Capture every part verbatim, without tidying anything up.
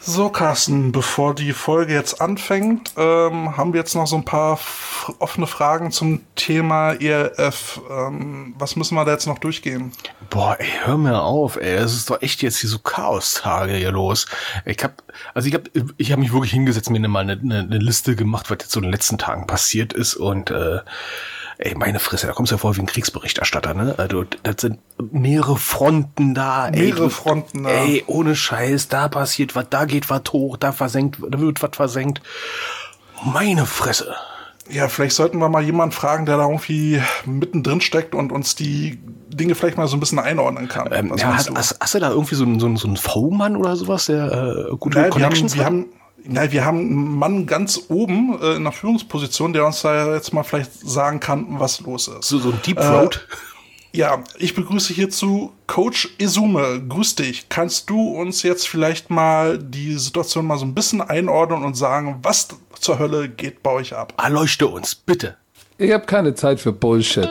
So, Carsten, bevor die Folge jetzt anfängt, ähm, haben wir jetzt noch so ein paar f- offene Fragen zum Thema E L F. Ähm, was müssen wir da jetzt noch durchgehen? Boah, ey, hör mir auf, ey, das ist doch echt jetzt hier so Chaos-Tage hier los. Ich hab, also ich hab, ich hab mich wirklich hingesetzt, mir mal eine, eine, eine Liste gemacht, was jetzt so in den letzten Tagen passiert ist und, äh, ey, meine Fresse, da kommst du ja vor wie ein Kriegsberichterstatter, ne? Also, das sind mehrere Fronten da, ey. Mehrere Fronten da. Ey, ohne Scheiß, da passiert was, da geht was hoch, da versenkt, da wird was versenkt. Meine Fresse. Ja, vielleicht sollten wir mal jemanden fragen, der da irgendwie mittendrin steckt und uns die Dinge vielleicht mal so ein bisschen einordnen kann. Ähm, ja, hast, hast, hast du da irgendwie so einen, so einen, so einen V-Mann oder sowas, der äh, gute Nein, Connections wir haben, hat? wir haben Ja, wir haben einen Mann ganz oben äh, in der Führungsposition, der uns da jetzt mal vielleicht sagen kann, was los ist. So, so ein Deep Throat? Äh, ja, ich begrüße hierzu Coach Izume. Grüß dich. Kannst du uns jetzt vielleicht mal die Situation mal so ein bisschen einordnen und sagen, was zur Hölle geht bei euch ab? Erleuchte uns, bitte. Ich habe keine Zeit für Bullshit.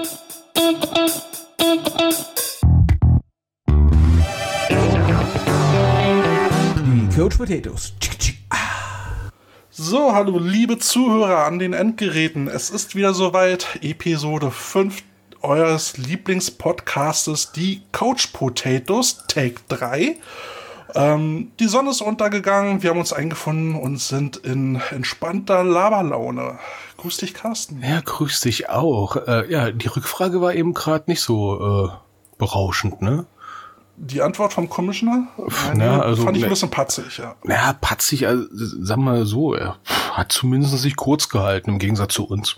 Die Coach Potatoes. So, hallo liebe Zuhörer an den Endgeräten. Es ist wieder soweit, Episode fünf eures Lieblingspodcastes, die Coach Potatoes, Take drei. Ähm, die Sonne ist untergegangen, wir haben uns eingefunden und sind in entspannter Laberlaune. Grüß dich, Carsten. Ja, grüß dich auch. Äh, ja, die Rückfrage war eben gerade nicht so äh, berauschend, ne? Die Antwort vom Commissioner? Nein, ja, also, fand ich ein ne, bisschen patzig, ja. Ja, patzig, also, sagen wir mal so, er hat zumindest sich kurz gehalten, im Gegensatz zu uns.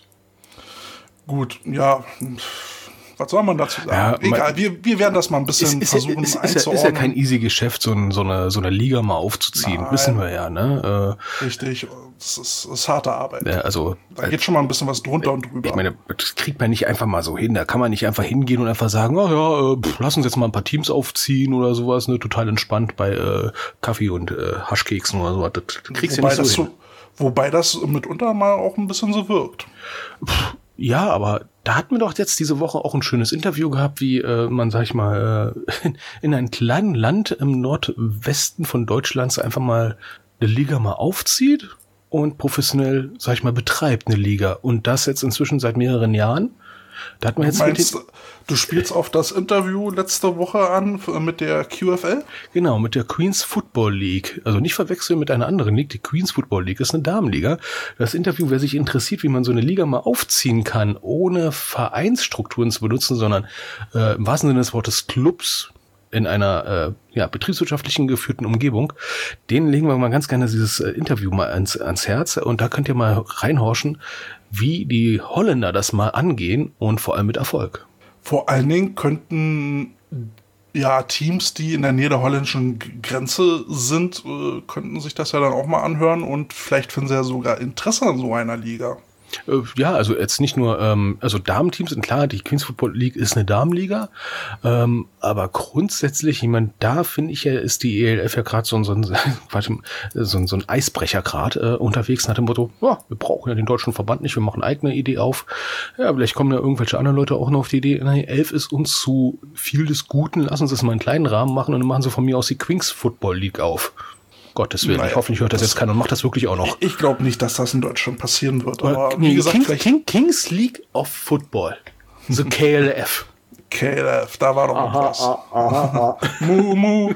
Gut, ja, was soll man dazu sagen? Ja, Egal, wir, wir werden das mal ein bisschen ist, versuchen ist, ist, einzuordnen. Ist ja kein easy Geschäft, so, ein, so, eine, so eine Liga mal aufzuziehen, Nein. Wissen wir ja, ne? Äh, Richtig, das ist, das ist harte Arbeit. Ja, also, da geht schon mal ein bisschen was drunter und drüber. Ich meine, das kriegt man nicht einfach mal so hin. Da kann man nicht einfach hingehen und einfach sagen, oh ja, äh, pff, lass uns jetzt mal ein paar Teams aufziehen oder sowas, ne? Total entspannt bei äh, Kaffee und äh, Haschkeksen oder sowas. Das, das kriegst du wobei nicht so das hin. So, wobei das mitunter mal auch ein bisschen so wirkt. Pff, ja, aber da hatten wir doch jetzt diese Woche auch ein schönes Interview gehabt, wie äh, man, sag ich mal, äh, in, in einem kleinen Land im Nordwesten von Deutschlands einfach mal eine Liga mal aufzieht und professionell, sag ich mal, betreibt eine Liga. Und das jetzt inzwischen seit mehreren Jahren. Da hat man jetzt du meinst, mit den, du spielst auf das Interview letzte Woche an mit der Q F L? Genau, mit der Queen's Football League. Also nicht verwechseln mit einer anderen League. Die Queen's Football League ist eine Damenliga. Das Interview, wer sich interessiert, wie man so eine Liga mal aufziehen kann, ohne Vereinsstrukturen zu benutzen, sondern äh, im wahrsten Sinne des Wortes Clubs in einer äh, ja, betriebswirtschaftlichen geführten Umgebung, denen legen wir mal ganz gerne dieses äh, Interview mal ans, ans Herz. Und da könnt ihr mal reinhorchen, wie die Holländer das mal angehen und vor allem mit Erfolg. Vor allen Dingen könnten ja Teams, die in der Nähe der holländischen Grenze sind, äh, könnten sich das ja dann auch mal anhören und vielleicht finden sie ja sogar Interesse an so einer Liga. Ja, also jetzt nicht nur, ähm, also Damenteams sind klar, die Queen's Football League ist eine Damenliga, ähm, aber grundsätzlich, ich meine, da finde ich ja, ist die E L F ja gerade so, so, so, so ein Eisbrecher gerade äh, unterwegs nach dem Motto, ja, wir brauchen ja den deutschen Verband nicht, wir machen eine eigene Idee auf. Ja, vielleicht kommen ja irgendwelche anderen Leute auch noch auf die Idee, nein, elf ist uns zu viel des Guten, lass uns das mal in kleinen Rahmen machen und dann machen sie von mir aus die Queen's Football League auf. Gottes Willen, naja, hoffentlich hört das, das jetzt keiner und macht das wirklich auch noch. Ich glaube nicht, dass das in Deutschland passieren wird. Aber nee, wie gesagt, King, vielleicht King, Kings League of Football. The K L F. K L F, da war doch noch Aha, was. aha, aha. Mu, mu.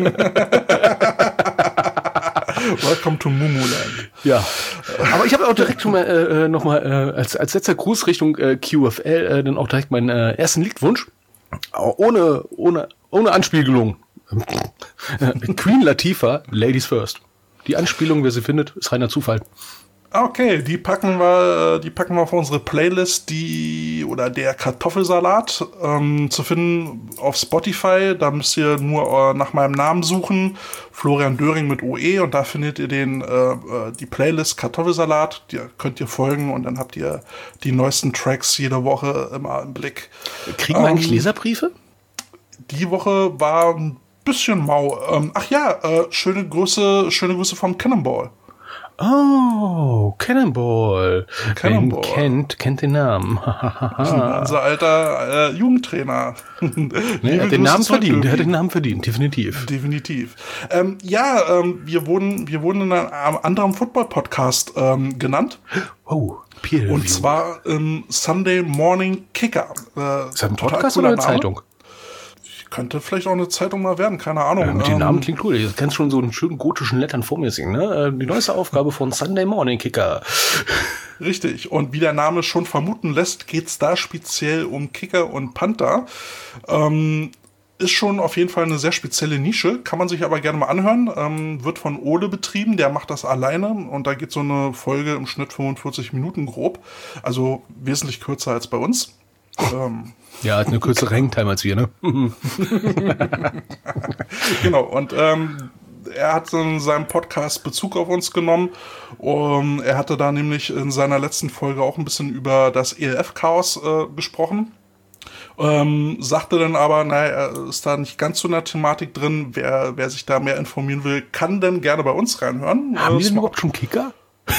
Welcome to Mumuland. Ja, aber ich habe auch direkt schon mal äh, nochmal äh, als, als letzter Gruß Richtung äh, Q F L äh, dann auch direkt meinen äh, ersten Liedwunsch. Ohne, ohne, ohne Anspielung. Queen Latifah, Ladies First. Die Anspielung, wer sie findet, ist reiner Zufall. Okay, die packen wir, die packen wir auf unsere Playlist, die oder der Kartoffelsalat ähm, zu finden auf Spotify. Da müsst ihr nur äh, nach meinem Namen suchen, Florian Döring mit O E, und da findet ihr den äh, die Playlist Kartoffelsalat. Die könnt ihr folgen und dann habt ihr die neuesten Tracks jede Woche immer im Blick. Kriegen wir ähm, eigentlich Leserbriefe? Die Woche war ein bisschen mau. Ähm, ach ja, äh, schöne Grüße, schöne Grüße vom Cannonball. Oh, Cannonball. Cannonball. Wen kennt, kennt den Namen. Unser alter äh, Jugendtrainer. Nee, er hat den Namen verdient, er hat den Namen verdient, definitiv. Definitiv. Ähm, ja, ähm, wir wurden, wir wurden in einem anderen Football-Podcast ähm, genannt. Oh, Peer Und zwar im Sunday Morning Kicker. Äh, ist das ein Podcast oder eine Name. Zeitung? Könnte vielleicht auch eine Zeitung mal werden, keine Ahnung. Ja, mit den ähm, Namen klingt cool. Du kannst schon so einen schönen gotischen Lettern vor mir singen, ne? Die neueste Aufgabe von Sunday Morning Kicker. Richtig. Und wie der Name schon vermuten lässt, geht's da speziell um Kicker und Panther. Ähm, ist schon auf jeden Fall eine sehr spezielle Nische, kann man sich aber gerne mal anhören. Ähm, wird von Ole betrieben, der macht das alleine und da geht so eine Folge im Schnitt fünfundvierzig Minuten grob. Also wesentlich kürzer als bei uns. ähm, Ja, hat eine kürzere Hangtime als wir, ne? Genau, und ähm, er hat in seinem Podcast Bezug auf uns genommen. Um, er hatte da nämlich in seiner letzten Folge auch ein bisschen über das E L F-Chaos äh, gesprochen. Ähm, sagte dann aber, naja, er ist da nicht ganz so in der Thematik drin. Wer, wer sich da mehr informieren will, kann dann gerne bei uns reinhören. Haben äh, die denn überhaupt schon Kicker?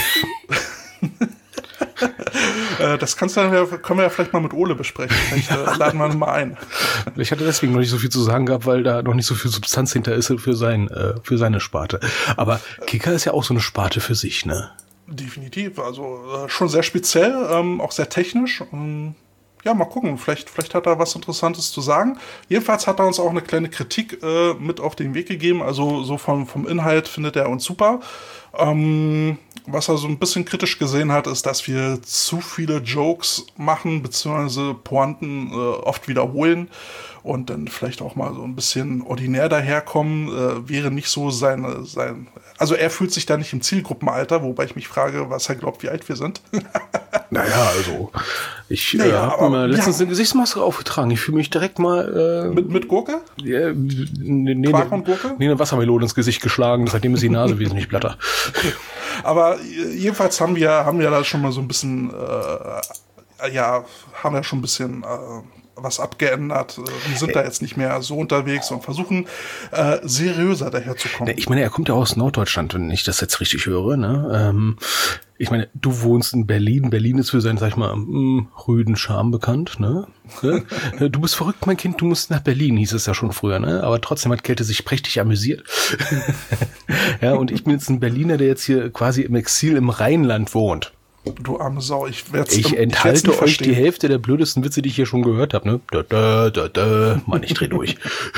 äh, das kannst du ja, können wir ja vielleicht mal mit Ole besprechen. Vielleicht äh, laden wir ihn mal ein. Ich hatte deswegen noch nicht so viel zu sagen gehabt, weil da noch nicht so viel Substanz hinter ist für, sein, äh, für seine Sparte. Aber Kicker ist ja auch so eine Sparte für sich, ne? Definitiv, also äh, schon sehr speziell, ähm, auch sehr technisch. Ähm, ja, mal gucken, vielleicht, vielleicht hat er was Interessantes zu sagen. Jedenfalls hat er uns auch eine kleine Kritik äh, mit auf den Weg gegeben, also so vom, vom Inhalt findet er uns super. Ähm, was er so ein bisschen kritisch gesehen hat, ist, dass wir zu viele Jokes machen, beziehungsweise Pointen äh, oft wiederholen und dann vielleicht auch mal so ein bisschen ordinär daherkommen, äh, wäre nicht so seine, sein, also er fühlt sich da nicht im Zielgruppenalter, wobei ich mich frage, was er glaubt, wie alt wir sind. Naja, also ich Naja, äh, habe mir letztens ja. eine Gesichtsmaske aufgetragen. Ich fühle mich direkt mal äh, mit, mit Gurke? ja, nee, nee, Quark und Gurke? nee, eine Wassermelone ins Gesicht geschlagen. Seitdem ist die Nase wesentlich platter. Aber jedenfalls haben wir, haben wir da schon mal so ein bisschen, äh, ja, haben wir schon ein bisschen äh, was abgeändert. Wir sind da jetzt nicht mehr so unterwegs und versuchen äh, seriöser daherzukommen. Ich meine, er kommt ja aus Norddeutschland, wenn ich das jetzt richtig höre, ne? Ähm, ich meine, du wohnst in Berlin. Berlin ist für seinen, sag ich mal, mh, rüden Charme bekannt, ne? Du bist verrückt, mein Kind, du musst nach Berlin, hieß es ja schon früher, ne? Aber trotzdem hat Kälte sich prächtig amüsiert. Ja, und ich bin jetzt ein Berliner, der jetzt hier quasi im Exil im Rheinland wohnt. Du arme Sau, ich werde Ich enthalte euch die Hälfte der blödesten Witze, die ich hier schon gehört habe, ne? Da, da, da, da. Mann, ich dreh durch.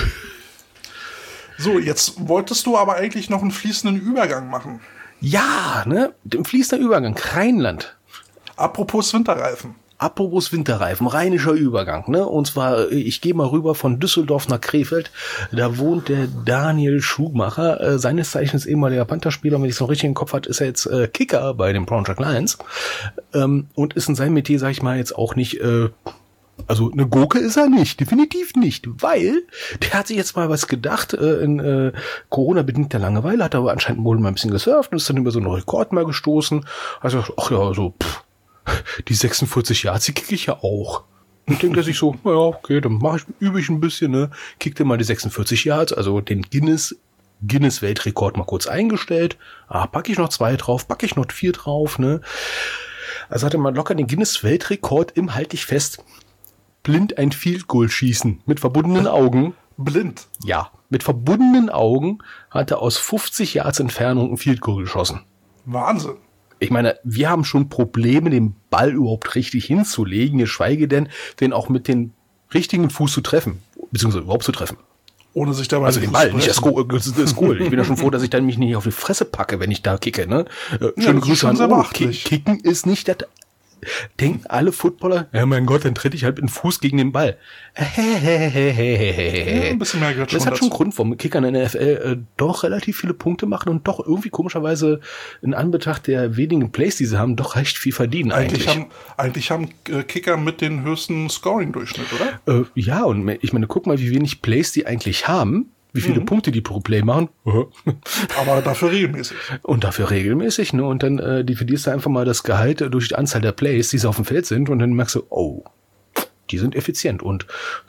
So, jetzt wolltest du aber eigentlich noch einen fließenden Übergang machen. Ja, ne? Dem fließender Übergang, Rheinland. Apropos Winterreifen. Apropos Winterreifen, rheinischer Übergang, ne? Und zwar, ich gehe mal rüber von Düsseldorf nach Krefeld. Da wohnt der Daniel Schumacher, äh, seines Zeichens ehemaliger Pantherspieler, wenn ich es noch richtig im Kopf hat, ist er jetzt äh, Kicker bei den Braunschweig Lions. Ähm, und ist in seinem Metier, sag ich mal, jetzt auch nicht, äh, also eine Gurke ist er nicht, definitiv nicht, weil der hat sich jetzt mal was gedacht, äh, in äh, Corona-bedingter Langeweile, hat er aber anscheinend wohl mal ein bisschen gesurft und ist dann über so einen Rekord mal gestoßen. Also, ach ja, so, pff. Die sechsundvierzig Yards, die kicke ich ja auch. Und denkt er sich so, naja, okay, dann mache ich, übe ich ein bisschen, ne? Kickte mal die sechsundvierzig Yards, also den Guinness, Guinness-Weltrekord mal kurz eingestellt. Ah, packe ich noch zwei drauf, packe ich noch vier drauf, ne? Also hatte man locker den Guinness-Weltrekord im, halt dich fest, blind ein Field Goal schießen, mit verbundenen Augen. Blind? Ja, mit verbundenen Augen hat er aus fünfzig Yards Entfernung ein Field Goal geschossen. Wahnsinn. Ich meine, wir haben schon Probleme, den Ball überhaupt richtig hinzulegen, geschweige denn, den auch mit dem richtigen Fuß zu treffen, beziehungsweise überhaupt zu treffen. Ohne sich dabei Also den Ball, nicht das Goal. Das Goal. Ich bin ja schon froh, dass ich dann mich nicht auf die Fresse packe, wenn ich da kicke. Ne? Äh, Ja, schöne das ist Grüße schon an sehr oh, beachtlich. Kicken ist nicht das. Denken alle Footballer, ja mein Gott, dann trete ich halt mit dem Fuß gegen den Ball. Ja, ein bisschen mehr gehört schon Das hat schon dazu. Grund, warum Kicker in der N F L äh, doch relativ viele Punkte machen und doch irgendwie komischerweise in Anbetracht der wenigen Plays, die sie haben, doch recht viel verdienen eigentlich. Eigentlich haben, eigentlich haben äh, Kicker mit den höchsten Scoring-Durchschnitt, oder? Äh, ja, und ich meine, guck mal, wie wenig Plays die eigentlich haben, wie viele Mhm. Punkte die pro Play machen. Aber dafür regelmäßig. Und dafür regelmäßig, ne? Und dann äh, dividierst du einfach mal das Gehalt äh, durch die Anzahl der Plays, die sie auf dem Feld sind, und dann merkst du, oh, die sind effizient. Und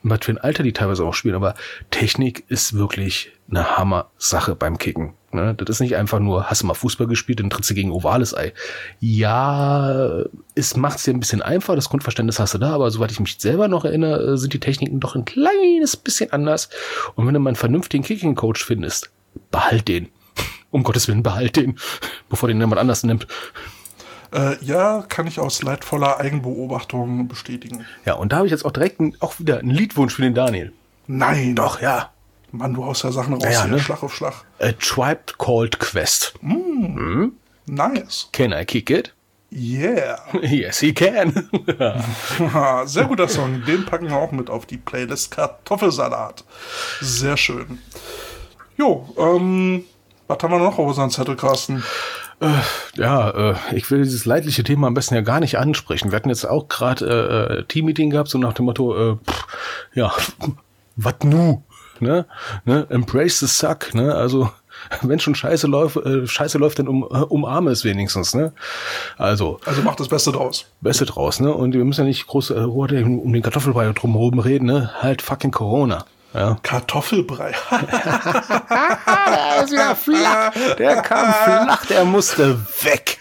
was für ein Alter die teilweise auch spielen, aber Technik ist wirklich eine Hammer-Sache beim Kicken. Ne? Das ist nicht einfach nur, hast du mal Fußball gespielt, dann trittst du gegen ovales Ei. Ja, es macht es dir ein bisschen einfacher, das Grundverständnis hast du da, aber soweit ich mich selber noch erinnere, sind die Techniken doch ein kleines bisschen anders. Und wenn du mal einen vernünftigen Kicking-Coach findest, behalt den. Um Gottes Willen, behalt den, bevor den jemand anders nimmt. Äh, ja, kann ich aus leidvoller Eigenbeobachtung bestätigen. Ja, und da habe ich jetzt auch direkt ein, auch wieder einen Liedwunsch für den Daniel. Nein. Doch, ja. Mann, du haust ja Sachen raus, Ja, ja, hier, ne? Schlag auf Schlag. A Tribe Called Quest. Mm. Nice. Can I kick it? Yeah. Yes, he can. Sehr guter Song. Den packen wir auch mit auf die Playlist Kartoffelsalat. Sehr schön. Jo, ähm, was haben wir noch auf unserem Zettel, Carsten? Äh, ja, äh, ich will dieses leidliche Thema am besten ja gar nicht ansprechen. Wir hatten jetzt auch gerade äh, Team-Meeting gehabt, so nach dem Motto, äh, pff, ja, was nu? Ne? Ne? Embrace the suck, ne? Also, wenn schon Scheiße läuft, äh, Scheiße läuft, dann um, äh, umarme es wenigstens, ne? Also. Also macht das Beste draus. Beste draus, ne? Und wir müssen ja nicht groß äh, um den Kartoffelbrei drumherum reden, ne? Halt fucking Corona. Ja. Kartoffelbrei. Der ist wieder flach. Der kam flach, der musste weg.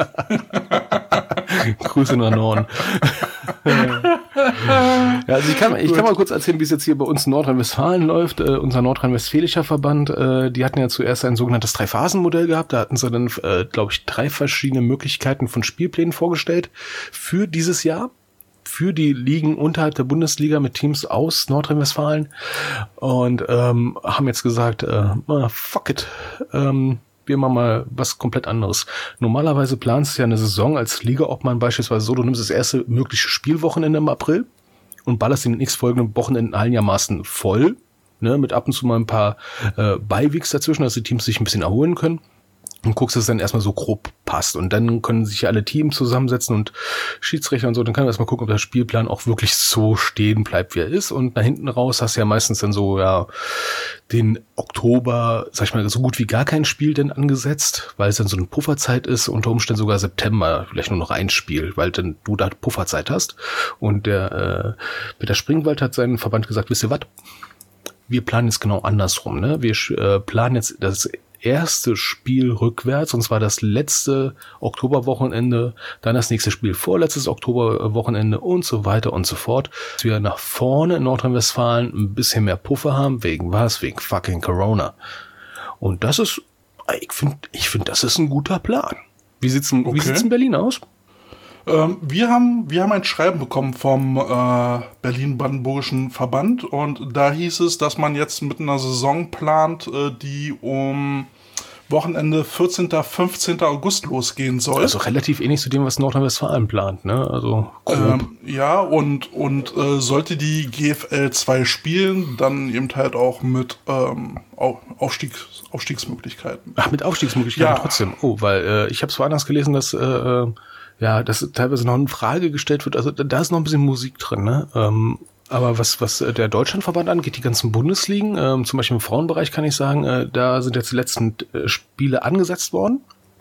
Grüße nach Norden. Ja, also ich kann, ich kann mal kurz erzählen, wie es jetzt hier bei uns in Nordrhein-Westfalen läuft. Äh, unser nordrhein-westfälischer Verband, äh, die hatten ja zuerst ein sogenanntes Drei-Phasen-Modell gehabt. Da hatten sie dann, äh, glaube ich, drei verschiedene Möglichkeiten von Spielplänen vorgestellt für dieses Jahr. Für die Ligen unterhalb der Bundesliga mit Teams aus Nordrhein-Westfalen und ähm, haben jetzt gesagt, äh, fuck it, ähm, wir machen mal was komplett anderes. Normalerweise planst du ja eine Saison als Ligaobmann beispielsweise so, du nimmst das erste mögliche Spielwochenende im April und ballerst den nächstfolgenden Wochenenden einigermaßen voll, ne, mit ab und zu mal ein paar äh, Beiweeks dazwischen, dass die Teams sich ein bisschen erholen können. Und guckst, dass es dann erstmal so grob passt. Und dann können sich alle Teams zusammensetzen und Schiedsrichter und so. Dann kann man erstmal gucken, ob der Spielplan auch wirklich so stehen bleibt, wie er ist. Und nach hinten raus hast du ja meistens dann so, ja, den Oktober, sag ich mal, so gut wie gar kein Spiel denn angesetzt, weil es dann so eine Pufferzeit ist. Unter Umständen sogar September, vielleicht nur noch ein Spiel, weil dann du da Pufferzeit hast. Und der äh, Peter Springwald hat seinen Verband gesagt, wisst ihr was? Wir planen jetzt genau andersrum, ne? Wir äh, planen jetzt das erste Spiel rückwärts, und zwar das letzte Oktoberwochenende, dann das nächste Spiel vorletztes Oktoberwochenende und so weiter und so fort. Dass wir nach vorne in Nordrhein-Westfalen ein bisschen mehr Puffer haben, wegen was? Wegen fucking Corona. Und das ist, ich finde, ich finde, das ist ein guter Plan. Wie sieht's in, Okay. wie sieht's in Berlin aus? Ähm, wir haben, wir haben ein Schreiben bekommen vom äh, Berlin-Brandenburgischen Verband und da hieß es, dass man jetzt mit einer Saison plant, äh, die um Wochenende vierzehnten fünfzehnten August losgehen soll. Also relativ ähnlich zu dem, was Nordrhein-Westfalen plant, ne? Also grob. Ähm, ja, und, und äh, sollte die G F L zwei spielen, dann eben halt auch mit ähm, Au- Aufstiegs, Aufstiegsmöglichkeiten. Ach, mit Aufstiegsmöglichkeiten Ja. trotzdem. Oh, weil äh, ich habe es woanders gelesen, dass äh, äh, ja, dass teilweise noch eine Frage gestellt wird. Also da, da ist noch ein bisschen Musik drin, ne? Ähm, aber was was äh, der Deutschlandverband angeht, die ganzen Bundesligen, ähm, zum Beispiel im Frauenbereich kann ich sagen, äh, da sind jetzt die letzten äh, Spiele angesetzt worden.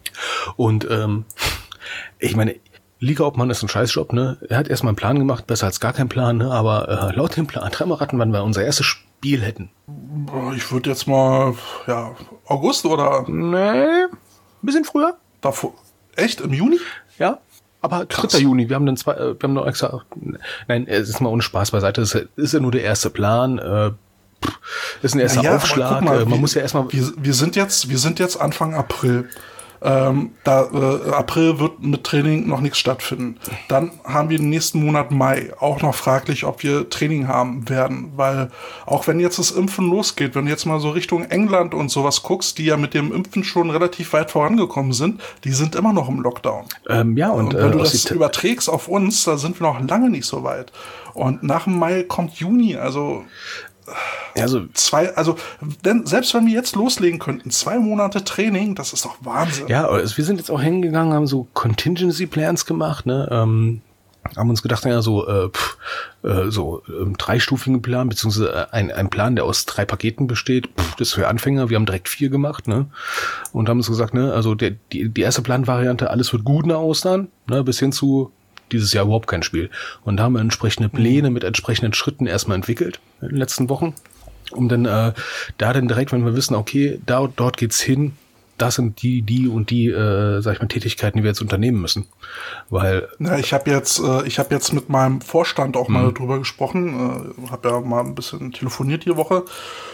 Und ähm, ich meine, Ligaobmann ist ein Scheißjob, ne? Er hat erstmal einen Plan gemacht, besser als gar kein Plan, ne? Aber äh, laut dem Plan, dreimal raten, wann wir unser erstes Spiel hätten. Ich würde jetzt mal, ja, August oder Nee, ein bisschen früher. davor. Echt? Im Juni? Ja, aber dritter Juni, wir haben dann zwei, äh, wir haben noch extra, nein, es ist mal ohne Spaß beiseite, es ist, ist ja nur der erste Plan, äh, pff, ist ein erster Naja, aber Aufschlag, guck mal, äh, man wir, muss ja erstmal, Wir, wir, sind jetzt, wir sind jetzt Anfang April. Ähm, da, äh, April wird mit Training noch nichts stattfinden. Dann haben wir den nächsten Monat Mai. Auch noch fraglich, ob wir Training haben werden. Weil auch wenn jetzt das Impfen losgeht, wenn du jetzt mal so Richtung England und sowas guckst, die ja mit dem Impfen schon relativ weit vorangekommen sind, die sind immer noch im Lockdown. ähm, ja, und, Und wenn äh, du aus das Ita- überträgst auf uns, da sind wir noch lange nicht so weit. Und nach dem Mai kommt Juni, also also, zwei, also denn selbst wenn wir jetzt loslegen könnten, zwei Monate Training, das ist doch Wahnsinn. ja, also wir sind jetzt auch hingegangen, haben so Contingency Plans gemacht, ne, ähm, haben uns gedacht, ja, so, äh, pff, äh, so ähm, dreistufigen Plan, beziehungsweise ein, ein Plan, der aus drei Paketen besteht, pff, das ist für Anfänger, wir haben direkt vier gemacht, ne, und haben uns gesagt, ne, also der, die, die erste Planvariante, alles wird gut nach Ostern, ne, bis hin zu dieses Jahr überhaupt kein Spiel. Und da haben wir entsprechende Pläne mit entsprechenden Schritten erstmal entwickelt in den letzten Wochen, um dann äh, da dann direkt, wenn wir wissen, okay, da dort geht's hin, das sind die, die und die, äh, sag ich mal, Tätigkeiten, die wir jetzt unternehmen müssen. Weil ja, ich habe jetzt, äh, ich habe jetzt mit meinem Vorstand auch mal darüber gesprochen, äh, habe ja mal ein bisschen telefoniert die Woche.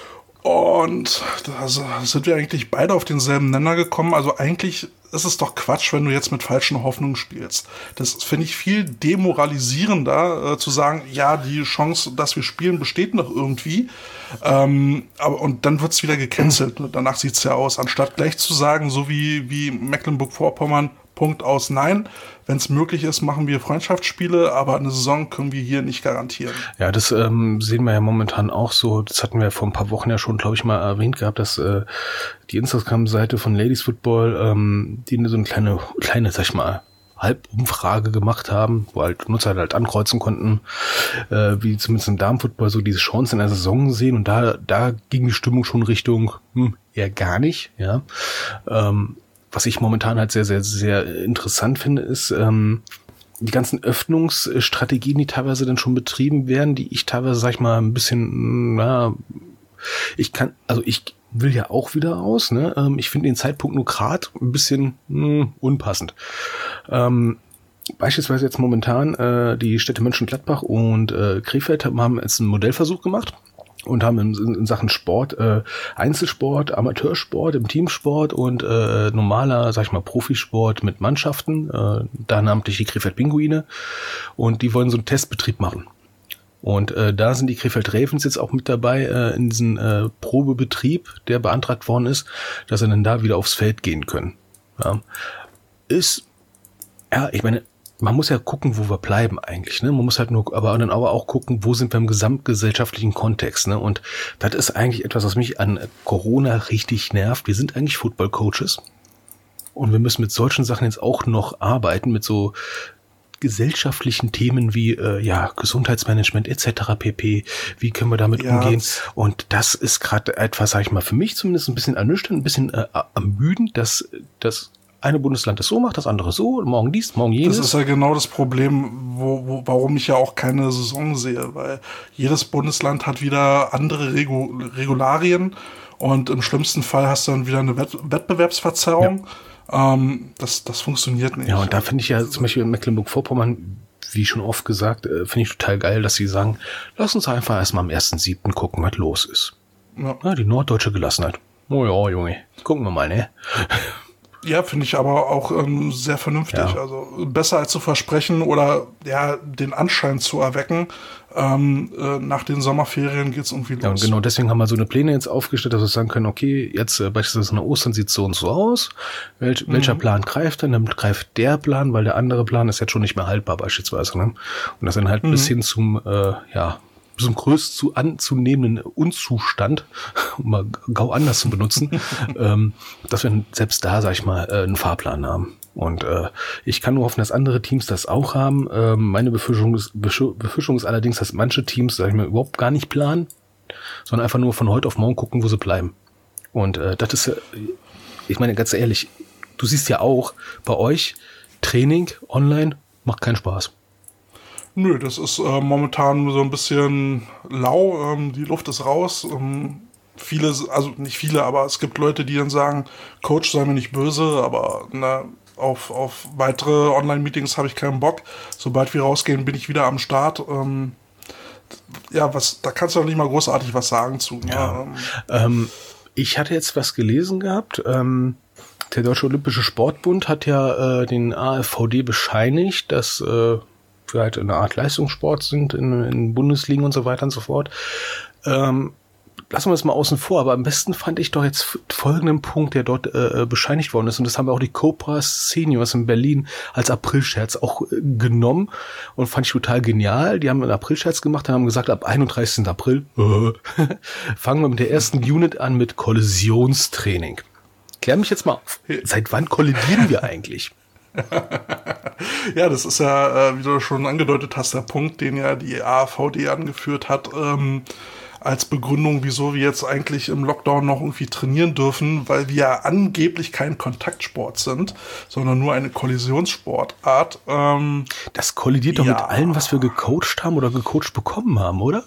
Und da sind wir eigentlich beide auf denselben Nenner gekommen. Also eigentlich ist es doch Quatsch, wenn du jetzt mit falschen Hoffnungen spielst. Das finde ich viel demoralisierender, äh, zu sagen, ja, die Chance, dass wir spielen, besteht noch irgendwie. Ähm, aber, und dann wird's wieder gecancelt. Danach sieht's ja aus. Anstatt gleich zu sagen, so wie, wie Mecklenburg-Vorpommern, Punkt aus, nein. Wenn es möglich ist, machen wir Freundschaftsspiele, aber eine Saison können wir hier nicht garantieren. Ja, das ähm, sehen wir ja momentan auch so. Das hatten wir vor ein paar Wochen ja schon, glaube ich, mal erwähnt gehabt, dass äh, die Instagram-Seite von Ladies Football, ähm, die so eine kleine, kleine, sag ich mal, Halbumfrage gemacht haben, wo halt Nutzer halt ankreuzen konnten, äh, wie zumindest im Damenfootball so diese Chancen in der Saison sehen. Und da da ging die Stimmung schon Richtung, hm, eher gar nicht, ja. Ähm, Was ich momentan halt sehr, sehr, sehr interessant finde, ist ähm, die ganzen Öffnungsstrategien, die teilweise dann schon betrieben werden, die ich teilweise, sag ich mal, ein bisschen, na, ich kann, also ich will ja auch wieder aus, ne? Ähm, ich finde den Zeitpunkt nur gerade ein bisschen mh, unpassend. Ähm, beispielsweise jetzt momentan äh, die Städte Mönchengladbach und äh, Krefeld haben jetzt einen Modellversuch gemacht. Und haben in, in Sachen Sport, äh, Einzelsport, Amateursport, im Teamsport und äh, normaler, sag ich mal, Profisport mit Mannschaften, äh, da namentlich die Krefeld Pinguine. Und die wollen so einen Testbetrieb machen. Und äh, da sind die Krefeld Ravens jetzt auch mit dabei äh, in diesen äh, Probebetrieb, der beantragt worden ist, dass sie dann da wieder aufs Feld gehen können. Ja. Ist, ja, ich meine, man muss ja gucken, wo wir bleiben eigentlich, ne? Man muss halt nur, aber dann aber auch gucken, wo sind wir im gesamtgesellschaftlichen Kontext, ne? Und das ist eigentlich etwas, was mich an Corona richtig nervt. Wir sind eigentlich Football-Coaches und wir müssen mit solchen Sachen jetzt auch noch arbeiten, mit so gesellschaftlichen Themen wie äh, ja Gesundheitsmanagement et cetera pp. Wie können wir damit ja, umgehen? Und das ist gerade etwas, sag ich mal, für mich zumindest ein bisschen ernüchternd, ein bisschen äh, ermüdend, dass das eine Bundesland das so macht, das andere so, morgen dies, morgen jenes. Das ist ja genau das Problem, wo, wo, warum ich ja auch keine Saison sehe, weil jedes Bundesland hat wieder andere Regu- Regularien und im schlimmsten Fall hast du dann wieder eine Wett- Wettbewerbsverzerrung. Ja. Ähm, das, das funktioniert nicht. Ja, und da finde ich ja zum Beispiel in Mecklenburg-Vorpommern, wie schon oft gesagt, äh, finde ich total geil, dass sie sagen, lass uns einfach erstmal am ersten siebten gucken, was los ist. Ja. Ja, die norddeutsche Gelassenheit. Oh ja, Junge, gucken wir mal, ne? Ja, finde ich aber auch ähm, sehr vernünftig. Ja. Also besser als zu versprechen oder ja den Anschein zu erwecken, ähm, äh, nach den Sommerferien geht's irgendwie los. Ja, und genau deswegen haben wir so eine Pläne jetzt aufgestellt, dass wir sagen können, okay, jetzt äh, beispielsweise nach Ostern sieht es so und so aus. Welch, mhm. Welcher Plan greift dann? Dann greift der Plan, weil der andere Plan ist jetzt schon nicht mehr haltbar beispielsweise. Ne? Und das dann halt mhm. bis hin zum, äh, ja, zum größt zu anzunehmenden Unzustand, um mal Gau anders zu benutzen, ähm, dass wir selbst da, sag ich mal, äh, einen Fahrplan haben. Und äh, ich kann nur hoffen, dass andere Teams das auch haben. Ähm, meine Befürchtung ist, Befürchtung ist allerdings, dass manche Teams, sag ich mal, überhaupt gar nicht planen, sondern einfach nur von heute auf morgen gucken, wo sie bleiben. Und äh, das ist, äh, ich meine, ganz ehrlich, du siehst ja auch, bei euch Training online macht keinen Spaß. Nö, das ist äh, momentan so ein bisschen lau, ähm, die Luft ist raus. Ähm, viele, also nicht viele, aber es gibt Leute, die dann sagen, Coach, sei mir nicht böse, aber na, auf, auf weitere Online-Meetings habe ich keinen Bock. Sobald wir rausgehen, bin ich wieder am Start. Ähm, ja, was, da kannst du auch nicht mal großartig was sagen zu. Ja. Ne? Ähm, ich hatte jetzt was gelesen gehabt, ähm, der Deutsche Olympische Sportbund hat ja äh, den A F V D bescheinigt, dass äh, wir halt eine Art Leistungssport sind in, in Bundesligen und so weiter und so fort. Ähm, lassen wir es mal außen vor, aber am besten fand ich doch jetzt folgenden Punkt, der dort äh, bescheinigt worden ist, und das haben wir auch die Cobra Seniors in Berlin als Aprilscherz auch äh, genommen und fand ich total genial. Die haben einen Aprilscherz gemacht und haben gesagt, ab einunddreißigsten April äh, fangen wir mit der ersten Unit an mit Kollisionstraining. Klär mich jetzt mal auf. Seit wann kollidieren wir eigentlich? Ja, das ist ja, äh, wie du schon angedeutet hast, der Punkt, den ja die A F V D angeführt hat. Ähm, als Begründung, wieso wir jetzt eigentlich im Lockdown noch irgendwie trainieren dürfen, weil wir ja angeblich kein Kontaktsport sind, sondern nur eine Kollisionssportart. Ähm, das kollidiert doch ja. mit allem, was wir gecoacht haben oder gecoacht bekommen haben, oder?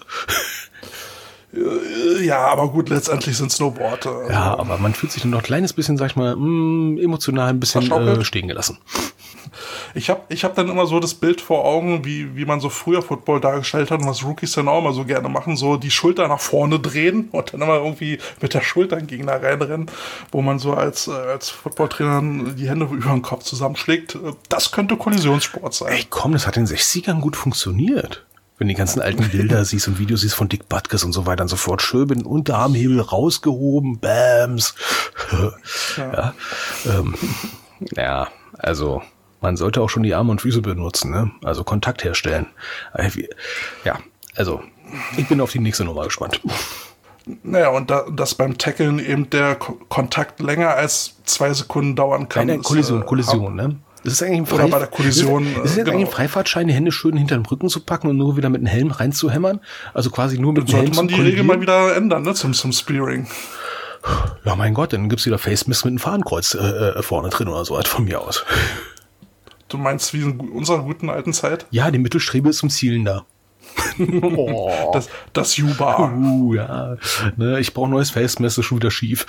Ja, aber gut, letztendlich sind es nur Worte. Also. Ja, aber man fühlt sich dann noch ein kleines bisschen, sag ich mal, mh, emotional ein bisschen äh, stehen gelassen. Ich habe ich hab dann immer so das Bild vor Augen, wie, wie man so früher Football dargestellt hat und was Rookies dann auch immer so gerne machen, so die Schulter nach vorne drehen und dann immer irgendwie mit der Schulter in den Gegner reinrennen, wo man so als, als Footballtrainer die Hände über den Kopf zusammenschlägt. Das könnte Kollisionssport sein. Ey, komm, das hat in den sechzigern gut funktioniert. Wenn du die ganzen alten Bilder siehst und Videos siehst von Dick Butkus und so weiter und so fort, schön mit dem Unterarmhebel rausgehoben, Bams. Ja, ja, ähm, ja, also man sollte auch schon die Arme und Füße benutzen, ne? Also Kontakt herstellen. Ja, also ich bin auf die nächste Nummer gespannt. Naja, und da, dass beim Tackeln eben der Ko- Kontakt länger als zwei Sekunden dauern kann. Keine Kollision, äh, Kollision, ne? Das ist eigentlich ein Oder bei der Kollision. Ist, ist es jetzt genau. eigentlich ein Freifahrtschein, die Hände schön hinter den Rücken zu packen und nur wieder mit dem Helm reinzuhämmern? Also quasi nur mit dem Helm Sollte man die Regel mal wieder ändern, ne, zum, zum Spearing. Ja, mein Gott, dann gibt's wieder Face Mist mit einem Fahnenkreuz äh, vorne drin oder so, halt von mir aus. Du meinst wie in unserer guten alten Zeit? Ja, die Mittelstrebe ist zum Zielen da. Oh. Das, das Juba. Uh, ja. Ne, ich brauche neues Face Mist, ist schon wieder schief.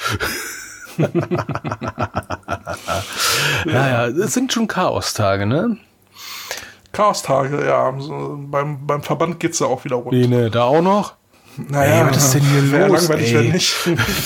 ja, ja, es sind schon Chaos-Tage, ne? Chaos-Tage, ja. So, beim, beim Verband geht's ja auch wieder rund. Nee, ne, da auch noch? Naja, ey, was ist denn hier wär los? langweilig, ey? wenn nicht.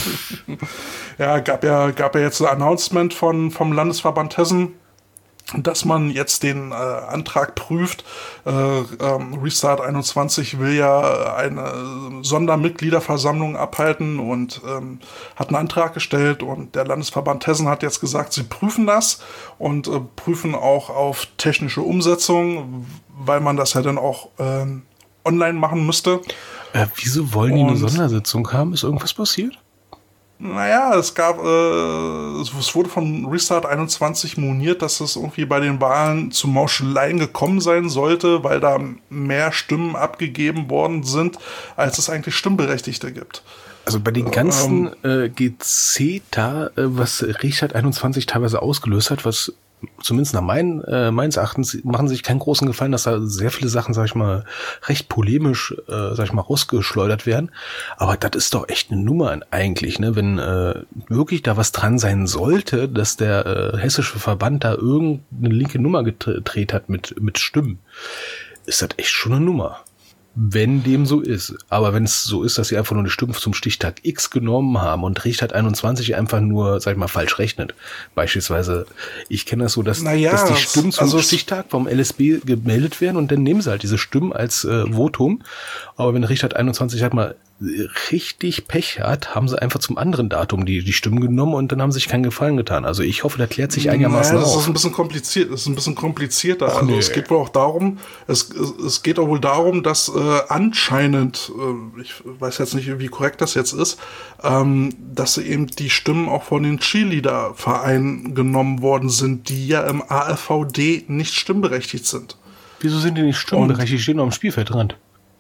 Ja, gab ja, gab ja jetzt ein Announcement von, vom Landesverband Hessen, dass man jetzt den äh, Antrag prüft. Äh, ähm, Restart einundzwanzig will ja eine Sondermitgliederversammlung abhalten und ähm, hat einen Antrag gestellt und der Landesverband Hessen hat jetzt gesagt, sie prüfen das und äh, prüfen auch auf technische Umsetzung, weil man das ja dann auch ähm, online machen müsste. Äh, wieso wollen die eine Und- Sondersitzung haben? Ist irgendwas passiert? Naja, es gab, äh, es wurde von Restart einundzwanzig moniert, dass es irgendwie bei den Wahlen zu Mauscheleien gekommen sein sollte, weil da mehr Stimmen abgegeben worden sind, als es eigentlich Stimmberechtigte gibt. Also bei den ganzen äh, Gezeta, äh, was Restart einundzwanzig teilweise ausgelöst hat, was zumindest nach mein, äh, meines Erachtens machen sich keinen großen Gefallen, dass da sehr viele Sachen, sag ich mal, recht polemisch, äh, sag ich mal, rausgeschleudert werden. Aber das ist doch echt eine Nummer eigentlich, ne? Wenn äh, wirklich da was dran sein sollte, dass der äh, hessische Verband da irgendeine linke Nummer gedreht hat mit mit Stimmen, ist das echt schon eine Nummer. Wenn dem so ist. Aber wenn es so ist, dass sie einfach nur eine Stimme zum Stichtag X genommen haben und Richtert einundzwanzig einfach nur, sag ich mal, falsch rechnet. Beispielsweise, ich kenne das so, dass, Naja, dass die Stimmen zum also Stichtag vom L S B gemeldet werden und dann nehmen sie halt diese Stimmen als äh, Votum. Aber wenn Richtert einundzwanzig halt mal richtig Pech hat, haben sie einfach zum anderen Datum die, die Stimmen genommen und dann haben sie sich keinen Gefallen getan. Also ich hoffe, das klärt sich einigermaßen naja, das auf. ist ein bisschen kompliziert, das ist ein bisschen komplizierter. Och, also nee. es geht wohl auch darum, es, es, es geht auch wohl darum, dass äh, anscheinend, äh, ich weiß jetzt nicht, wie korrekt das jetzt ist, ähm, dass eben die Stimmen auch von den Cheerleader-Vereinen genommen worden sind, die ja im A F V D nicht stimmberechtigt sind. Wieso sind die nicht stimmberechtigt? Die stehen noch am Spielfeldrand.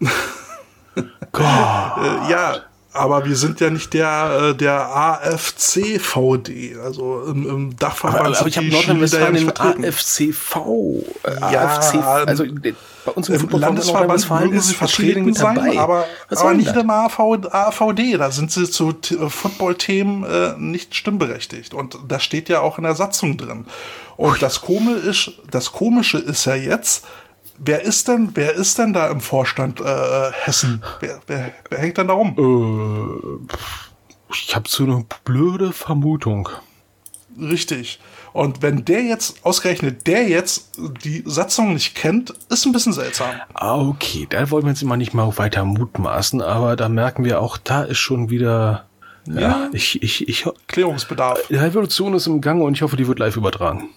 Gott. Äh, ja, aber wir sind ja nicht der, äh, der A F C V D, also im, im Dachverband Aber, aber ich sind habe die Nordrhein-Westfalen Cheerleader den ja nicht A F C V. Äh, Ja, A F C, also äh, bei uns im Im Fußball Landesverband mögen sie vertreten sein, aber, Was aber soll nicht das? im A V D. Da sind sie zu T- äh, Football-Themen äh, nicht stimmberechtigt. Und das steht ja auch in der Satzung drin. Und das Komische ist, das Komische ist ja jetzt, wer ist denn, wer ist denn da im Vorstand äh, Hessen? Wer, wer, wer hängt denn da rum? Äh, ich habe so eine blöde Vermutung. Richtig. Und wenn der jetzt, ausgerechnet der jetzt die Satzung nicht kennt, ist ein bisschen seltsam. Ah, okay, da wollen wir jetzt immer nicht mal weiter mutmaßen, aber da merken wir auch, da ist schon wieder, ja, Ja. ich, ich, ich, Klärungsbedarf. die Revolution ist im Gange und ich hoffe, die wird live übertragen.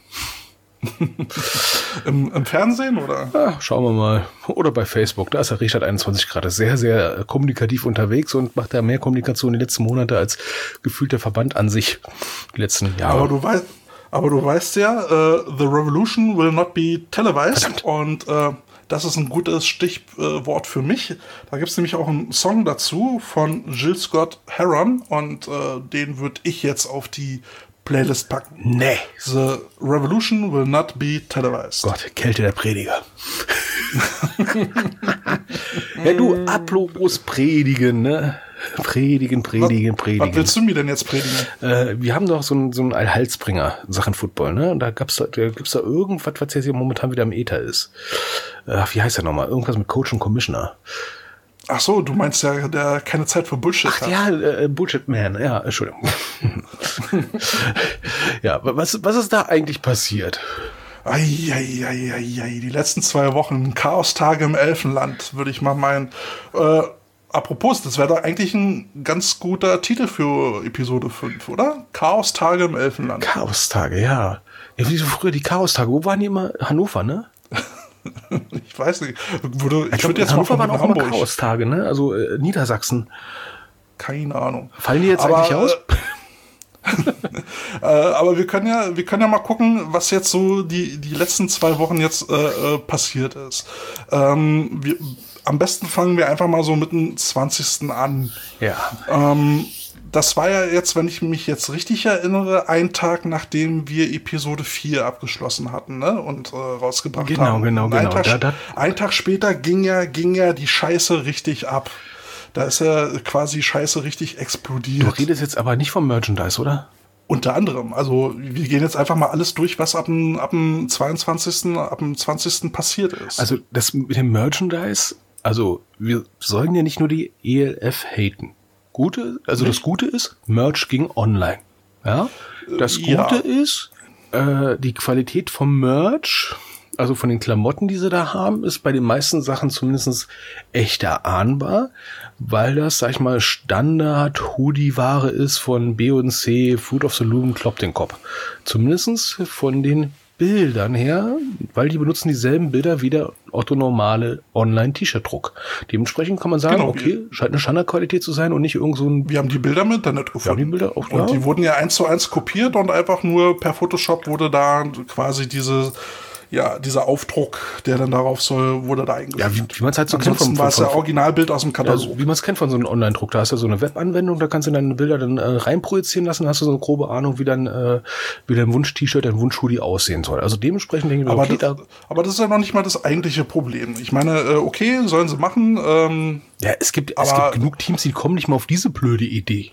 Im, Im Fernsehen oder? Ja, schauen wir mal. Oder bei Facebook, da ist der Richtert einundzwanzig gerade sehr, sehr äh, kommunikativ unterwegs und macht da mehr Kommunikation die letzten Monate als gefühlt der Verband an sich die letzten Jahre. Aber du weißt, aber du weißt ja, äh, The Revolution will not be televised. Verdammt. Und äh, das ist ein gutes Stichwort für mich. Da gibt es nämlich auch einen Song dazu von Jill Scott Heron und äh, den würde ich jetzt auf die Playlist packen. Nee. The Revolution will not be televised. Gott, Kälte der Prediger. Ja, du, apropos Predigen, ne? Predigen, predigen, was, predigen. Was willst du mir denn jetzt predigen? Äh, wir haben doch so einen, so einen Allhalsbringer Sachen Football, ne? Und da gab's da, da gibt's da irgendwas, was jetzt hier momentan wieder im Äther ist. Äh, wie heißt der nochmal? Irgendwas mit Coach und Commissioner. Ach so, du meinst ja, der keine Zeit für Bullshit Ach hat. ja, äh, Bullshit Man, ja, Entschuldigung. Ja, was, was ist da eigentlich passiert? Eieieiei, die letzten zwei Wochen, Chaostage im Elfenland, würde ich mal meinen. Äh, apropos, das wäre doch eigentlich ein ganz guter Titel für Episode fünf, oder? Chaostage im Elfenland. Chaostage, ja. Ja, wie so früher die Chaostage. Wo waren die immer? Hannover, ne? Ich weiß nicht. Würde, ich Ich glaube, würde jetzt Hannover mal waren auch Hamburg. immer Chaostage, ne? Also äh, Niedersachsen. Keine Ahnung. Fallen die jetzt Aber, eigentlich aus? Äh, aber wir können ja, wir können ja mal gucken, was jetzt so die, die letzten zwei Wochen jetzt äh, äh, passiert ist. Ähm, wir, am besten fangen wir einfach mal so mit dem zwanzigsten an. Ja. Ähm, das war ja jetzt, wenn ich mich jetzt richtig erinnere, ein Tag, nachdem wir Episode vier abgeschlossen hatten, ne? Und äh, rausgebracht Genau, haben. genau, Und ein genau. Tag, Da- da- ein Tag später ging ja, ging ja die Scheiße richtig ab. Da ist ja quasi Scheiße richtig Du explodiert. redest jetzt aber nicht vom Merchandise, oder? Unter anderem. Also wir gehen jetzt einfach mal alles durch, was ab dem, ab dem zweiundzwanzigsten, ab dem zwanzigsten passiert ist. Also das mit dem Merchandise, also wir sollen ja nicht nur die E L F haten. Gute, also das Gute ist, Merch ging online. Ja. Das Gute Ja. ist, äh, die Qualität vom Merch, also von den Klamotten, die sie da haben, ist bei den meisten Sachen zumindest echt erahnbar, weil das, sag ich mal, Standard-Hoodie-Ware ist von B und C, Fruit of the Loom, kloppt den Kopf. Zumindest von den Bildern her, weil die benutzen dieselben Bilder wie der Otto normale Online-T-Shirt-Druck. Dementsprechend kann man sagen, Genau. okay, scheint eine Standardqualität zu sein und nicht irgend so ein... Wir haben die Bilder im Internet gefunden. die Bilder auch, und ja. die wurden ja eins zu eins kopiert und einfach nur per Photoshop wurde da quasi diese, ja, dieser Aufdruck, der dann darauf soll, wurde da eingefügt. Ja, wie, wie man es halt so kennt Ansonsten vom, war es vom, ja vom, Originalbild aus dem ja, Katalog. so, wie man es kennt von so einem Online-Druck. Da hast du so eine Webanwendung, da kannst du deine Bilder dann äh, reinprojizieren lassen, hast du so eine grobe Ahnung, wie dann äh, wie dein Wunsch-T-Shirt, dein Wunsch-Hoodie aussehen soll. Also dementsprechend denke ich mir, aber, okay, das, da, aber das ist ja noch nicht mal das eigentliche Problem. Ich meine, äh, okay, sollen sie machen. Ähm, ja, es gibt, es aber- gibt genug Teams, die kommen nicht mal auf diese blöde Idee.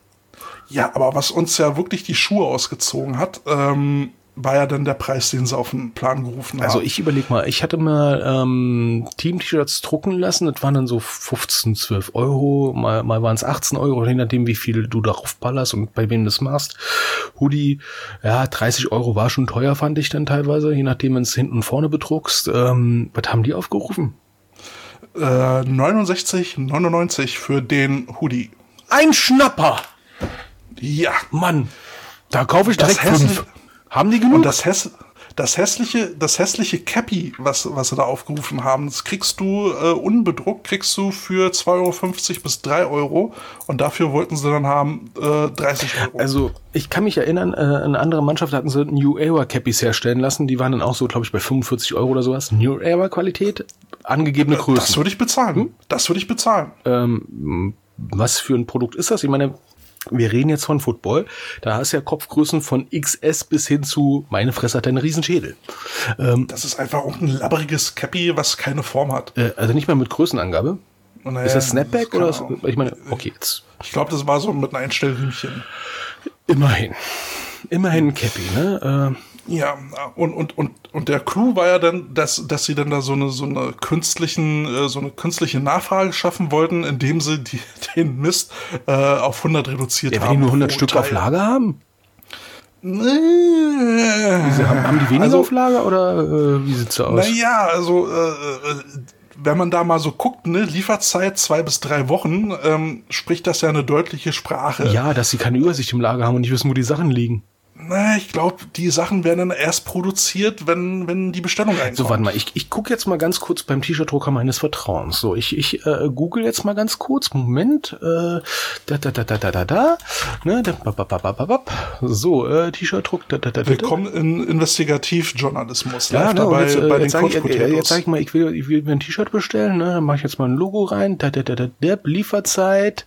ja, aber was uns ja wirklich die Schuhe ausgezogen hat, ähm, war ja dann der Preis, den sie auf den Plan gerufen haben. Also ich überleg mal, ich hatte mal ähm, Team-T-Shirts drucken lassen, das waren dann so fünfzehn, zwölf Euro, mal, mal waren es achtzehn Euro, je nachdem wie viel du darauf ballerst und bei wem du das machst. Hoodie, ja, dreißig Euro war schon teuer, fand ich dann teilweise, je nachdem, wenn es hinten und vorne bedruckst. Ähm, was haben die aufgerufen? Äh, neunundsechzig neunundneunzig für den Hoodie. Ein Schnapper! Ja. Mann, da kaufe ich Das direkt hässlich- fünf. Haben die genug? Und das, häss das hässliche, das hässliche Cappy, was, was sie da aufgerufen haben, das kriegst du äh, unbedruckt, kriegst du für zwei Euro fünfzig bis drei Euro. Und dafür wollten sie dann haben äh, dreißig Euro. Also, ich kann mich erinnern, äh, eine andere Mannschaft hatten sie New Era Cappies herstellen lassen. Die waren dann auch so, glaube ich, bei fünfundvierzig Euro oder sowas. New Era Qualität, angegebene das Größen. würde ich bezahlen. Das würde ich bezahlen. Ähm, was für ein Produkt ist das? Ich meine, wir reden jetzt von Football. Da hast du ja Kopfgrößen von X S bis hin zu, meine Fresse hat einen Riesenschädel. Ähm, Das ist einfach auch ein labberiges Cappy, was keine Form hat. äh, also nicht mal mit Größenangabe. Naja, Ist das Snapback keine oder? Ist, Ahnung. ich meine, okay, jetzt. Ich glaube, das war so mit einem Einstellriemchen. Immerhin. Immerhin ein Cappy, ne? Äh, Ja, und, und, und, und der Clou war ja dann, dass, dass sie dann da so eine, so eine künstlichen, äh, so eine künstliche Nachfrage schaffen wollten, indem sie die, den Mist äh, auf hundert reduziert ja, wenn haben. die nur hundert pro Stück Teil. auf Lager haben? Nee. Haben, haben die weniger Also- auf Lager oder äh, wie sieht's da aus? Naja, also, äh, äh, wenn man da mal so guckt, ne, Lieferzeit zwei bis drei Wochen, ähm, spricht das ja eine deutliche Sprache. Ja, dass sie keine Übersicht im Lager haben und nicht wissen, wo die Sachen liegen. Na, ich glaube, die Sachen werden dann erst produziert, wenn, wenn die Bestellung reinkommt. So, warte mal, ich, ich gucke jetzt mal ganz kurz beim T-Shirt-Drucker meines Vertrauens. So, ich, ich äh, google jetzt mal ganz kurz. Moment. Äh, da, da, da, da, da, da, da. Ne, da, ba, ba, ba, ba, ba. So, äh, T-Shirt-Druck. Da, da, da, da. Willkommen in Investigativjournalismus. Ja, live ne, dabei jetzt, äh, bei jetzt den sag ich, Couch äh, Potatoes. jetzt sag ich mal, ich will, ich will mir ein T-Shirt bestellen. Ne, dann mache ich jetzt mal ein Logo rein. Da, da, da, da, da, Lieferzeit.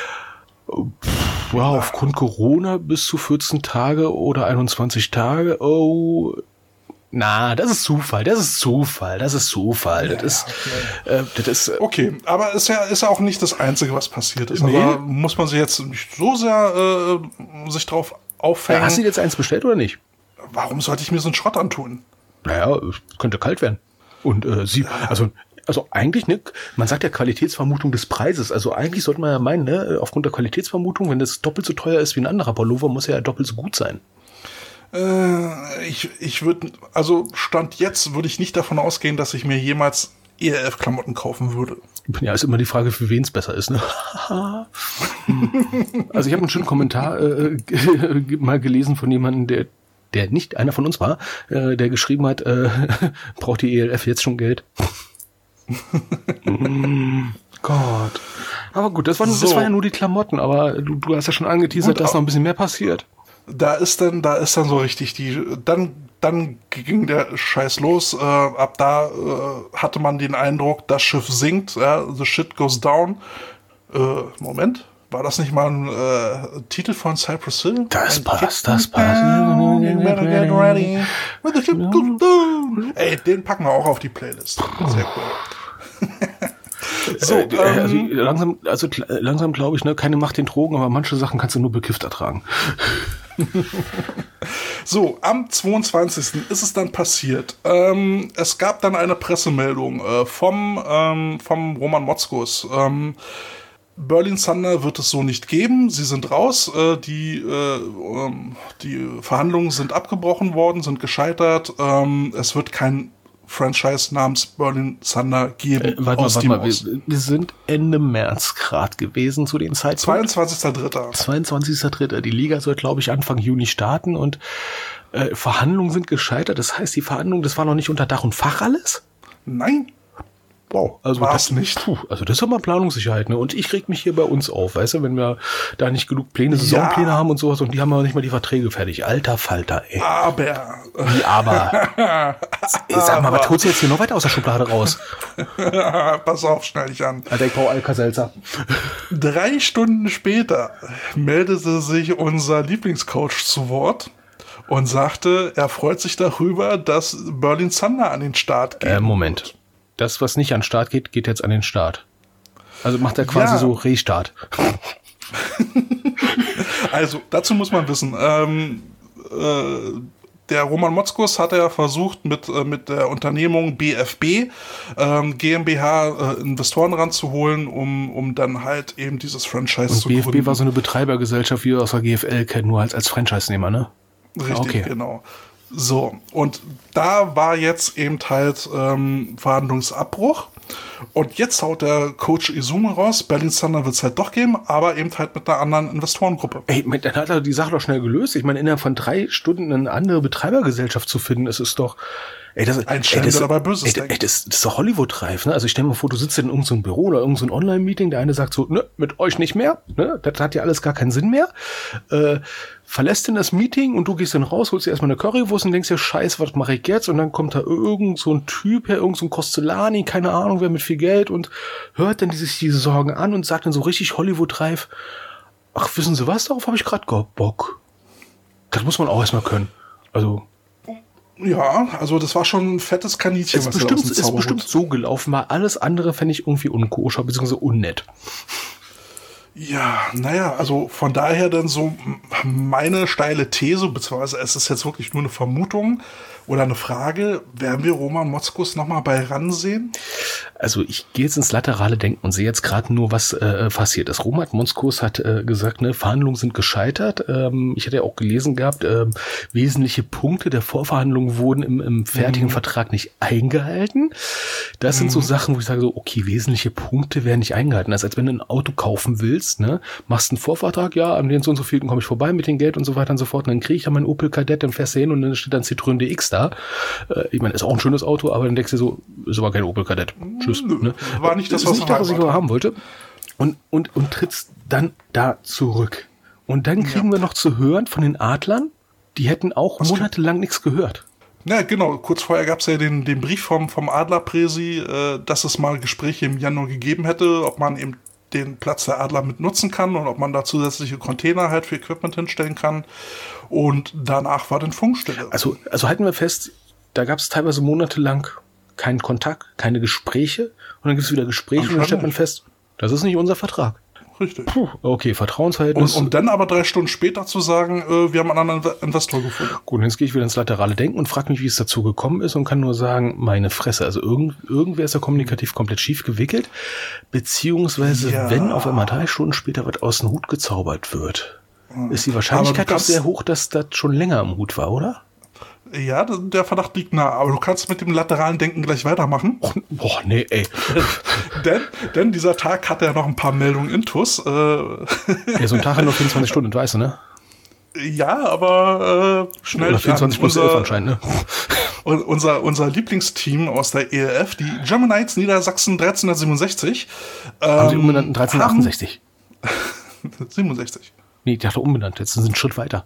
Ja, aufgrund Corona bis zu vierzehn Tage oder einundzwanzig Tage. Oh, na, das ist Zufall, das ist Zufall, das ist Zufall. Das ist, äh, das ist. Äh, Okay, aber ist ja, ist ja auch nicht das Einzige, was passiert ist. Nee. Also muss man sich jetzt nicht so sehr äh, sich drauf aufhängen. hast du jetzt eins bestellt oder nicht? Warum sollte ich mir so einen Schrott antun? Naja, es könnte kalt werden. Und äh, sie, also, also eigentlich, ne, man sagt ja Qualitätsvermutung des Preises. Also eigentlich sollte man ja meinen, ne, aufgrund der Qualitätsvermutung, wenn das doppelt so teuer ist wie ein anderer Pullover, muss er ja doppelt so gut sein. Äh, ich ich würde, also Stand jetzt würde ich nicht davon ausgehen, dass ich mir jemals E L F-Klamotten kaufen würde. Ja, ist immer die Frage, für wen es besser ist, ne? Also ich habe einen schönen Kommentar äh, mal gelesen von jemandem, der der nicht einer von uns war, äh, der geschrieben hat, äh, braucht die E L F jetzt schon Geld? mm, Gott. Aber gut, das, war, So. das war ja nur die Klamotten, aber du, du hast ja schon angeteasert, Gut, dass noch ein bisschen mehr passiert. Da ist dann, da ist dann so richtig die, dann, dann ging der Scheiß los. Äh, ab da äh, hatte man den Eindruck, das Schiff sinkt, ja, the shit goes down. Äh, Moment, war das nicht mal ein äh, Titel von Cypress Hill? Das Ein passt, Get das passt. down, you better get ready, when the ship goes down. Ey, den packen wir auch auf die Playlist. Sehr cool. So, äh, äh, also ähm, langsam, also kl- langsam glaube ich, ne, keine Macht den Drogen, aber manche Sachen kannst du nur bekifft ertragen. So, am zweiundzwanzigsten ist es dann passiert. Ähm, es gab dann eine Pressemeldung äh, vom, ähm, vom Roman Motzkus. Ähm, Berlin Thunder wird es so nicht geben. Sie sind raus. Äh, die, äh, ähm, die Verhandlungen sind abgebrochen worden, sind gescheitert. Ähm, es wird kein Franchise namens Berlin Thunder geben. Äh, warte mal, aus warte dem mal, wir, Aus. wir sind Ende März gerade gewesen zu den Zeitpunkt. zweiundzwanzigster dritter zweiundzwanzigster dritter Die Liga soll, glaube ich, Anfang Juni starten und äh, Verhandlungen sind gescheitert. Das heißt, die Verhandlungen, das war noch nicht unter Dach und Fach alles? Nein, Wow. Also War's das nicht. Puh, also das ist doch mal Planungssicherheit, ne? Und ich reg mich hier bei uns auf, weißt du, wenn wir da nicht genug Pläne, Saisonpläne Ja. haben und sowas und die haben aber nicht mal die Verträge fertig. Alter Falter, ey. aber Wie aber? Sag mal, was holst du jetzt hier noch weiter aus der Schublade raus? pass auf, schnell dich an. Alter, ich brauche Alka-Seltzer. Drei Stunden später meldete sich unser Lieblingscoach zu Wort und sagte, er freut sich darüber, dass Berlin Thunder an den Start geht. Äh, Moment. Das, was nicht an den Start geht, geht jetzt an den Start. Also macht er quasi Ja. so Restart. Also, dazu muss man wissen, ähm, äh, der Roman Motzkus hat ja versucht, mit, äh, mit der Unternehmung B F B ähm, GmbH äh, Investoren ranzuholen, um, um dann halt eben dieses Franchise Und zu B F B gründen. war so eine Betreibergesellschaft, wie wir aus der G F L kennen, nur als, als Franchise-Nehmer, ne? Richtig, Okay. genau. So, und da war jetzt eben halt ähm, Verhandlungsabbruch. Und jetzt haut der Coach Izumi raus, Berlin Thunder wird es halt doch geben, aber eben halt mit einer anderen Investorengruppe. Ey, mit- dann hat er die Sache doch schnell gelöst. Ich meine, innerhalb von drei Stunden eine andere Betreibergesellschaft zu finden, das ist doch... Ey, das, Ein ey, Stern, das, der dabei Böses ey, denkt. ey, das, das ist doch Hollywood-reif, ne? Also ich stell mir vor, du sitzt in irgendeinem so Büro oder irgendein so Online-Meeting, der eine sagt so, ne, mit euch nicht mehr, ne? Das hat ja alles gar keinen Sinn mehr. Äh, verlässt denn das Meeting und du gehst dann raus, holst dir erstmal eine Currywurst und denkst dir, scheiße, was mache ich jetzt? Und dann kommt da irgend so ein Typ her, irgend so ein Costellani, keine Ahnung, wer mit viel Geld und hört dann sich diese Sorgen an und sagt dann so richtig Hollywood-reif, ach, wissen Sie was, darauf habe ich gerade Bock. Das muss man auch erstmal können. Also, Ja, also das war schon ein fettes Kaninchen, ist was er bestimmt, aus dem ist Zauberhut- bestimmt so gelaufen, weil alles andere fände ich irgendwie unkoscher, beziehungsweise unnett. Ja, naja, also von daher dann so meine steile These, beziehungsweise es ist jetzt wirklich nur eine Vermutung oder eine Frage, werden wir Roman Motzkus nochmal bei RAN sehen? Also ich gehe jetzt ins laterale Denken und sehe jetzt gerade nur, was äh, passiert ist. Roman Motzkus hat äh, gesagt, ne, Verhandlungen sind gescheitert. Ähm, ich hatte ja auch gelesen gehabt, ähm, wesentliche Punkte der Vorverhandlungen wurden im, im fertigen Mhm. Vertrag nicht eingehalten. Das sind so Sachen, wo ich sage so, okay, wesentliche Punkte werden nicht eingehalten. Das ist, als wenn du ein Auto kaufen willst willst, ne? Machst einen Vorvertrag, ja, an den so und so vielen komme ich vorbei mit dem Geld und so weiter und so fort. Und dann kriege ich dann meinen Opel Kadett, dann fährst du hin und dann steht dann Citroën D X da. Äh, ich meine, ist auch ein schönes Auto, aber dann denkst du so, ist aber kein Opel Kadett. Tschüss. Ne? War nicht das, ist was, nicht das, was ich haben wollte. Und, und, und trittst dann da zurück. Und dann kriegen ja. wir noch zu hören von den Adlern, die hätten auch was monatelang nichts gehört. Ja, genau. Kurz vorher gab es ja den, den Brief vom, vom Adler-Präsi, äh, dass es mal Gespräche im Januar gegeben hätte, ob man eben den Platz der Adler mit nutzen kann und ob man da zusätzliche Container halt für Equipment hinstellen kann. Und danach war dann Funkstille. Also, also halten wir fest, da gab es teilweise monatelang keinen Kontakt, keine Gespräche. Und dann gibt es wieder Gespräche und dann stellt man fest, das ist nicht unser Vertrag. Richtig. Puh, okay, Vertrauensverhältnis. Und, und dann aber drei Stunden später zu sagen, äh, wir haben einen anderen Investor gefunden. Gut, jetzt gehe ich wieder ins laterale Denken und frage mich, wie es dazu gekommen ist und kann nur sagen, meine Fresse. Also irgend, irgendwer ist da kommunikativ komplett schief gewickelt. Beziehungsweise, ja. wenn auf einmal drei Stunden später was aus dem Hut gezaubert wird, ist die Wahrscheinlichkeit doch sehr hoch, dass das schon länger im Hut war, oder? Ja, der Verdacht liegt nah, aber du kannst mit dem lateralen Denken gleich weitermachen. Oh, boah, nee, ey. denn, denn dieser Tag hatte ja noch ein paar Meldungen intus. Äh ja, so ein Tag hat nur vierundzwanzig Stunden, weißt du, ne? Ja, aber äh, schnell. Oder vierundzwanzig plus elf anscheinend, ne? Und unser, unser Lieblingsteam aus der E L F, die German Knights Niedersachsen dreizehnhundertsiebenundsechzig. Haben ähm, sie umbenannt in dreizehnhundertachtundsechzig? siebenundsechzig. Nee, ich dachte umbenannt, jetzt sind sie einen Schritt weiter.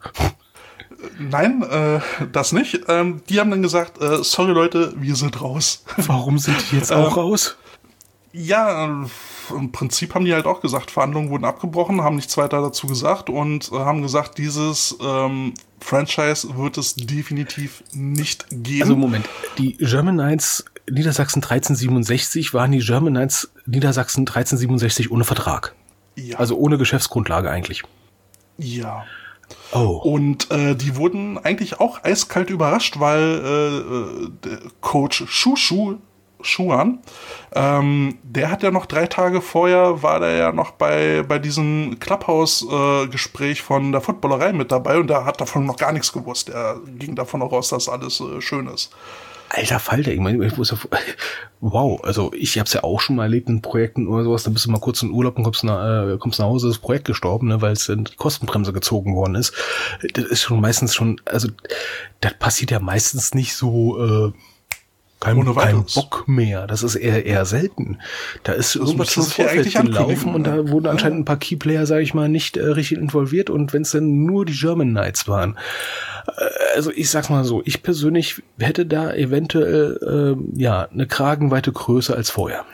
Nein, äh, das nicht. Ähm, die haben dann gesagt, äh, sorry Leute, wir sind raus. Warum sind die jetzt auch ähm, raus? Ja, äh, im Prinzip haben die halt auch gesagt, Verhandlungen wurden abgebrochen, haben nichts weiter dazu gesagt und äh, haben gesagt, dieses ähm, Franchise wird es definitiv nicht geben. Also Moment, die German Knights Niedersachsen dreizehnhundertsiebenundsechzig waren die German Knights Niedersachsen dreizehnhundertsiebenundsechzig ohne Vertrag. Ja. Also ohne Geschäftsgrundlage eigentlich. Ja. Oh. Und äh, die wurden eigentlich auch eiskalt überrascht, weil äh, der Coach Shushu Schuhan, ähm, der hat ja noch drei Tage vorher, war der ja noch bei, bei diesem Clubhouse-Gespräch äh, von der Footballerei mit dabei und der hat davon noch gar nichts gewusst. Er ging davon auch aus, dass alles äh, schön ist. Alter Falter, ich meine, ich wusste, wow, also ich hab's ja auch schon mal erlebt in Projekten oder sowas, da bist du mal kurz in Urlaub und kommst nach, äh, kommst nach Hause, ist das Projekt gestorben, ne, weil es in die Kostenbremse gezogen worden ist. Das ist schon meistens schon, also das passiert ja meistens nicht so, äh, kein, kein Bock mehr. Das ist eher eher selten. Da ist also irgendwas schon Vorfeld gelaufen und da wurden anscheinend ein paar Keyplayer, sage ich mal, nicht äh, richtig involviert und wenn es dann nur die German Knights waren. Äh, also ich sag's mal so, ich persönlich hätte da eventuell äh, ja eine Kragenweite größer als vorher.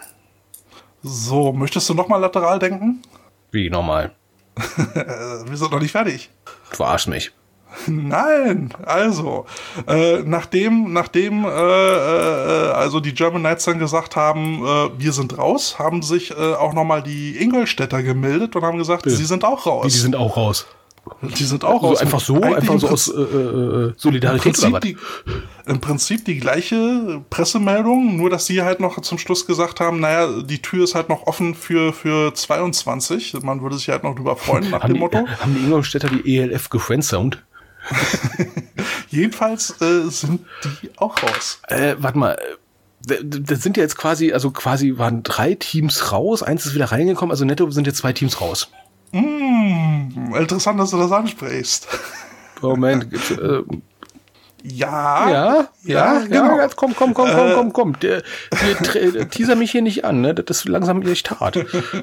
So, möchtest du nochmal lateral denken? Wie normal. Wir sind noch nicht fertig. Du verarsch mich. Nein, also äh, nachdem nachdem äh, äh, also die German Knights dann gesagt haben, äh, wir sind raus, haben sich äh, auch nochmal die Ingolstädter gemeldet und haben gesagt, ja. sie sind auch raus. Wie, die sind auch raus. Die sind auch also raus. Einfach so, einfach so aus äh, äh, Solidarität im oder was? Die, Im Prinzip die gleiche Pressemeldung, nur dass sie halt noch zum Schluss gesagt haben, naja, die Tür ist halt noch offen für für zweiundzwanzig. Man würde sich halt noch drüber freuen nach haben dem die, Motto. Äh, haben die Ingolstädter die E L F gefriendsound? Jedenfalls äh, sind die auch raus. Äh, warte mal, das sind ja jetzt quasi, also quasi waren drei Teams raus, eins ist wieder reingekommen, also netto sind jetzt zwei Teams raus. Mm, interessant, dass du das ansprichst. Moment, äh, ja, ja, ja, ja, genau. Ja, komm, komm, komm, komm, komm, komm. Der, der teaser mich hier nicht an, ne? Das ist langsam echt hart.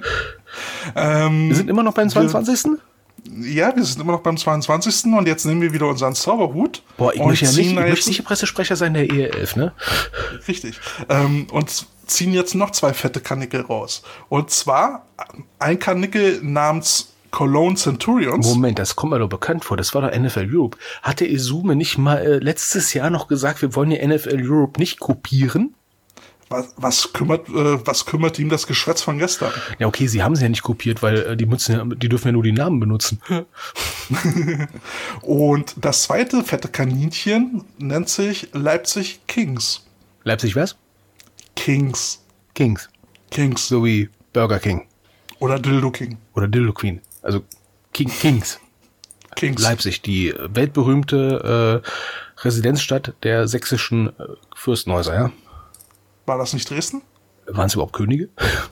ähm, wir sind immer noch beim zweiundzwanzigsten Ja, wir sind immer noch beim zweiundzwanzigsten und jetzt nehmen wir wieder unseren Zauberhut. Boah, ich möchte ja nicht, ich möchte nicht Pressesprecher sein der E L F, ne? Richtig. Ähm, und ziehen jetzt noch zwei fette Karnickel raus. Und zwar ein Karnickel namens Cologne Centurions. Moment, das kommt mir doch bekannt vor. Das war doch N F L Europe. Hatte Izume nicht mal äh, letztes Jahr noch gesagt, wir wollen die N F L Europe nicht kopieren? Was, was kümmert, äh, was kümmert ihm das Geschwätz von gestern? Ja, okay, sie haben sie ja nicht kopiert, weil äh, die, müssen ja, die dürfen ja nur die Namen benutzen. Und das zweite fette Kaninchen nennt sich Leipzig Kings. Leipzig was? Kings. Kings. Kings. So wie Burger King. Oder Dildo King. Oder Dildo Queen. Also King, Kings. Kings. Leipzig, die weltberühmte äh, Residenzstadt der sächsischen äh, Fürstenhäuser, ja? War das nicht Dresden? Waren es überhaupt Könige?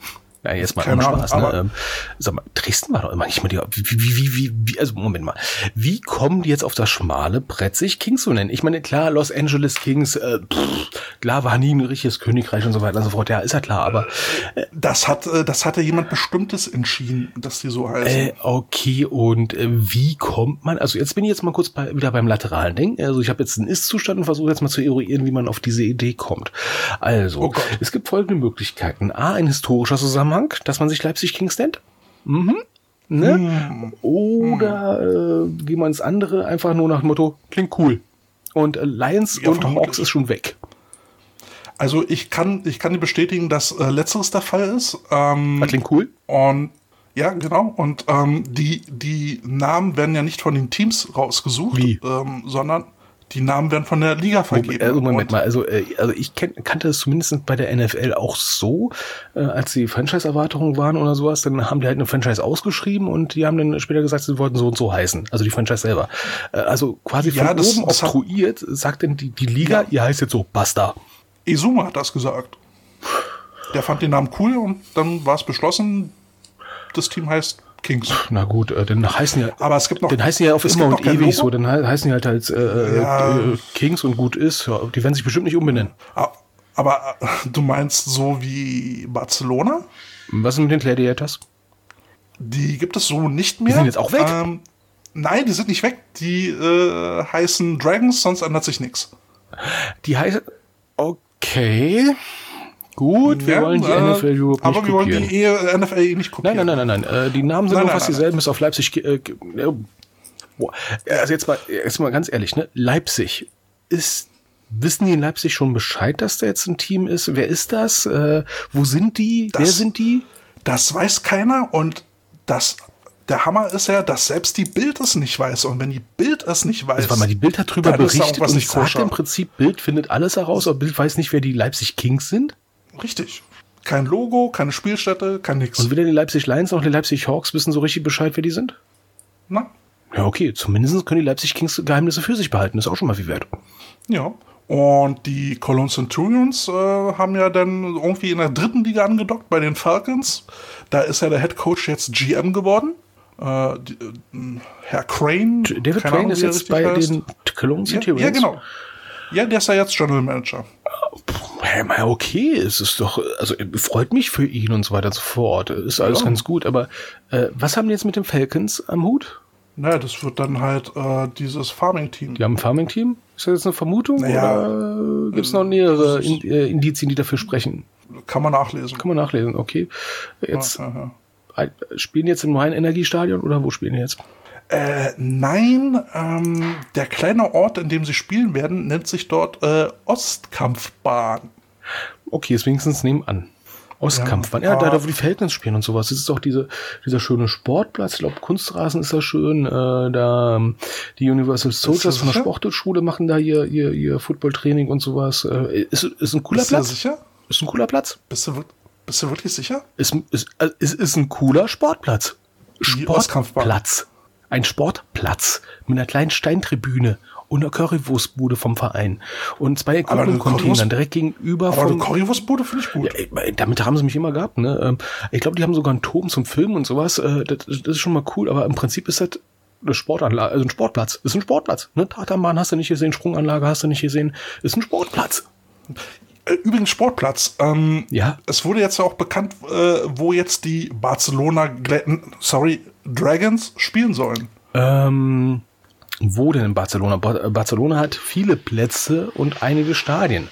Ja, jetzt mal Keine ohne Ahnung, Spaß, ne? aber- Ähm, sag mal, Dresden war doch immer nicht mal die, wie, wie, wie, wie, wie, also Moment mal, wie kommen die jetzt auf das schmale Brett, sich Kings zu nennen? Ich meine, klar, Los Angeles Kings, äh, pff, klar, war nie ein richtiges Königreich und so weiter und so fort, ja, ist ja klar, aber Das hat, äh, das hatte jemand Bestimmtes entschieden, dass die so heißen. Äh, okay, und äh, wie kommt man, also jetzt bin ich jetzt mal kurz bei, wieder beim lateralen Ding, also ich habe jetzt einen Ist-Zustand und versuche jetzt mal zu eruieren, wie man auf diese Idee kommt. Also, Oh Gott. es gibt folgende Möglichkeiten. A, ein historischer Zusammenhang, dass man sich Leipzig Kings nennt. Mhm. Ne? Hm. Oder äh, gehen wir ins andere, einfach nur nach dem Motto, klingt cool. Und äh, Lions Ja, und vermutlich. Hawks ist schon weg. Also ich kann, ich kann dir bestätigen, dass äh, letzteres der Fall ist. Ähm, Das klingt cool. Und ja, genau. Und ähm, die, die Namen werden ja nicht von den Teams rausgesucht, Wie? Ähm, sondern die Namen werden von der Liga vergeben. Also Moment Und- mal, also, äh, also ich kenn, kannte es zumindest bei der N F L auch so, äh, als die Franchise-Erwartungen waren oder sowas, dann haben die halt eine Franchise ausgeschrieben und die haben dann später gesagt, sie wollten so und so heißen, also die Franchise selber. Äh, also quasi von Ja, das- oben das hat- obtruiert, sagt denn die, die Liga, Ja. ihr heißt jetzt so, basta. Izuma hat das gesagt. Der fand den Namen cool und dann war es beschlossen, das Team heißt Kings. Na gut, äh, dann heißen ja, Aber es gibt noch, dann heißen die ja auf es immer gibt und noch kein ewig Logo. so, dann he- heißen die halt als äh, Ja. äh, Kings und gut ist, ja, die werden sich bestimmt nicht umbenennen. Ah, Aber äh, du meinst so wie Barcelona? Was ist mit den Gladiators? Die gibt es so nicht mehr. sind jetzt auch weg? Ähm, nein, die sind nicht weg. Die äh, heißen Dragons, sonst ändert sich nichts. Die heißen, okay, gut, wir Ja, wollen die äh, N F L Europe nicht Aber wir wollen kopieren. die e N F L nicht kopieren. Nein, nein, nein, nein, nein. Äh, die Namen sind Nein, noch nein, fast nein, dieselben, bis auf Leipzig. ge- Äh, ge- äh, boah. Also jetzt mal, jetzt mal ganz ehrlich, ne? Leipzig ist, wissen die in Leipzig schon Bescheid, dass da jetzt ein Team ist? Wer ist das? Äh, wo sind die? Das- Wer sind die? Das weiß keiner und das, der Hammer ist ja, dass selbst die Bild es nicht weiß. Und wenn die Bild es nicht weiß, Also, weil mal die Bild hat drüber dann ist da berichtet irgendwas und nicht sagt koscher. im Prinzip, Bild findet alles heraus, aber Bild weiß nicht, wer die Leipzig Kings sind. Richtig. Kein Logo, keine Spielstätte, kein nix. Und weder die Leipzig Lions noch die Leipzig Hawks wissen so richtig Bescheid, wer die sind. Na, Ja, okay, zumindest können die Leipzig Kings Geheimnisse für sich behalten. Das ist auch schon mal viel wert. ja. Und die Cologne Centurions äh, haben ja dann irgendwie in der dritten Liga angedockt bei den Falcons. Da ist ja der Head Coach jetzt G M geworden. Äh, die, äh, Herr Crane. David keine Crane Ahnung, ist wie er jetzt richtig bei heißt. den Cologne Ja, Centurions. ja, genau. Ja, der ist ja jetzt General Manager. Hey, mal okay, es ist doch, also freut mich für ihn und so weiter und so fort. Ist alles Ja. ganz gut, aber äh, was haben die jetzt mit den Falcons am Hut? Naja, das wird dann halt äh, dieses Farming-Team. Die haben ein Farming-Team? Ist das jetzt eine Vermutung? Naja, oder gibt es noch nähere in, äh, Indizien, die dafür sprechen? Kann man nachlesen. Kann man nachlesen, okay. Jetzt Ja, ja, ja. äh, spielen die jetzt im Rhein-Energiestadion oder wo spielen die jetzt? Äh, nein, ähm, der kleine Ort, in dem sie spielen werden, nennt sich dort äh, Ostkampfbahn. Okay, ist wenigstens nebenan. Ostkampfbahn. Ja, Ja, da, da ah. wo die Falcons spielen und sowas. Das ist auch diese, dieser schöne Sportplatz. Ich glaube, Kunstrasen ist da schön. Äh, da ähm, die Universal Soldiers von der sicher? Sporthochschule machen da ihr, ihr, ihr Footballtraining und sowas. Äh, ist, ist ein cooler Bist du Platz. sicher? Ist ein cooler Platz. Bist du, wir- bist du wirklich sicher? Ist, ist, äh, ist, ist ein cooler Sportplatz. Die Ostkampfbahn. Sportplatz. Ein Sportplatz mit einer kleinen Steintribüne und einer Currywurstbude vom Verein. Und zwei Aber eine Containern Currywurst- direkt gegenüber Aber eine vom... Currywurstbude finde ich gut. Ja, ey, damit haben sie mich immer gehabt, ne? Ähm, Ich glaube, die haben sogar einen Turm zum Filmen und sowas. Äh, Das, das ist schon mal cool, aber im Prinzip ist das eine Sportanlage, also ein Sportplatz. Ist ein Sportplatz. Ne? Tatanbahn hast du nicht gesehen, Sprunganlage hast du nicht gesehen. Ist ein Sportplatz. Äh, Übrigens Sportplatz. Ähm, Ja. Es wurde jetzt auch bekannt, äh, wo jetzt die Barcelona Gla sorry, Dragons spielen sollen. Ähm, wo denn in Barcelona? Ba Barcelona hat viele Plätze und einige Stadien.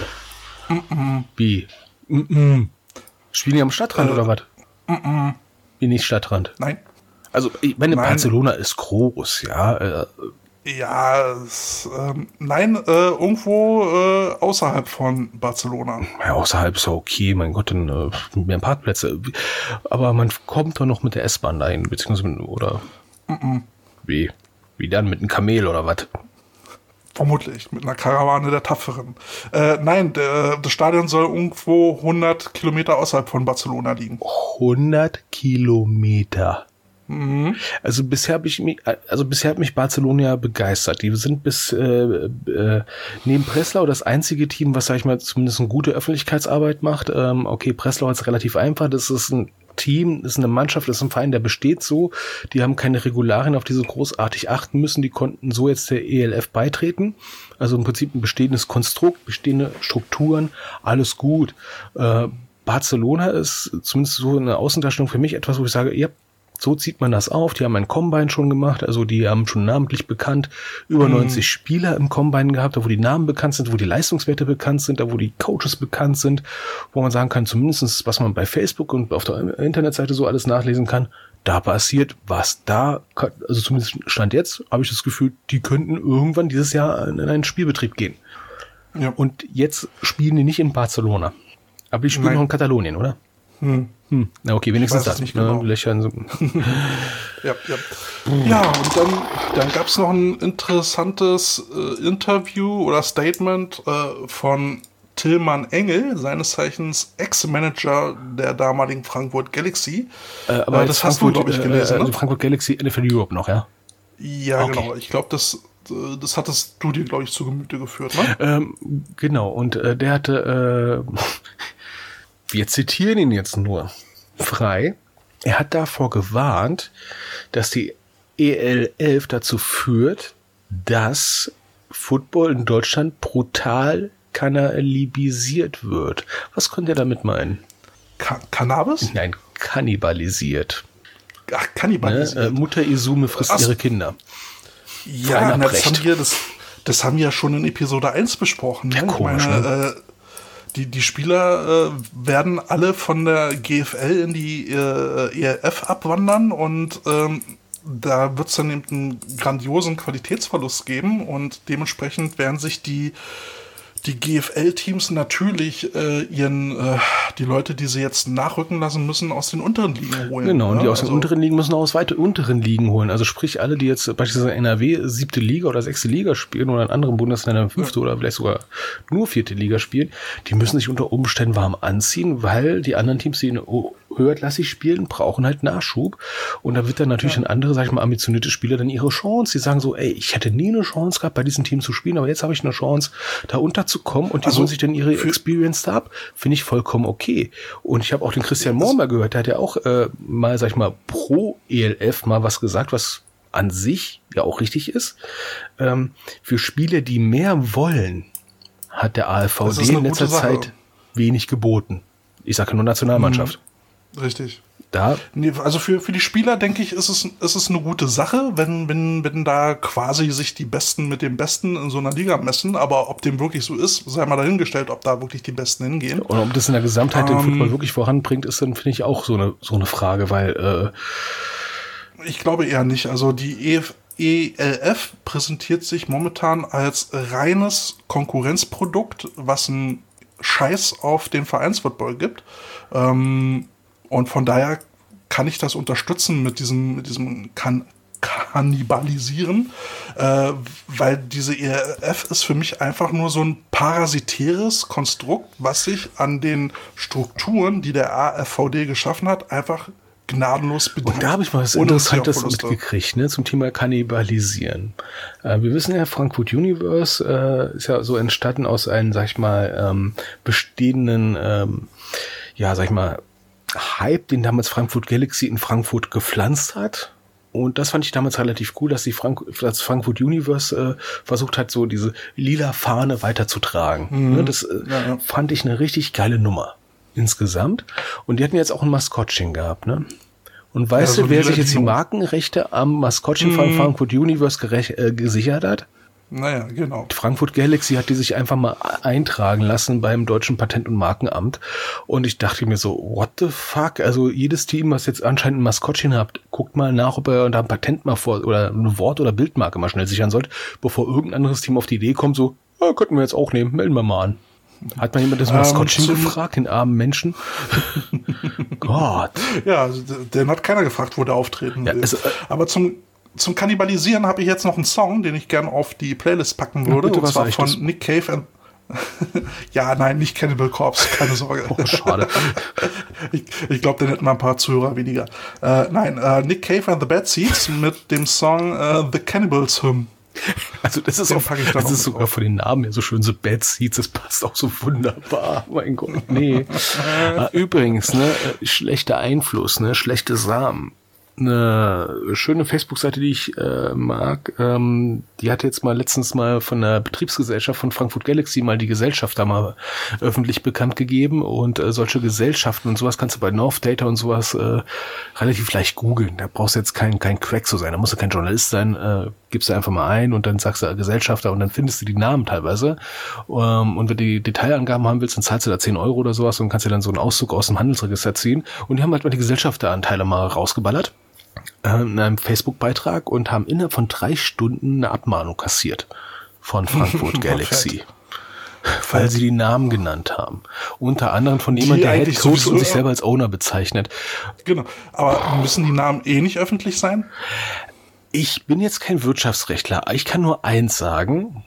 Wie? Mm-mm. Spielen die am Stadtrand Äh, oder was? Wie nicht Stadtrand? Nein. Also, ich meine, Nein. Barcelona ist groß, ja. Äh, Ja, es, ähm, nein, äh, irgendwo äh, außerhalb von Barcelona. Ja, außerhalb ist ja okay, mein Gott, dann äh, mehr Parkplätze. Aber man kommt doch noch mit der S-Bahn dahin, beziehungsweise mit, oder wie? Wie dann? Mit einem Kamel oder was? Vermutlich, mit einer Karawane der Tapferen. Äh, nein, der, das Stadion soll irgendwo hundert Kilometer außerhalb von Barcelona liegen. hundert Kilometer. Mhm. Also bisher habe ich mich, also bisher hat mich Barcelona begeistert. Die sind bis äh, äh, neben Breslau das einzige Team, was, sag ich mal, zumindest eine gute Öffentlichkeitsarbeit macht. Ähm, okay, Breslau hat es relativ einfach. Das ist ein Team, das ist eine Mannschaft, das ist ein Verein, der besteht so. Die haben keine Regularien, auf die sie großartig achten müssen. Die konnten so jetzt der E L F beitreten. Also im Prinzip ein bestehendes Konstrukt, bestehende Strukturen, alles gut. Äh, Barcelona ist zumindest so eine Außendarstellung für mich etwas, wo ich sage, ja, so zieht man das auf. Die haben ein Combine schon gemacht, also die haben schon namentlich bekannt über mhm. neunzig Spieler im Combine gehabt, da wo die Namen bekannt sind, wo die Leistungswerte bekannt sind, da wo die Coaches bekannt sind, wo man sagen kann, zumindest was man bei Facebook und auf der Internetseite so alles nachlesen kann, da passiert was da, also zumindest Stand jetzt, habe ich das Gefühl, die könnten irgendwann dieses Jahr in einen Spielbetrieb gehen. Ja. Und jetzt spielen die nicht in Barcelona, aber die spielen Nein. noch in Katalonien, oder? Hm. Hm. Na okay, wenigstens das. Nicht genau. Ne? Löchern so. ja, ja. ja, und dann, dann gab es noch ein interessantes äh, Interview oder Statement äh, von Tillmann Engel, seines Zeichens Ex-Manager der damaligen Frankfurt Galaxy. Äh, aber äh, das hast du, glaube ich, gelesen. Äh, also ne? Frankfurt Galaxy N F L Europe noch, ja? Ja, okay. Genau. Ich glaube, das, das hattest du dir, glaube ich, zu Gemüte geführt, ne? Ähm, genau, und äh, der hatte... Äh, wir zitieren ihn jetzt nur frei. Er hat davor gewarnt, dass die E L F dazu führt, dass Football in Deutschland brutal kannibalisiert wird. Was könnte er damit meinen? Ka- Cannabis? Nein, kannibalisiert. Ach, kannibalisiert. Ne? Äh, Mutter Isume frisst Ach, ihre Kinder. Ja, na, das, haben wir, das, das haben wir ja schon in Episode eins besprochen. Ne? Ja, komisch, meine, ne? äh, Die, die Spieler äh, werden alle von der G F L in die äh, E L F abwandern und ähm, da wird es dann eben einen grandiosen Qualitätsverlust geben und dementsprechend werden sich die, die G F L-Teams natürlich äh, ihren äh, die Leute, die sie jetzt nachrücken lassen müssen, aus den unteren Ligen holen. Genau, und die ja? aus den also, unteren Ligen müssen auch aus weiter unteren Ligen holen. Also sprich, alle, die jetzt beispielsweise N R W siebte Liga oder sechste Liga spielen oder in anderen Bundesländern fünfte ja. oder vielleicht sogar nur vierte Liga spielen, die müssen sich unter Umständen warm anziehen, weil die anderen Teams, die in höherklassig spielen, brauchen halt Nachschub. Und da wird dann natürlich ja. ein andere, sag ich mal, ambitionierte Spieler dann ihre Chance. Die sagen so, ey, ich hätte nie eine Chance gehabt, bei diesem Team zu spielen, aber jetzt habe ich eine Chance, da unterzukommen und die also, holen sich dann ihre Experience da ab. Finde ich vollkommen okay. Und ich habe auch den Christian Mohr mal gehört, der hat ja auch äh, mal, sag ich mal, pro E L F mal was gesagt, was an sich ja auch richtig ist. Ähm, für Spieler, die mehr wollen, hat der A F V D in letzter Zeit wenig geboten. Ich sage nur Nationalmannschaft. Mhm. Richtig. Da. Nee, also für, für die Spieler, denke ich, ist es, ist es eine gute Sache, wenn, wenn, wenn da quasi sich die Besten mit den Besten in so einer Liga messen. Aber ob dem wirklich so ist, sei mal dahingestellt, ob da wirklich die Besten hingehen. Und ob das in der Gesamtheit ähm, den Football wirklich voranbringt, ist dann, finde ich, auch so eine, so eine Frage, weil äh, ich glaube eher nicht. Also die E L F präsentiert sich momentan als reines Konkurrenzprodukt, was einen Scheiß auf den Vereinsfootball gibt. Ähm, Und von daher kann ich das unterstützen mit diesem, mit diesem kan- Kannibalisieren, äh, weil diese E L F ist für mich einfach nur so ein parasitäres Konstrukt, was sich an den Strukturen, die der A F V D geschaffen hat, einfach gnadenlos bedient. Und da habe ich mal was Interessantes mitgekriegt, ne, zum Thema Kannibalisieren. Äh, wir wissen ja, Frankfurt Universe äh, ist ja so entstanden aus einem, sag ich mal, ähm, bestehenden, ähm, ja, sag ich mal, Hype, den damals Frankfurt Galaxy in Frankfurt gepflanzt hat. Und das fand ich damals relativ cool, dass die Frank- dass Frankfurt Universe äh, versucht hat, so diese lila Fahne weiterzutragen. Mhm. Ne, das äh, ja, ja. fand ich eine richtig geile Nummer insgesamt. Und die hatten jetzt auch ein Maskottchen gehabt, ne? Und weißt ja, so du, wer sich jetzt die Markenrechte am Maskottchen mhm. von Frankfurt Universe gerech- äh, gesichert hat? Naja, genau. Frankfurt Galaxy hat die sich einfach mal eintragen lassen beim Deutschen Patent- und Markenamt. Und ich dachte mir so, what the fuck? Also jedes Team, was jetzt anscheinend ein Maskottchen habt, guckt mal nach, ob ihr da ein Patent mal vor oder eine Wort- oder Bildmarke mal schnell sichern sollt, bevor irgendein anderes Team auf die Idee kommt, so, ja, könnten wir jetzt auch nehmen, melden wir mal an. Hat mal jemand das Maskottchen ähm, gefragt, den armen Menschen? Gott. Ja, also, den hat keiner gefragt, wo der auftreten will. Ja, also, äh, Aber zum Zum Kannibalisieren habe ich jetzt noch einen Song, den ich gerne auf die Playlist packen würde. Ja, bitte, und zwar von Nick Cave and, Ja, nein, nicht Cannibal Corpse, keine Sorge. Oh, schade. ich ich glaube, dann hätten wir ein paar Zuhörer weniger. Äh, nein, äh, Nick Cave and the Bad Seeds mit dem Song äh, The Cannibals Hymn. Also das ist, Den auch, packe ich da das noch ist mit sogar drauf. von den Namen her so schön, so Bad Seeds, das passt auch so wunderbar. Mein Gott, nee. ah, übrigens, ne, äh, schlechter Einfluss, ne, schlechte Samen. Eine schöne Facebook-Seite, die ich äh, mag, ähm, die hat jetzt mal letztens mal von der Betriebsgesellschaft von Frankfurt Galaxy mal die Gesellschaft da mal öffentlich bekannt gegeben und äh, solche Gesellschaften und sowas kannst du bei North Data und sowas äh, relativ leicht googeln. Da brauchst du jetzt kein kein Crack zu sein, da musst du kein Journalist sein, äh, gibst du einfach mal ein und dann sagst du Gesellschafter und dann findest du die Namen teilweise. Ähm, und wenn du die Detailangaben haben willst, dann zahlst du da zehn Euro oder sowas und kannst dir dann so einen Auszug aus dem Handelsregister ziehen. Und die haben halt mal die Gesellschafteranteile mal rausgeballert in einem Facebook-Beitrag und haben innerhalb von drei Stunden eine Abmahnung kassiert von Frankfurt Galaxy. Weil sie die Namen genannt haben. Unter anderem von jemand, der Head Coach und sich selber als Owner bezeichnet. Genau. Aber müssen die Namen eh nicht öffentlich sein? Ich bin jetzt kein Wirtschaftsrechtler. Ich kann nur eins sagen.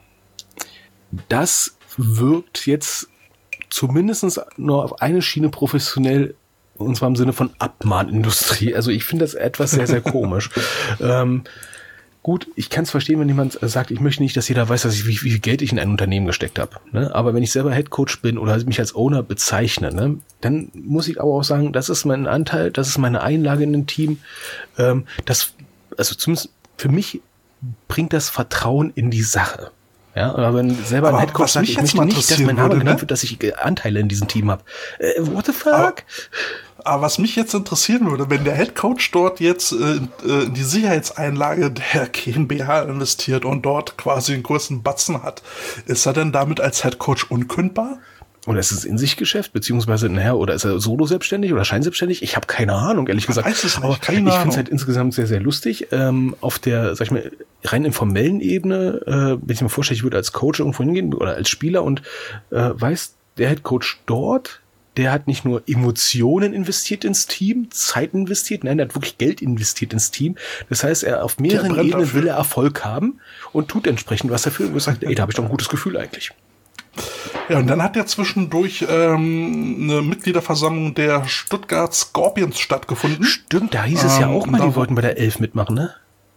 Das wirkt jetzt zumindest nur auf eine Schiene professionell, und zwar im Sinne von Abmahnindustrie. Also ich finde das etwas sehr, sehr komisch. ähm, gut, ich kann es verstehen, wenn jemand sagt, ich möchte nicht, dass jeder weiß, dass ich, wie, wie viel Geld ich in ein Unternehmen gesteckt habe. Ne? Aber wenn ich selber Headcoach bin oder mich als Owner bezeichne, ne, dann muss ich aber auch sagen, das ist mein Anteil, das ist meine Einlage in dem Team. Ähm, das, also zumindest für mich bringt das Vertrauen in die Sache. Ja, aber wenn selber aber ein Headcoach sagt, ich möchte nicht, dass mein Name würde, genannt ne? wird, dass ich Anteile in diesem Team habe. Äh, what the fuck? Aber, aber was mich jetzt interessieren würde, wenn der Headcoach dort jetzt äh, in die Sicherheitseinlage der GmbH investiert und dort quasi einen großen Batzen hat, ist er denn damit als Headcoach unkündbar? Oder ist es in sich Geschäft, beziehungsweise, naja, oder ist er solo selbstständig oder scheinselbstständig? Ich habe keine Ahnung, ehrlich gesagt. Ich weiß es nicht, aber keine ich finde Ahnung. es halt insgesamt sehr, sehr lustig. Ähm, auf der, sag ich mal, rein informellen Ebene, äh, wenn ich mir vorstelle, ich würde als Coach irgendwo hingehen oder als Spieler und äh, weiß, der Headcoach dort, der hat nicht nur Emotionen investiert ins Team, Zeit investiert, nein, der hat wirklich Geld investiert ins Team. Das heißt, er auf mehreren brennt Ebenen dafür. will er Erfolg haben und tut entsprechend was dafür und sagt, ey, da habe ich doch ein gutes Gefühl eigentlich. Ja, und dann hat ja zwischendurch ähm, eine Mitgliederversammlung der Stuttgart Scorpions stattgefunden. Stimmt, da hieß es Ähm, ja auch mal, da- die wollten bei der Elf mitmachen, ne?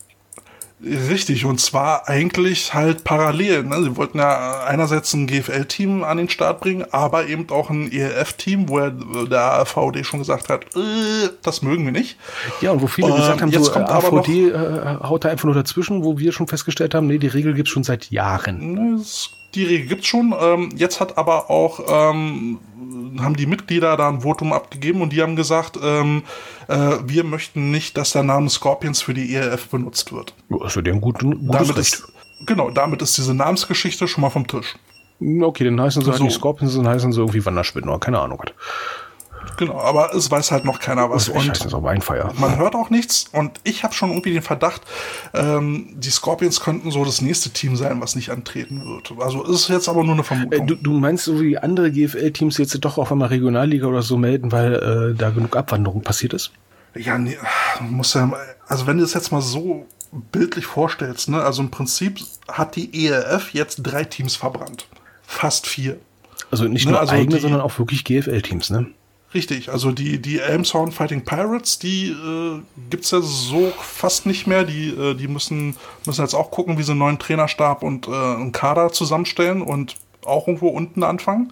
Richtig, und zwar eigentlich halt parallel. Ne? Sie wollten ja einerseits ein G F L-Team an den Start bringen, aber eben auch ein E L F-Team, wo er, der A V D schon gesagt hat, äh, das mögen wir nicht. Ja, und wo viele Ähm, gesagt haben, jetzt so kommt A aber V D äh, haut da einfach nur dazwischen, wo wir schon festgestellt haben, nee, die Regel gibt's schon seit Jahren. Ne, das- Die Regel gibt's schon. Ähm, jetzt hat aber auch ähm, haben die Mitglieder da ein Votum abgegeben und die haben gesagt, ähm, äh, wir möchten nicht, dass der Name Scorpions für die E L F benutzt wird. Ja, das wäre ein gut, gutes Damit Recht. ist, genau, damit ist diese Namensgeschichte schon mal vom Tisch. Okay, dann heißen sie halt So. nicht Scorpions, dann heißen sie irgendwie Wanderspinnen oder keine Ahnung. Genau, aber es weiß halt noch keiner was. Ich heiße es auch Weinfeier. Man hört auch nichts und ich habe schon irgendwie den Verdacht, ähm, die Scorpions könnten so das nächste Team sein, was nicht antreten wird. Also ist jetzt aber nur eine Vermutung. Äh, du, du meinst, so wie andere G F L-Teams jetzt doch auf einmal Regionalliga oder so melden, weil äh, da genug Abwanderung passiert ist? Ja, nee, muss ja, also wenn du es jetzt mal so bildlich vorstellst, ne, also im Prinzip hat die E L F jetzt drei Teams verbrannt. Fast vier. Also nicht Ne, nur also eigene, die- sondern auch wirklich G F L-Teams, ne? Richtig, also die, die Elmshorn Fighting Pirates, die äh, gibt's ja so fast nicht mehr. Die, äh, die müssen, müssen jetzt auch gucken, wie sie einen neuen Trainerstab und äh, einen Kader zusammenstellen und auch irgendwo unten anfangen.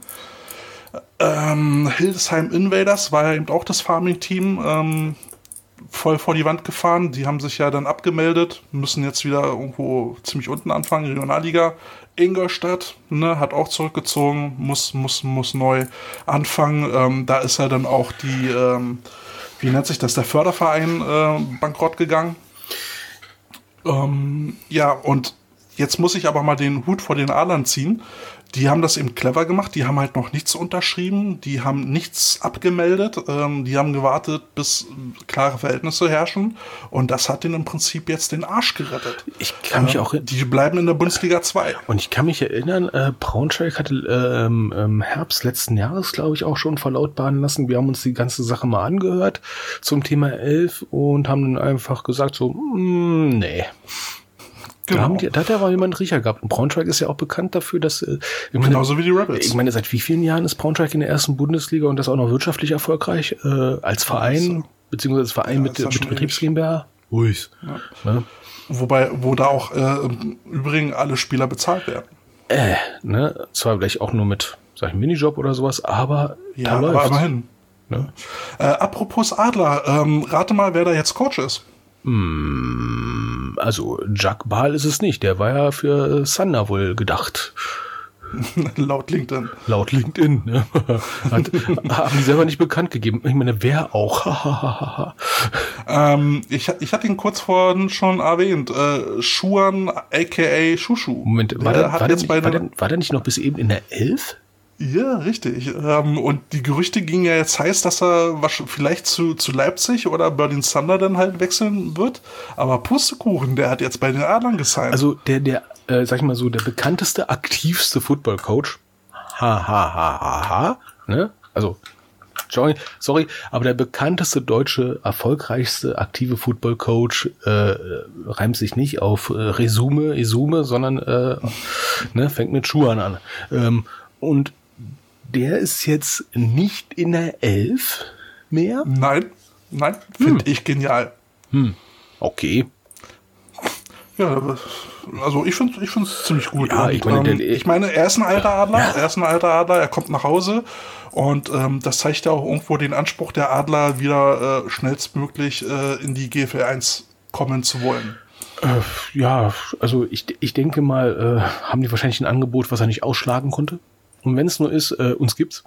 Ähm, Hildesheim Invaders war ja eben auch das Farming-Team, ähm, voll vor die Wand gefahren. Die haben sich ja dann abgemeldet, müssen jetzt wieder irgendwo ziemlich unten anfangen, Regionalliga. Ingolstadt, ne, hat auch zurückgezogen, muss, muss, muss neu anfangen. Ähm, da ist ja dann auch die, ähm, wie nennt sich das, der Förderverein äh, bankrott gegangen. Ähm, ja, und jetzt muss ich aber mal den Hut vor den Adlern ziehen. Die haben das eben clever gemacht, die haben halt noch nichts unterschrieben, die haben nichts abgemeldet, ähm, die haben gewartet, bis äh, klare Verhältnisse herrschen und das hat denen im Prinzip jetzt den Arsch gerettet. Ich kann mich Ähm, auch... Die bleiben in der Bundesliga zwei. Und ich kann mich erinnern, äh, Braunschweig hatte ähm, im Herbst letzten Jahres, glaube ich, auch schon verlautbaren lassen. Wir haben uns die ganze Sache mal angehört zum Thema elf und haben dann einfach gesagt so, mm, nee. Genau. Da, haben die, da hat er aber jemand Riecher gehabt. Und Braunschweig ist ja auch bekannt dafür, dass... Äh, ich meine, Genauso wie die Rebels. Ich meine, seit wie vielen Jahren ist Braunschweig in der ersten Bundesliga und das auch noch wirtschaftlich erfolgreich? Äh, als Verein, beziehungsweise als Verein Ja, mit, ist ja mit schon Betriebs GmbH? Ruhig. Ja. Ne? Wobei, wo da auch äh, im Übrigen alle Spieler bezahlt werden. Äh, ne? Zwar vielleicht auch nur mit, sag ich, Minijob oder sowas, aber Ja, da aber läuft's. immerhin. Ne? Äh, apropos Adler, ähm, rate mal, wer da jetzt Coach ist. Hm, also Jack Baal ist es nicht. Der war ja für Sander wohl gedacht. Laut LinkedIn. Laut LinkedIn. Ne? Hat, haben die selber nicht bekannt gegeben. Ich meine, wer auch? ähm, ich, ich hatte ihn kurz vorhin schon erwähnt. Äh, Schuan, a k a. Schuschu. Moment, war der der, hat war, der jetzt nicht, bei war, den- der, war der nicht noch bis eben in der Elf? Ja, richtig. Ähm, und die Gerüchte gingen ja jetzt heiß, dass er wasch- vielleicht zu, zu Leipzig oder Berlin Thunder dann halt wechseln wird. Aber Pustekuchen, der hat jetzt bei den Adlern gesigned. Also der, der, äh, sag ich mal so, der bekannteste, aktivste Football-Coach. Ha, ha, ha, ha, ha. Ne? Also, sorry, sorry, aber der bekannteste deutsche, erfolgreichste, aktive Football-Coach äh, reimt sich nicht auf äh, Resume, Esume, sondern äh, ne, fängt mit Schuhan an. Ähm, und der ist jetzt nicht in der Elf mehr? Nein, nein, finde ich genial. Okay. Ja, also ich finde ich es ziemlich gut. Ja, Und, ich meine, ähm, der- ich meine, er ist ein alter Adler, er ist ein alter Adler, er kommt nach Hause und ähm, das zeigt ja auch irgendwo den Anspruch der Adler, wieder äh, schnellstmöglich äh, in die G F L eins kommen zu wollen. Äh, ja, also ich, ich denke mal, äh, haben die wahrscheinlich ein Angebot, was er nicht ausschlagen konnte. Und wenn es nur ist, äh, uns gibt's.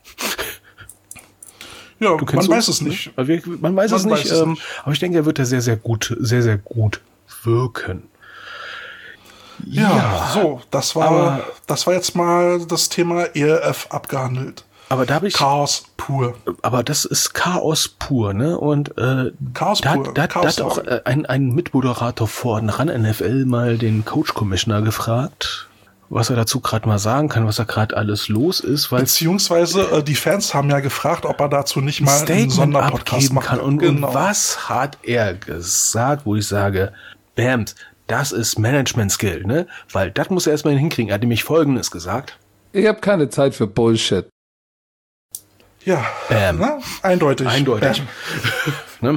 Ja, Du man kennst weiß uns, es nicht. Ne? Also wir, man weiß Man es nicht, weiß es ähm, nicht. aber ich denke, er wird da sehr, sehr gut, sehr, sehr gut wirken. Ja, so, das war, aber- das war jetzt mal das Thema E L F abgehandelt. Aber da habe ich, Chaos pur. aber das ist Chaos pur, ne? Und äh, Chaos da, pur. da, da Chaos hat auch pur. äh, ein, ein Mitmoderator von RAN N F L mal den Coach Commissioner gefragt, was er dazu gerade mal sagen kann, was da gerade alles los ist, weil Beziehungsweise äh, die Fans haben ja gefragt, ob er dazu nicht ein mal einen Statement Sonderpodcast abgeben machen kann. Und, Genau. und was hat er gesagt, wo ich sage, Bams, das ist Management-Skill, ne? Weil das muss er erstmal hinkriegen. Er hat nämlich Folgendes gesagt. Ich habe keine Zeit für Bullshit. Ja, Bam. ne? eindeutig. Eindeutig. Bam. Ne?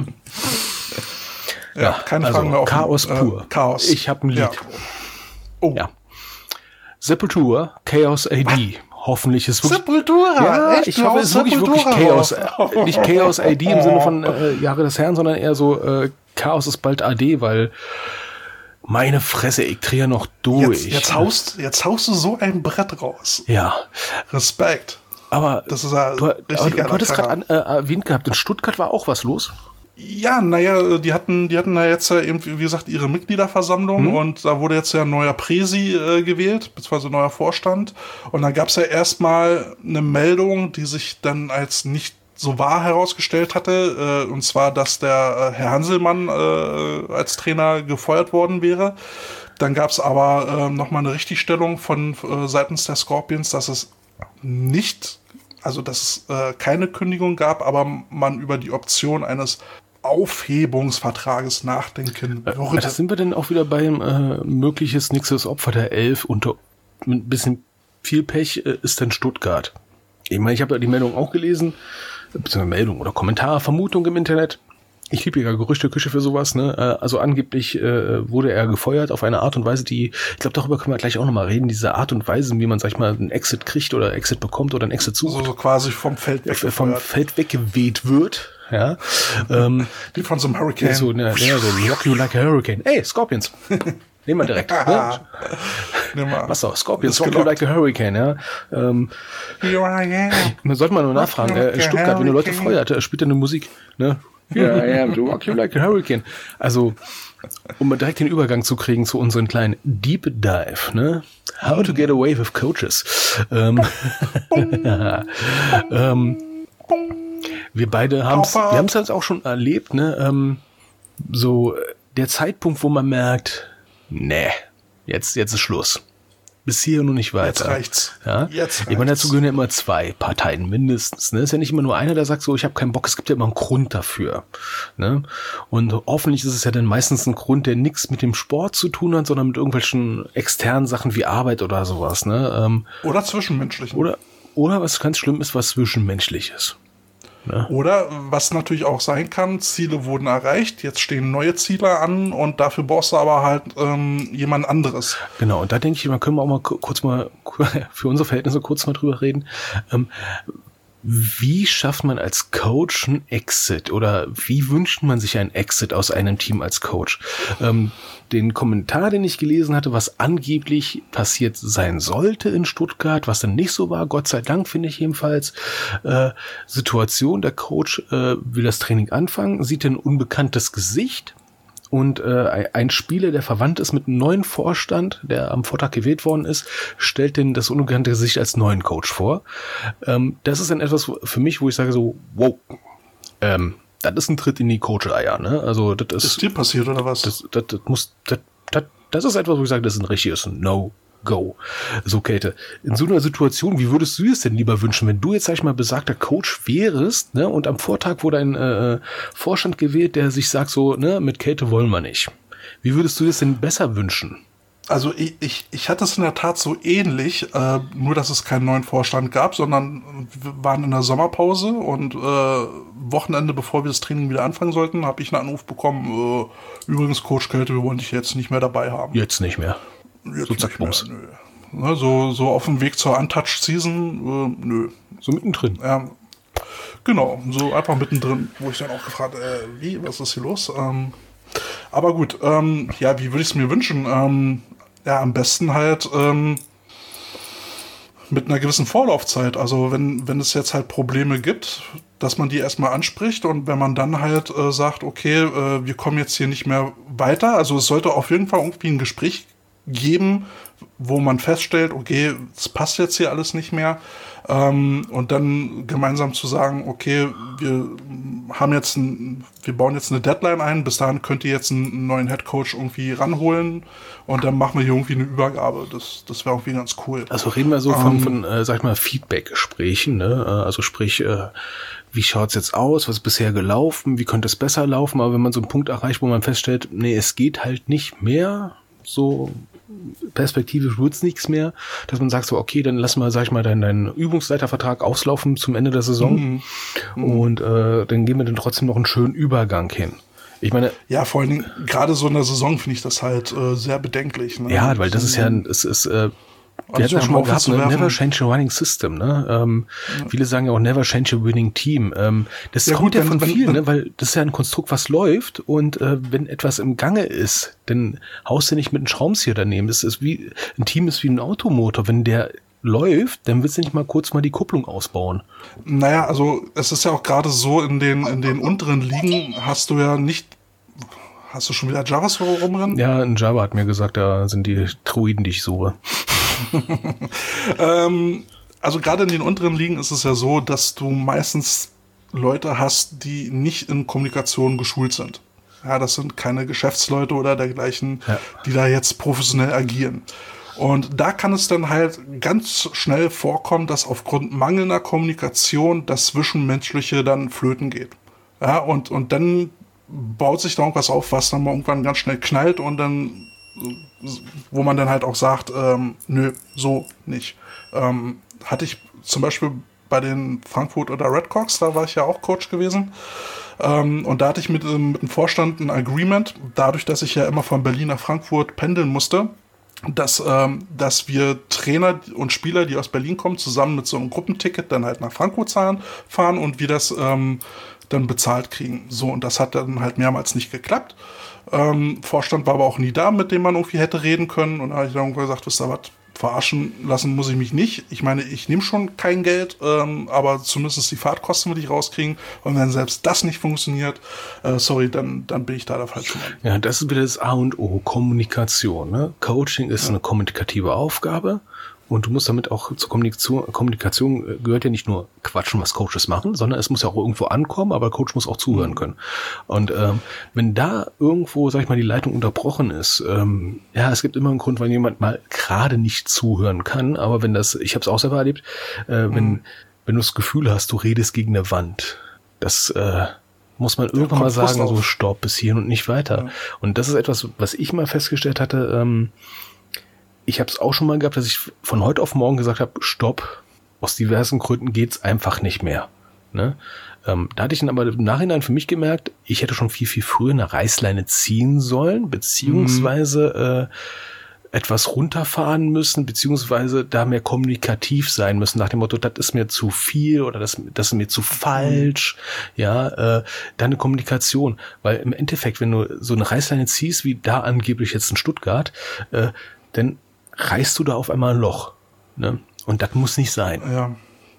Ja, keine also Fragen mehr offen. Chaos Äh, pur. Chaos. Ich habe ein Lied. Ja. Oh. Ja. Sepultura, Chaos A D. Hoffentlich ist wirklich... Sepultura. Ja, Echt? ich Du hoffe, haust es ist wirklich, wirklich Sepultura Chaos. raus. Äh, Nicht Chaos A D im Sinne von äh, Jahre des Herrn, sondern eher so äh, Chaos ist bald A D, weil meine Fresse, ich drehe noch durch. Jetzt, jetzt, haust, jetzt haust du so ein Brett raus. Ja, Respekt. aber Das ist ja du, richtig aber du, geiler du hattest Kracher. gerade äh, erwähnt gehabt, in Stuttgart war auch was los. Ja, naja, die hatten, die hatten ja jetzt ja eben, wie gesagt, ihre Mitgliederversammlung Mhm. und da wurde jetzt ja ein neuer Präsi äh, gewählt, beziehungsweise neuer Vorstand. Und dann gab es ja erstmal eine Meldung, die sich dann als nicht so wahr herausgestellt hatte, äh, und zwar, dass der äh, Herr Hanselmann äh, als Trainer gefeuert worden wäre. Dann gab es aber äh, nochmal eine Richtigstellung von äh, seitens der Scorpions, dass es nicht, also dass es äh, keine Kündigung gab, aber man über die Option eines Aufhebungsvertrages nachdenken würde. Da sind wir dann auch wieder beim äh, mögliches nächstes Opfer der Elf unter mit ein bisschen viel Pech äh, ist dann Stuttgart. Ich meine, ich habe ja die Meldung auch gelesen, beziehungsweise Meldung oder Kommentar, Vermutung im Internet. Ich liebe ja Gerüchteküche für sowas, ne? Äh, Also angeblich äh, wurde er gefeuert auf eine Art und Weise, die, ich glaube, darüber können wir gleich auch nochmal reden, diese Art und Weise, wie man, sag ich mal, einen Exit kriegt oder Exit bekommt oder einen Exit sucht, so, so quasi vom Feld äh, vom weggefeuert. Feld weggeweht wird, ja. ähm, Wie von so einem Hurricane. so, ne, ne, so rock you like a hurricane. Ey, Scorpions. Nehmen wir direkt. Ne? Nimm mal. Was auch, Scorpions, Ist rock you gelockt. like a hurricane, ja. Ähm, Here I am. man sollte mal nur nachfragen, you like äh, a Stuttgart, wenn du Leute hurricane. feuert, äh, spielt eine Musik, ne? Here I am, to rock you like a hurricane. Also, um mal direkt den Übergang zu kriegen zu unserem kleinen Deep Dive, ne? How to get away with coaches. Ähm, ähm, wir beide haben es, wir haben es jetzt auch schon erlebt, ne? Ähm, so, äh, der Zeitpunkt, wo man merkt, nee, jetzt, jetzt ist Schluss. bis hier und nicht weiter. Jetzt reicht's. Ja? Jetzt reicht's. Ich meine, dazu gehören ja immer zwei Parteien mindestens. Ne? Ist ja nicht immer nur einer, der sagt so, ich habe keinen Bock. Es gibt ja immer einen Grund dafür. Ne? Und hoffentlich ist es ja dann meistens ein Grund, der nichts mit dem Sport zu tun hat, sondern mit irgendwelchen externen Sachen wie Arbeit oder sowas. Ne? Ähm, oder zwischenmenschlichen. Oder, oder was ganz schlimm ist, was zwischenmenschliches. Ne? Oder was natürlich auch sein kann, Ziele wurden erreicht, jetzt stehen neue Ziele an und dafür brauchst du aber halt ähm, jemand anderes. Genau, und da denke ich, da können wir auch mal kurz mal für unsere Verhältnisse kurz mal drüber reden. Ähm, wie schafft man als Coach einen Exit oder wie wünscht man sich einen Exit aus einem Team als Coach? Ähm, den Kommentar, den ich gelesen hatte, was angeblich passiert sein sollte in Stuttgart, was dann nicht so war, Gott sei Dank, finde ich jedenfalls. Äh, Situation, der Coach äh, will das Training anfangen, sieht ein unbekanntes Gesicht und äh, ein Spieler, der verwandt ist mit einem neuen Vorstand, der am Vortag gewählt worden ist, stellt denn das unbekannte Gesicht als neuen Coach vor. Ähm, das ist dann etwas für mich, wo ich sage so, wow, ähm, das ist ein Tritt in die Coach-Eier, ne? Also das ist, ist dir passiert oder was? Das, das, das muss, das, das, das ist etwas, wo ich sage, das ist ein richtiges No-Go. So, Käthe, in so einer Situation, wie würdest du es denn lieber wünschen, wenn du jetzt, sag ich mal, besagter Coach wärst, ne? Und am Vortag wurde ein äh, Vorstand gewählt, der sich sagt so, ne, mit Käthe wollen wir nicht. Wie würdest du das denn besser wünschen? Also ich, ich, ich hatte es in der Tat so ähnlich, äh, nur dass es keinen neuen Vorstand gab, sondern wir waren in der Sommerpause und äh, Wochenende, bevor wir das Training wieder anfangen sollten, habe ich einen Anruf bekommen, äh, übrigens Coach Käthe, wir wollen dich jetzt nicht mehr dabei haben. Jetzt nicht mehr. Jetzt so nicht mehr, nö. Ne, so, so auf dem Weg zur Untouched Season, äh, nö. So mittendrin. Ja, genau, so einfach mittendrin, wo ich dann auch gefragt, äh, wie, was ist hier los? Ähm, aber gut, ähm, ja, wie würde ich es mir wünschen? Ähm, ja, am besten halt ähm, mit einer gewissen Vorlaufzeit. Also wenn, wenn es jetzt halt Probleme gibt, dass man die erstmal anspricht und wenn man dann halt äh, sagt, okay, äh, wir kommen jetzt hier nicht mehr weiter. Also es sollte auf jeden Fall irgendwie ein Gespräch geben, wo man feststellt, okay, es passt jetzt hier alles nicht mehr. Ähm, und dann gemeinsam zu sagen, okay, wir haben jetzt ein, wir bauen jetzt eine Deadline ein, bis dahin könnt ihr jetzt einen neuen Headcoach irgendwie ranholen und dann machen wir hier irgendwie eine Übergabe. Das, das wäre irgendwie ganz cool. Also reden wir so von, ähm, von äh, sag ich mal, Feedback-Gesprächen, ne? Also sprich, äh, wie schaut's jetzt aus, was ist bisher gelaufen, wie könnte es besser laufen, aber wenn man so einen Punkt erreicht, wo man feststellt, nee, es geht halt nicht mehr, so perspektivisch wird's nichts mehr, dass man sagt so, okay, dann lass mal, sag ich mal, deinen, deinen Übungsleitervertrag auslaufen zum Ende der Saison mhm. und äh, dann gehen wir dann trotzdem noch einen schönen Übergang hin. Ich meine, ja, vor allen Dingen, gerade so in der Saison finde ich das halt äh, sehr bedenklich. Ne? Ja, weil das ist ja, es ist, äh, wir hatten ja schon mal gehabt, ne? Never change a winning system, ne? Ähm, ja. Viele sagen ja auch never change a winning team. Ähm, das ja, kommt gut, ja von wenn, vielen, wenn, ne? Weil das ist ja ein Konstrukt, was läuft und äh, wenn etwas im Gange ist, dann haust du nicht mit einem Schraubenzieher daneben. Das ist wie, ein Team ist wie ein Automotor. Wenn der läuft, dann willst du nicht mal kurz mal die Kupplung ausbauen. Naja, also es ist ja auch gerade so, in den, in den unteren Ligen hast du ja nicht. Hast du schon wieder Java so rumrennen? Ja, ein Java hat mir gesagt, da sind die Druiden, die ich suche. ähm, also gerade in den unteren Ligen ist es ja so, dass du meistens Leute hast, die nicht in Kommunikation geschult sind. Ja, das sind keine Geschäftsleute oder dergleichen, ja. die da jetzt professionell agieren. Und da kann es dann halt ganz schnell vorkommen, dass aufgrund mangelnder Kommunikation das Zwischenmenschliche dann flöten geht. Ja, und, und dann baut sich da irgendwas auf, was dann mal irgendwann ganz schnell knallt und dann, wo man dann halt auch sagt, ähm, nö, so nicht. Ähm, hatte ich zum Beispiel bei den Frankfurt oder Redcocks, da war ich ja auch Coach gewesen. Ähm, und da hatte ich mit, mit dem Vorstand ein Agreement, dadurch, dass ich ja immer von Berlin nach Frankfurt pendeln musste, dass, ähm, dass wir Trainer und Spieler, die aus Berlin kommen, zusammen mit so einem Gruppenticket dann halt nach Frankfurt fahren und wir das ähm, dann bezahlt kriegen. So, und das hat dann halt mehrmals nicht geklappt. Ähm, Vorstand war aber auch nie da, mit dem man irgendwie hätte reden können. Und da habe ich dann gesagt, wisst ihr was, verarschen lassen muss ich mich nicht. Ich meine, ich nehme schon kein Geld, ähm, aber zumindest die Fahrtkosten will ich rauskriegen. Und wenn selbst das nicht funktioniert, äh, sorry, dann, dann bin ich da der falsche Mann. Ja, das ist wieder das A und O, Kommunikation. Ne? Coaching ist ja. eine kommunikative Aufgabe. Und du musst damit auch zur Kommunikation, Kommunikation gehört ja nicht nur quatschen, was Coaches machen, sondern es muss ja auch irgendwo ankommen, aber der Coach muss auch zuhören können. Und ähm, wenn da irgendwo, sag ich mal, die Leitung unterbrochen ist, ähm, ja, es gibt immer einen Grund, wenn jemand mal gerade nicht zuhören kann, aber wenn das, ich habe es auch selber erlebt, äh, wenn, mhm. wenn du das Gefühl hast, du redest gegen eine Wand, das äh, muss man irgendwann mal sagen, so stopp bis hierhin und nicht weiter. Ja. Und das ist etwas, was ich mal festgestellt hatte, ähm, ich habe es auch schon mal gehabt, dass ich von heute auf morgen gesagt habe, stopp, aus diversen Gründen geht's einfach nicht mehr. Ne? Ähm, da hatte ich dann aber im Nachhinein für mich gemerkt, ich hätte schon viel, viel früher eine Reißleine ziehen sollen, beziehungsweise äh, etwas runterfahren müssen, beziehungsweise da mehr kommunikativ sein müssen, nach dem Motto, das ist mir zu viel oder das, das ist mir zu falsch. Ja, äh, da eine Kommunikation. Weil im Endeffekt, wenn du so eine Reißleine ziehst, wie da angeblich jetzt in Stuttgart, äh, dann reißt du da auf einmal ein Loch. Ne? Und das muss nicht sein. Ja.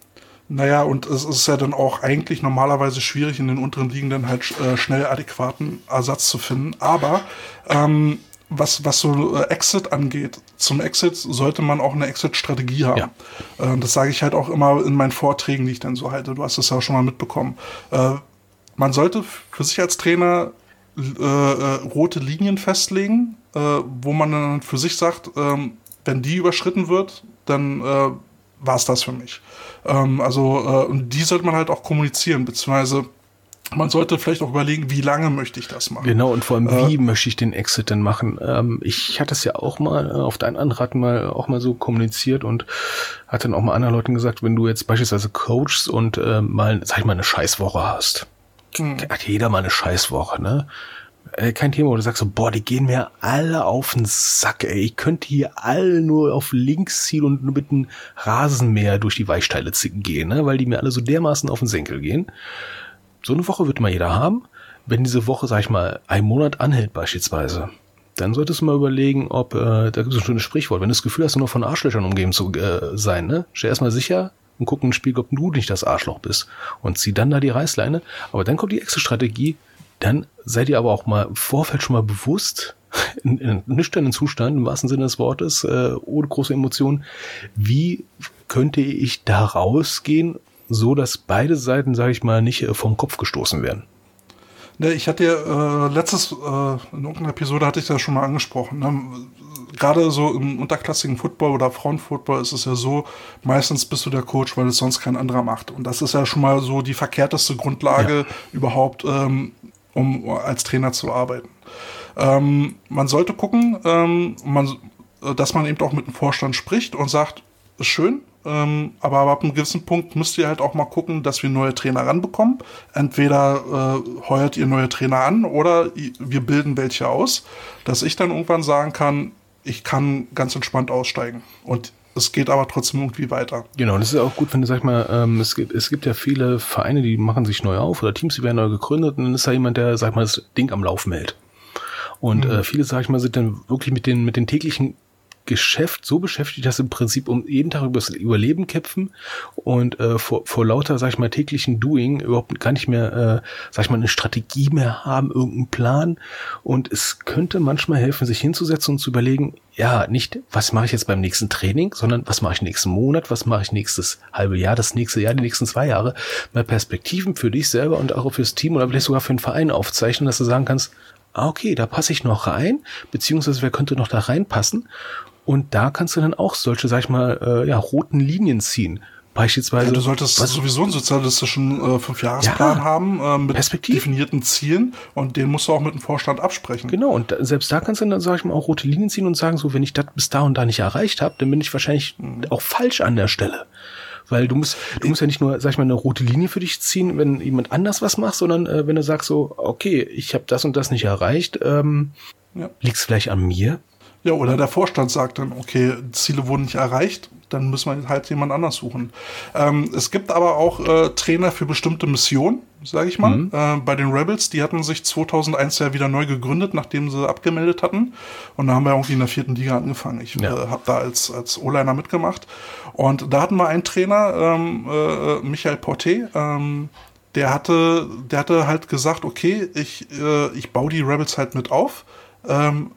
Naja, und es ist ja dann auch eigentlich normalerweise schwierig, in den unteren Ligen dann halt äh, schnell adäquaten Ersatz zu finden. Aber ähm, was, was so äh, Exit angeht, zum Exit sollte man auch eine Exit-Strategie haben. Ja. Äh, das sage ich halt auch immer in meinen Vorträgen, die ich dann so halte. Du hast es ja schon mal mitbekommen. Äh, man sollte für sich als Trainer äh, äh, rote Linien festlegen, äh, wo man dann für sich sagt, ähm, wenn die überschritten wird, dann äh, war es das für mich. Ähm, also äh, und die sollte man halt auch kommunizieren, beziehungsweise man sollte vielleicht auch überlegen, wie lange möchte ich das machen. Genau, und vor allem, wie äh, möchte ich den Exit denn machen? Ähm, ich hatte es ja auch mal auf deinen Anraten mal auch mal so kommuniziert und hat dann auch mal anderen Leuten gesagt, wenn du jetzt beispielsweise coachst und äh, mal, sag ich mal, eine Scheißwoche hast. Hm. Hat jeder mal eine Scheißwoche, ne? Kein Thema, wo du sagst so, boah, die gehen mir alle auf den Sack, ey. Ich könnte hier alle nur auf links ziehen und nur mit einem Rasenmäher durch die Weichteile gehen, ne? Weil die mir alle so dermaßen auf den Senkel gehen. So eine Woche wird mal jeder haben. Wenn diese Woche, sag ich mal, einen Monat anhält beispielsweise, dann solltest du mal überlegen, ob, äh, da gibt es ein schönes Sprichwort, wenn du das Gefühl hast, nur von Arschlöchern umgeben zu äh, sein, ne? Stell erstmal sicher und guck in den Spiegel, ob du nicht das Arschloch bist. Und zieh dann da die Reißleine. Aber dann kommt die Exit-Strategie. Dann seid ihr aber auch mal im Vorfeld schon mal bewusst, in, in einem nüchternen Zustand, im wahrsten Sinne des Wortes, äh, ohne große Emotionen, wie könnte ich da rausgehen, so dass beide Seiten, sage ich mal, nicht äh, vom Kopf gestoßen werden? Ne, ich hatte ja äh, letztes, äh, in irgendeiner Episode hatte ich das schon mal angesprochen, ne? Gerade so im unterklassigen Football oder Frauenfootball ist es ja so, meistens bist du der Coach, weil es sonst kein anderer macht. Und das ist ja schon mal so die verkehrteste Grundlage ja. überhaupt, ähm, um als Trainer zu arbeiten. Ähm, man sollte gucken, ähm, man, dass man eben auch mit dem Vorstand spricht und sagt, ist schön, ähm, aber ab einem gewissen Punkt müsst ihr halt auch mal gucken, dass wir neue Trainer ranbekommen. Entweder äh, heuert ihr neue Trainer an oder wir bilden welche aus, dass ich dann irgendwann sagen kann, ich kann ganz entspannt aussteigen. Und es geht aber trotzdem irgendwie weiter. Genau, das ist auch gut, wenn du, sag mal, ähm, es gibt, es gibt ja viele Vereine, die machen sich neu auf oder Teams, die werden neu gegründet und dann ist da jemand, der, sag mal, das Ding am Laufen hält. Und mhm. äh, viele, sag ich mal, sind dann wirklich mit den, mit den täglichen Geschäft so beschäftigt, dass sie im Prinzip um jeden Tag über das Überleben kämpfen und äh, vor, vor lauter, sag ich mal, täglichen Doing überhaupt gar nicht mehr, äh, sag ich mal, eine Strategie mehr haben, irgendeinen Plan. Und es könnte manchmal helfen, sich hinzusetzen und zu überlegen, ja, nicht, was mache ich jetzt beim nächsten Training, sondern was mache ich nächsten Monat, was mache ich nächstes halbe Jahr, das nächste Jahr, die nächsten zwei Jahre. Mal Perspektiven für dich selber und auch fürs Team oder vielleicht sogar für den Verein aufzeichnen, dass du sagen kannst, ah, okay, da passe ich noch rein, beziehungsweise wer könnte noch da reinpassen? Und da kannst du dann auch solche, sag ich mal, äh, ja, roten Linien ziehen. Beispielsweise. Ja, du solltest was, sowieso einen sozialistischen äh, Fünfjahresplan ja, haben äh, mit definierten Zielen und den musst du auch mit dem Vorstand absprechen. Genau, und da, selbst da kannst du dann, sag ich mal, auch rote Linien ziehen und sagen, so, wenn ich das bis da und da nicht erreicht habe, dann bin ich wahrscheinlich mhm. auch falsch an der Stelle. Weil du musst, du musst ja nicht nur, sag ich mal, eine rote Linie für dich ziehen, wenn jemand anders was macht, sondern äh, wenn du sagst so, okay, ich habe das und das nicht erreicht, ähm, ja. liegt es vielleicht an mir? Ja, oder der Vorstand sagt dann, okay, Ziele wurden nicht erreicht, dann müssen wir halt jemand anders suchen. Ähm, es gibt aber auch äh, Trainer für bestimmte Missionen, sage ich mal. Mhm. Äh, bei den Rebels, die hatten sich zweitausendeins ja wieder neu gegründet, nachdem sie abgemeldet hatten. Und da haben wir irgendwie in der vierten Liga angefangen. Ich ja. äh, habe da als, als O-Liner mitgemacht. Und da hatten wir einen Trainer, ähm, äh, Michael Porté, ähm, der hatte, der hatte halt gesagt, okay, ich, äh, ich baue die Rebels halt mit auf, ähm,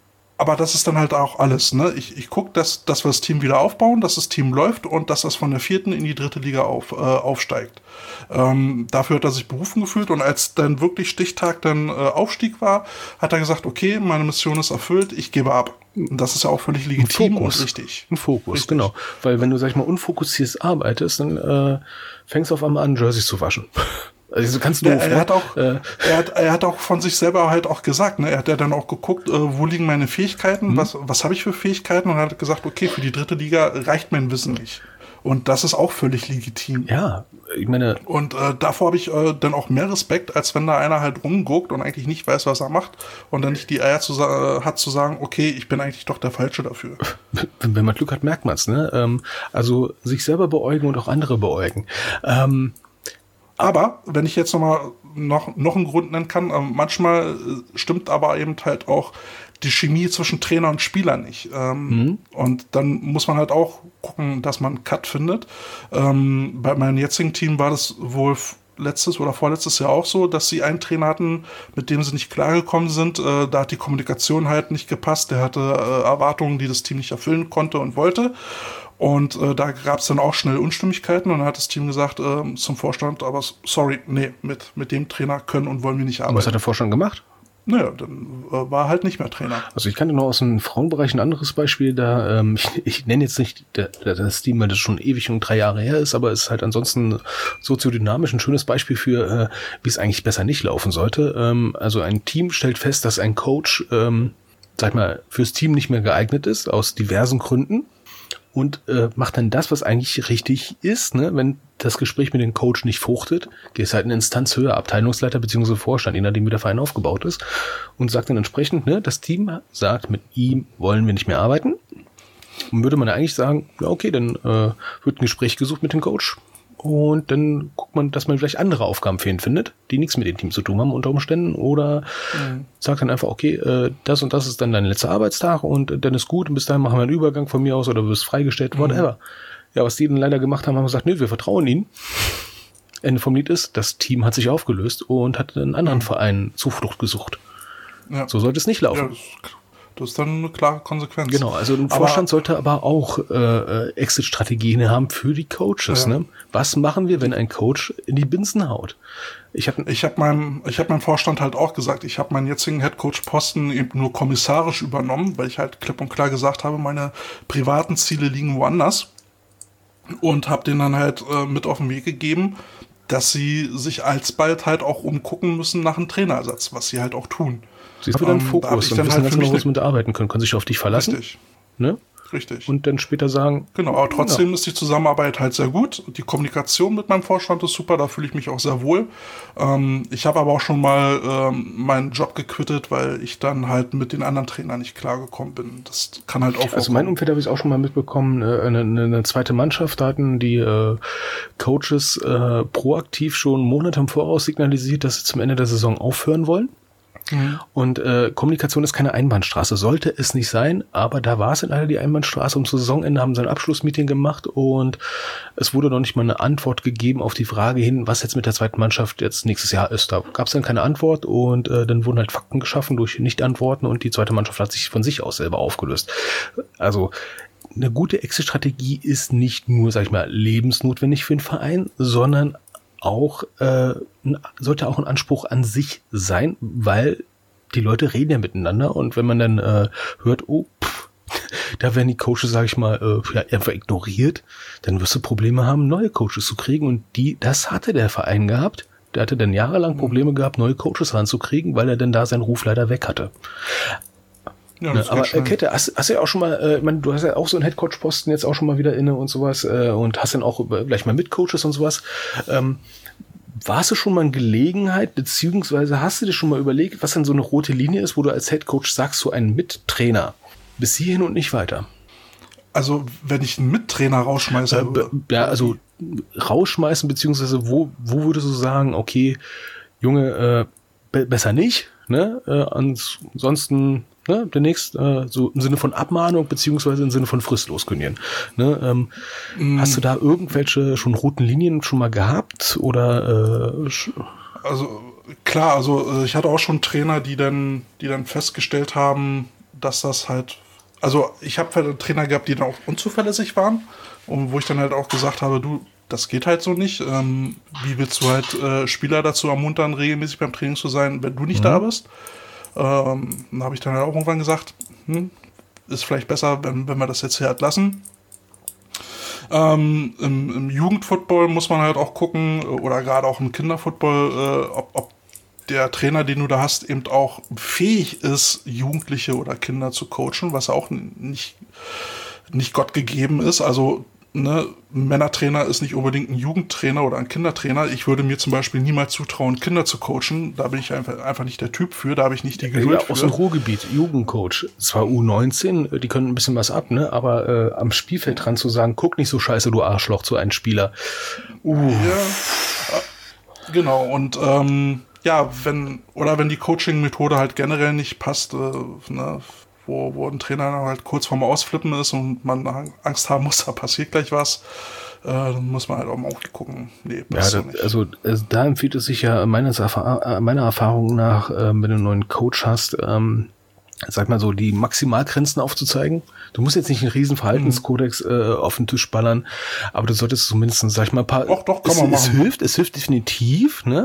aber das ist dann halt auch alles. Ne? Ich, ich gucke, dass, dass wir das Team wieder aufbauen, dass das Team läuft und dass das von der vierten in die dritte Liga auf, äh, aufsteigt. Ähm, dafür hat er sich berufen gefühlt und als dann wirklich Stichtag dann äh, Aufstieg war, hat er gesagt, okay, meine Mission ist erfüllt, ich gebe ab. Und das ist ja auch völlig legitim und richtig. Ein Fokus, richtig. Genau. Weil wenn du, sag ich mal, unfokussiert arbeitest, dann äh, fängst du auf einmal an, Jerseys zu waschen. Also ganz doof. Ja, er, ne? hat auch, äh, er, hat, er hat auch von sich selber halt auch gesagt, ne? Er hat ja dann auch geguckt, äh, wo liegen meine Fähigkeiten, mhm. was, was habe ich für Fähigkeiten und hat gesagt, okay, für die dritte Liga reicht mein Wissen nicht. Und das ist auch völlig legitim. Ja, ich meine... Und äh, davor habe ich äh, dann auch mehr Respekt, als wenn da einer halt rumguckt und eigentlich nicht weiß, was er macht und dann nicht die Eier zu, äh, hat zu sagen, okay, ich bin eigentlich doch der Falsche dafür. Wenn man Glück hat, merkt man es, ne? Ähm, also sich selber beäugen und auch andere beäugen. Ähm, aber, wenn ich jetzt noch mal noch, noch einen Grund nennen kann, äh, manchmal stimmt aber eben halt auch die Chemie zwischen Trainer und Spieler nicht. Ähm, mhm. Und dann muss man halt auch gucken, dass man einen Cut findet. Ähm, bei meinem jetzigen Team war das wohl letztes oder vorletztes Jahr auch so, dass sie einen Trainer hatten, mit dem sie nicht klargekommen sind. Äh, da hat die Kommunikation halt nicht gepasst. Der hatte äh, Erwartungen, die das Team nicht erfüllen konnte und wollte. Und äh, da gab es dann auch schnell Unstimmigkeiten und dann hat das Team gesagt äh, zum Vorstand, aber sorry, nee, mit, mit dem Trainer können und wollen wir nicht arbeiten. Und was hat der Vorstand gemacht? Naja, dann äh, war halt nicht mehr Trainer. Also ich kannte noch aus dem Frauenbereich ein anderes Beispiel, da ähm, ich, ich nenne jetzt nicht der, der, das Team, weil das schon ewig und drei Jahre her ist, aber es ist halt ansonsten soziodynamisch ein schönes Beispiel für, äh, wie es eigentlich besser nicht laufen sollte. Ähm, also ein Team stellt fest, dass ein Coach, ähm, sag ich mal, fürs Team nicht mehr geeignet ist, aus diversen Gründen. Und äh, macht dann das, was eigentlich richtig ist, ne? Wenn das Gespräch mit dem Coach nicht fruchtet, gehst halt eine Instanz höher, Abteilungsleiter bzw. Vorstand, je nachdem wie der Verein aufgebaut ist, und sagt dann entsprechend, ne, das Team sagt, mit ihm wollen wir nicht mehr arbeiten. Und würde man ja eigentlich sagen, ja okay, dann äh, wird ein Gespräch gesucht mit dem Coach und dann guckt man, dass man vielleicht andere Aufgaben für ihn findet, die nichts mit dem Team zu tun haben unter Umständen, oder mhm. sagt dann einfach, okay, äh, das und das ist dann dein letzter Arbeitstag und dann ist gut und bis dahin machen wir einen Übergang von mir aus oder du wirst freigestellt, whatever. Mhm. Ja, was die dann leider gemacht haben, haben gesagt, nö, wir vertrauen ihnen. Ende vom Lied ist, das Team hat sich aufgelöst und hat einen anderen mhm. Verein Zuflucht gesucht. Ja. So sollte es nicht laufen. Ja, das Das ist dann eine klare Konsequenz. Genau, also ein Vorstand aber, sollte aber auch äh, Exit-Strategien haben für die Coaches. Ja. Ne? Was machen wir, wenn ein Coach in die Binsen haut? Ich habe ich hab meinem, ich hab meinem Vorstand halt auch gesagt, ich habe meinen jetzigen Headcoach-Posten eben nur kommissarisch übernommen, weil ich halt klipp und klar gesagt habe, meine privaten Ziele liegen woanders. Und habe denen dann halt äh, mit auf den Weg gegeben, dass sie sich alsbald halt auch umgucken müssen nach einem Trainerersatz, was sie halt auch tun. Sie haben wieder einen ähm, Fokus und wissen halt ganz genau, was mit arbeiten können. Können sich auf dich verlassen. Richtig. Ne? Richtig. Und dann später sagen... Genau, aber trotzdem ja. ist die Zusammenarbeit halt sehr gut. Die Kommunikation mit meinem Vorstand ist super, da fühle ich mich auch sehr wohl. Ähm, ich habe aber auch schon mal ähm, meinen Job gequittet, weil ich dann halt mit den anderen Trainern nicht klargekommen bin. Das kann halt auch vorkommen. Also mein Umfeld habe ich auch schon mal mitbekommen, eine, eine, eine zweite Mannschaft hatten die äh, Coaches äh, proaktiv schon Monate im Voraus signalisiert, dass sie zum Ende der Saison aufhören wollen. Mhm. Und äh, Kommunikation ist keine Einbahnstraße, sollte es nicht sein, aber da war es in einer die Einbahnstraße. Um Saisonende haben sie ein Abschlussmeeting gemacht und es wurde noch nicht mal eine Antwort gegeben auf die Frage hin, was jetzt mit der zweiten Mannschaft jetzt nächstes Jahr ist. Da gab es dann keine Antwort und äh, dann wurden halt Fakten geschaffen durch Nicht-Antworten und die zweite Mannschaft hat sich von sich aus selber aufgelöst. Also eine gute Exit-Strategie ist nicht nur, sag ich mal, lebensnotwendig für den Verein, sondern auch äh, sollte auch ein Anspruch an sich sein, weil die Leute reden ja miteinander und wenn man dann äh, hört, oh, pff, da werden die Coaches, sag ich mal, äh, ja, einfach ignoriert, dann wirst du Probleme haben, neue Coaches zu kriegen und die, das hatte der Verein gehabt. Der hatte dann jahrelang Probleme gehabt, neue Coaches ranzukriegen, weil er dann da seinen Ruf leider weg hatte. Ja, ne, aber äh, Kette, hast, hast du ja auch schon mal, äh, ich meine, du hast ja auch so einen Headcoach-Posten jetzt auch schon mal wieder inne und sowas äh, und hast dann auch äh, gleich mal Mitcoaches und sowas. Ähm, warst du schon mal in Gelegenheit, beziehungsweise hast du dir schon mal überlegt, was denn so eine rote Linie ist, wo du als Headcoach sagst, so ein Mittrainer bis hierhin und nicht weiter? Also, wenn ich einen Mittrainer rausschmeiße. Äh, be- ja, also rausschmeißen, beziehungsweise wo, wo würdest du sagen, okay, Junge, äh, be- besser nicht, ne? Äh, ansonsten ne, demnächst äh, so im Sinne von Abmahnung beziehungsweise im Sinne von fristlos kündigen. Ne, ähm, mm. Hast du da irgendwelche schon roten Linien schon mal gehabt oder? Äh, also klar, also ich hatte auch schon Trainer, die dann, die dann festgestellt haben, dass das halt, also ich habe Trainer gehabt, die dann auch unzuverlässig waren und wo ich dann halt auch gesagt habe, du, das geht halt so nicht. Ähm, wie willst du halt äh, Spieler dazu ermuntern, regelmäßig beim Training zu sein, wenn du nicht mhm. da bist? Ähm, dann habe ich dann halt auch irgendwann gesagt, hm, ist vielleicht besser, wenn, wenn wir das jetzt hier halt lassen. Ähm, im, im Jugendfootball muss man halt auch gucken, oder gerade auch im Kinderfootball, äh, ob, ob der Trainer, den du da hast, eben auch fähig ist, Jugendliche oder Kinder zu coachen, was auch nicht, nicht Gott gegeben ist. Also ne, ein Männertrainer ist nicht unbedingt ein Jugendtrainer oder ein Kindertrainer. Ich würde mir zum Beispiel niemals zutrauen, Kinder zu coachen. Da bin ich einfach, einfach nicht der Typ für, da habe ich nicht die Geduld ja, für. Aus dem Ruhrgebiet, Jugendcoach. Zwar U neunzehn, die können ein bisschen was ab, ne? Aber äh, am Spielfeld dran zu sagen, guck nicht so scheiße, du Arschloch, zu einem Spieler. Uh. Ja, genau. Und ähm, ja, wenn, oder wenn die Coaching-Methode halt generell nicht passt, äh, ne, wo, wo ein Trainer halt kurz vorm Ausflippen ist und man Angst haben muss, da passiert gleich was, äh, dann muss man halt auch mal gucken. Nee, passt ja, so das, nicht. Also, also da empfiehlt es sich ja meines Erfa- meiner Erfahrung nach, äh, wenn du einen neuen Coach hast, ähm, sag mal so, die Maximalgrenzen aufzuzeigen. Du musst jetzt nicht einen riesen Verhaltenskodex äh, auf den Tisch ballern, aber du solltest zumindest, sag ich mal, ein paar... Doch, doch, kann es, man machen. Es hilft, es hilft definitiv, ne?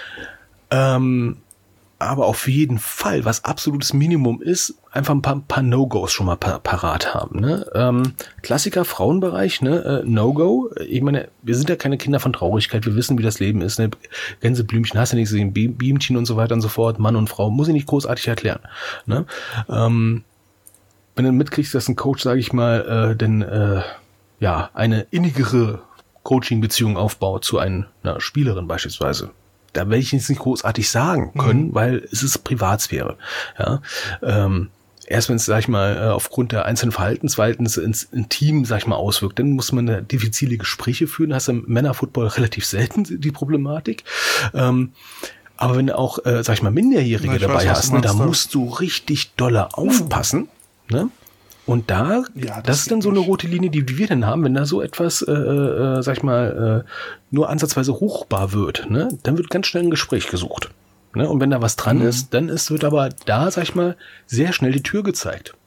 Ähm, aber auf jeden Fall, was absolutes Minimum ist, einfach ein paar, paar No-Gos schon mal par- parat haben. Ne? Ähm, Klassiker, Frauenbereich, ne? äh, No-Go. Ich meine, wir sind ja keine Kinder von Traurigkeit, wir wissen, wie das Leben ist. Ne? Gänseblümchen, hast du nicht gesehen, Bienchen und so weiter und so fort, Mann und Frau, muss ich nicht großartig erklären. Ne? Ähm, wenn du mitkriegst, dass ein Coach, sage ich mal, äh, denn äh, ja eine innigere Coaching-Beziehung aufbaut zu einer Spielerin beispielsweise, da werde ich jetzt nicht großartig sagen können, mhm. weil es ist Privatsphäre. Ja, ähm, erst wenn es, sag ich mal, aufgrund der einzelnen Verhaltensweisen ins Intim, sag ich mal, auswirkt, dann muss man da diffizile Gespräche führen. Das hast du im Männerfootball relativ selten, die Problematik. Ähm, aber wenn du auch, äh, sag ich mal, Minderjährige Na, dabei weiß, hast, ne, da musst du richtig doller aufpassen. Mhm. Ne? Und da, ja, das, das ist dann so eine rote Linie, die, die wir dann haben, wenn da so etwas, äh, äh, sag ich mal, äh, nur ansatzweise hochbar wird, ne, dann wird ganz schnell ein Gespräch gesucht. Ne? Und wenn da was dran mhm. ist, dann ist, wird aber da, sag ich mal, sehr schnell die Tür gezeigt.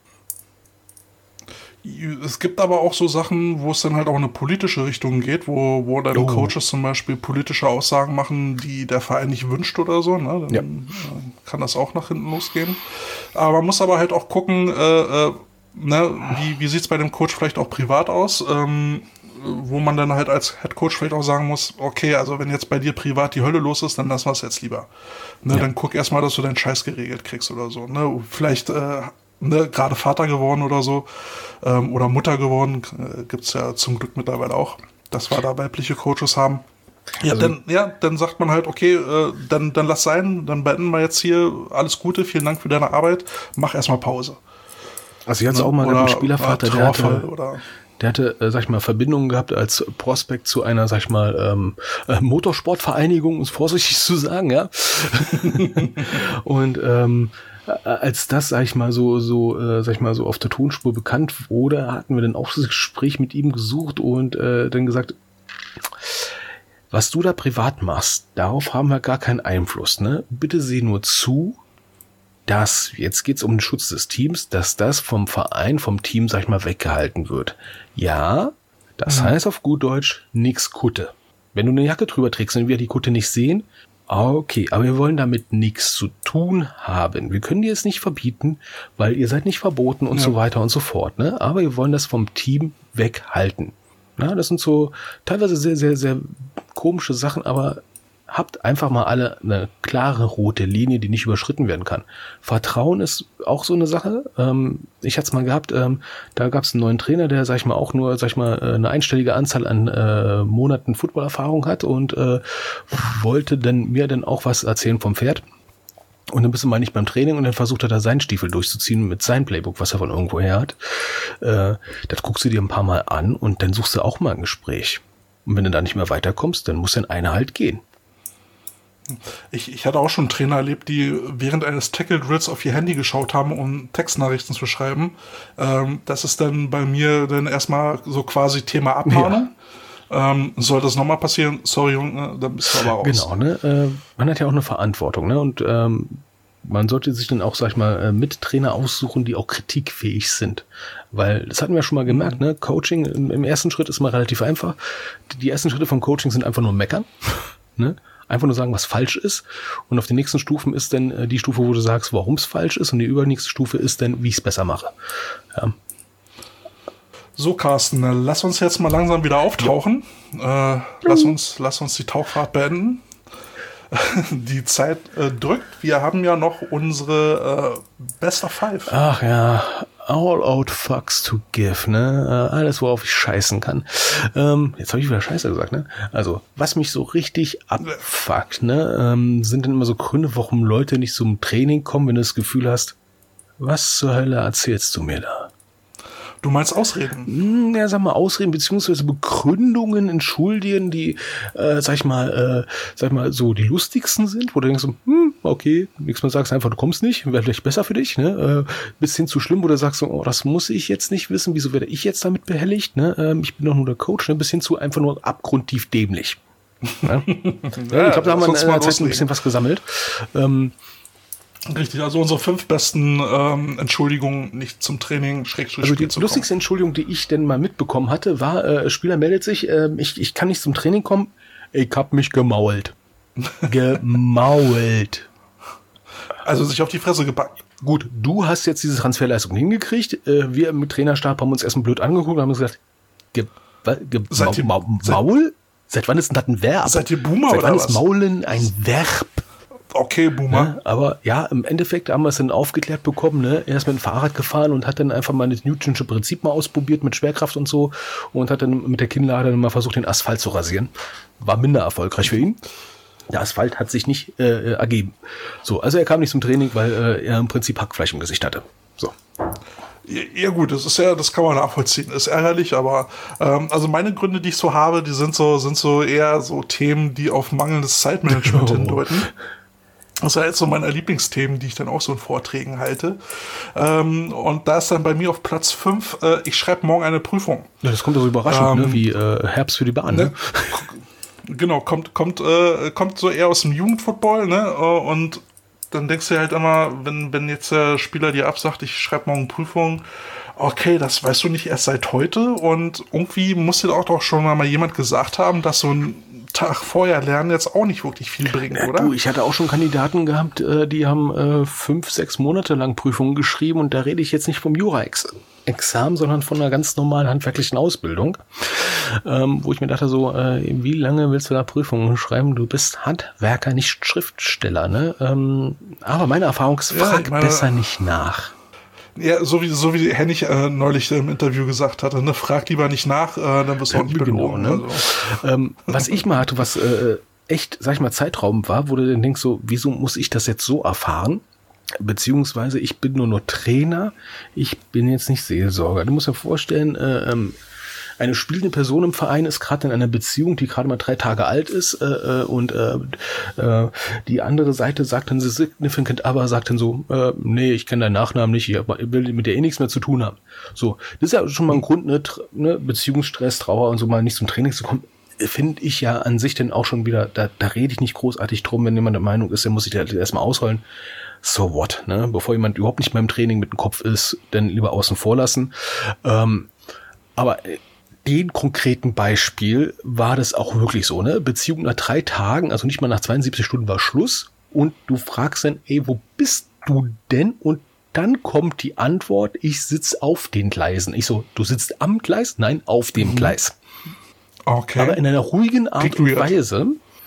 Es gibt aber auch so Sachen, wo es dann halt auch in eine politische Richtung geht, wo, wo dann oh. Coaches zum Beispiel politische Aussagen machen, die der Verein nicht wünscht oder so. Ne? Dann ja. kann das auch nach hinten losgehen. Aber man muss aber halt auch gucken, äh, äh, Ne, wie, wie sieht es bei dem Coach vielleicht auch privat aus, ähm, wo man dann halt als Headcoach vielleicht auch sagen muss, okay, also wenn jetzt bei dir privat die Hölle los ist, dann lassen wir es jetzt lieber. Ne, ja. Dann guck erstmal, dass du deinen Scheiß geregelt kriegst oder so. Ne? Vielleicht äh, ne, gerade Vater geworden oder so ähm, oder Mutter geworden, äh, gibt es ja zum Glück mittlerweile auch, dass wir da weibliche Coaches haben. Ja, also, dann, ja, dann sagt man halt, okay, äh, dann, dann lass sein, dann beenden wir jetzt hier, alles Gute, vielen Dank für deine Arbeit, mach erstmal Pause. Also ich hatte auch mal oder, einen Spielervater, der hatte, oder der hatte, äh, sag ich mal, Verbindungen gehabt als Prospekt zu einer, sag ich mal, ähm, äh, Motorsportvereinigung, um es vorsichtig zu sagen, ja. Und ähm, als das, sag ich mal, so, so, äh, sag ich mal, so auf der Tonspur bekannt wurde, hatten wir dann auch das Gespräch mit ihm gesucht und äh, dann gesagt, was du da privat machst, darauf haben wir gar keinen Einfluss, ne? Bitte seh nur zu, dass, jetzt geht's um den Schutz des Teams, dass das vom Verein, vom Team, sag ich mal, weggehalten wird. Ja, das mhm. heißt auf gut Deutsch, nix Kutte. Wenn du eine Jacke drüber trägst und wir die Kutte nicht sehen, okay, aber wir wollen damit nichts zu tun haben. Wir können dir es nicht verbieten, weil ihr seid nicht verboten und ja. so weiter und so fort, ne? Aber wir wollen das vom Team weghalten. Na, das sind so teilweise sehr, sehr, sehr komische Sachen, aber habt einfach mal alle eine klare rote Linie, die nicht überschritten werden kann. Vertrauen ist auch so eine Sache. Ähm, ich hatte es mal gehabt, ähm, da gab es einen neuen Trainer, der, sag ich mal, auch nur, sag ich mal, eine einstellige Anzahl an äh, Monaten Footballerfahrung hat und äh, wollte dann mir dann auch was erzählen vom Pferd. Und dann bist du mal nicht beim Training und dann versucht er da seinen Stiefel durchzuziehen mit seinem Playbook, was er von irgendwo her hat. Äh, das guckst du dir ein paar Mal an und dann suchst du auch mal ein Gespräch. Und wenn du da nicht mehr weiterkommst, dann muss dann einer halt gehen. Ich, ich hatte auch schon Trainer erlebt, die während eines Tackle-Drills auf ihr Handy geschaut haben, um Textnachrichten zu schreiben. Ähm, das ist dann bei mir dann erstmal so quasi Thema Abmahnung. Ja. Ähm, sollte das nochmal passieren, sorry Junge, dann bist du aber raus. Genau, ne? Äh, man hat ja auch eine Verantwortung, ne? Und ähm, man sollte sich dann auch, sag ich mal, mit Trainer aussuchen, die auch kritikfähig sind. Weil, das hatten wir schon mal gemerkt, ne? Coaching im, im ersten Schritt ist mal relativ einfach. Die, die ersten Schritte vom Coaching sind einfach nur meckern, ne? Einfach nur sagen, was falsch ist. Und auf den nächsten Stufen ist dann äh, die Stufe, wo du sagst, warum es falsch ist. Und die übernächste Stufe ist dann, wie ich es besser mache. Ja. So, Carsten, lass uns jetzt mal langsam wieder auftauchen. Ja. Äh, lass uns, lass uns die Tauchfahrt beenden. Die Zeit äh, drückt. Wir haben ja noch unsere äh, Best of Five. Ach ja, all out fucks to give, ne? Äh, alles, worauf ich scheißen kann. Ähm, jetzt habe ich wieder Scheiße gesagt, ne? Also, was mich so richtig abfuckt, ne? Ähm, sind dann immer so Gründe, warum Leute nicht zum Training kommen, wenn du das Gefühl hast, was zur Hölle erzählst du mir da? Du meinst Ausreden? Ja, sag mal, Ausreden beziehungsweise Begründungen in Schuldigen, die, äh, sag ich mal, äh, sag ich mal, so die lustigsten sind, wo du denkst, hm, okay, nichts mehr sagst, einfach, du kommst nicht, wäre vielleicht besser für dich, ne? Äh, bis hin zu schlimm, wo du sagst, oh, das muss ich jetzt nicht wissen, wieso werde ich jetzt damit behelligt, ne? Ähm, ich bin doch nur der Coach, ne? Bis hin zu einfach nur abgrundtief dämlich. Ne? Ja, ich glaube, da haben wir in der Zeit ein bisschen was gesammelt. Ähm, Richtig, also unsere fünf besten ähm, Entschuldigungen, nicht zum Training, Schrägstrich Also die lustigste Entschuldigung, die ich denn mal mitbekommen hatte, war, äh, Spieler meldet sich, äh, ich, ich kann nicht zum Training kommen, ich hab mich gemault. Gemault. Also sich auf die Fresse gepackt. Gut, du hast jetzt diese Transferleistung hingekriegt, äh, wir im Trainerstab haben uns erstmal blöd angeguckt und haben uns gesagt, ge, ge, seid ihr, Ma Ma Maul? Seit wann ist denn das ein Verb? Seid ihr Boomer Seit oder wann was? ist Maulen ein Verb? Okay, Boomer. Ne? Aber ja, im Endeffekt haben wir es dann aufgeklärt bekommen. Ne? Er ist mit dem Fahrrad gefahren und hat dann einfach mal das Newtonsche Prinzip mal ausprobiert mit Schwerkraft und so und hat dann mit der Kinnlade dann mal versucht, den Asphalt zu rasieren. War minder erfolgreich für ihn. Der Asphalt hat sich nicht äh, ergeben. So, also er kam nicht zum Training, weil äh, er im Prinzip Hackfleisch im Gesicht hatte. So. Ja gut, das ist ja, das kann man nachvollziehen. Ist ärgerlich, aber ähm, also meine Gründe, die ich so habe, die sind so, sind so eher so Themen, die auf mangelndes Zeitmanagement Oh. hindeuten. Das ist ja jetzt so meine Lieblingsthemen, die ich dann auch so in Vorträgen halte. Ähm, und da ist dann bei mir auf Platz fünf, äh, ich schreibe morgen eine Prüfung. Ja, das kommt so überraschend, Ähm, ne? Wie äh, Herbst für die Bahn. Ne? Ne? Genau, kommt, kommt, äh, kommt so eher aus dem Jugendfootball, ne? Und dann denkst du halt immer, wenn, wenn jetzt der Spieler dir absagt, ich schreibe morgen Prüfung, okay, das weißt du nicht erst seit heute und irgendwie muss dir auch doch schon mal jemand gesagt haben, dass so ein Tag vorher lernen jetzt auch nicht wirklich viel bringt, Ja, oder? du, ich hatte auch schon Kandidaten gehabt, äh, die haben äh, fünf, sechs Monate lang Prüfungen geschrieben und da rede ich jetzt nicht vom Jura-Examen, sondern von einer ganz normalen handwerklichen Ausbildung, ähm, wo ich mir dachte so, äh, wie lange willst du da Prüfungen schreiben? Du bist Handwerker, nicht Schriftsteller, ne? Ähm, aber meine Erfahrung ist, Ja, frag ich meine- besser nicht nach. Ja, so wie, so wie Hennig äh, neulich im Interview gesagt hatte, ne, frag lieber nicht nach, äh, dann wirst du auch nicht belogen. Genau, ne? Also. Ähm, was ich mal hatte, was äh, echt, sag ich mal, Zeitraum war, wo du dann denkst so, wieso muss ich das jetzt so erfahren? Beziehungsweise ich bin nur nur Trainer, ich bin jetzt nicht Seelsorger. Du musst dir vorstellen, äh, ähm, eine spielende Person im Verein ist gerade in einer Beziehung, die gerade mal drei Tage alt ist äh, und äh, äh, die andere Seite sagt dann, sie significant, aber sagt dann so, äh, nee, ich kenne deinen Nachnamen nicht, ich will mit dir eh nichts mehr zu tun haben. So, das ist ja schon mal ein Grund, ne, Tr- ne Beziehungsstress, Trauer und so mal nicht zum Training zu kommen. Finde ich ja an sich denn auch schon wieder, da, da rede ich nicht großartig drum, wenn jemand der Meinung ist, der muss sich da erstmal ausholen. So what, ne? Bevor jemand überhaupt nicht mehr im Training mit dem Kopf ist, dann lieber außen vor lassen. Ähm, aber den konkreten Beispiel war das auch wirklich so, ne? Beziehung nach drei Tagen, also nicht mal nach zweiundsiebzig Stunden war Schluss und du fragst dann, ey, wo bist du denn? Und dann kommt die Antwort, ich sitze auf den Gleisen. Ich so, du sitzt am Gleis? Nein, auf dem Gleis. Okay. Aber in einer ruhigen Art Klingt und weird. Weise.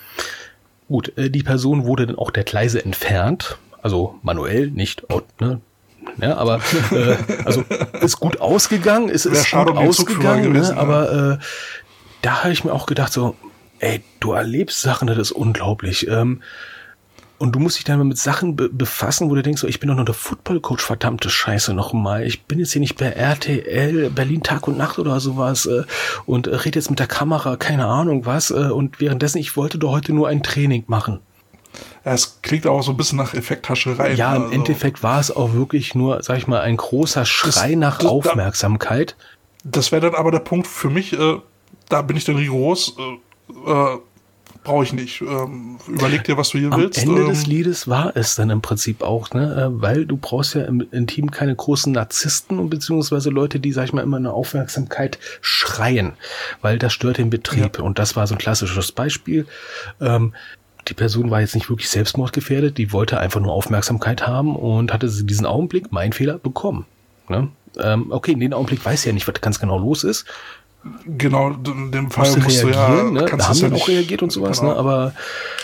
Gut, äh, die Person wurde dann auch der Gleise entfernt, also manuell, nicht, ne? Ja, aber äh, also ist gut ausgegangen, es ist schade gut um den Zugführer ausgegangen, gewesen, ne? ja. Aber äh, da habe ich mir auch gedacht so, ey, du erlebst Sachen, das ist unglaublich. Ähm, und du musst dich dann mal mit Sachen be- befassen, wo du denkst, so, ich bin doch nur der Football-Coach, verdammte Scheiße nochmal. Ich bin jetzt hier nicht bei R T L, Berlin Tag und Nacht oder sowas äh, und äh, rede jetzt mit der Kamera, keine Ahnung was. Äh, und währenddessen, ich wollte doch heute nur ein Training machen. Ja, es klingt auch so ein bisschen nach Effekthascherei. Ja, im also. Endeffekt war es auch wirklich nur, sag ich mal, ein großer Schrei Das- nach das- Aufmerksamkeit. Das wäre dann aber der Punkt für mich, äh, da bin ich dann rigoros, äh, äh, brauche ich nicht. Ähm, überleg dir, was du hier Am willst. Am Ende ähm, des Liedes war es dann im Prinzip auch, ne, weil du brauchst ja im, im Team keine großen Narzissten und beziehungsweise Leute, die, sag ich mal, immer eine Aufmerksamkeit schreien, weil das stört den Betrieb. Ja. Und das war so ein klassisches Beispiel. Ähm, die Person war jetzt nicht wirklich selbstmordgefährdet, die wollte einfach nur Aufmerksamkeit haben und hatte diesen Augenblick, mein Fehler, bekommen. Ne? Ähm, okay, in dem Augenblick weiß ja nicht, was ganz genau los ist. Genau, in dem Fall musst du musst du ja, ne? Da haben ja dann auch reagiert und sowas, genau. ne? Aber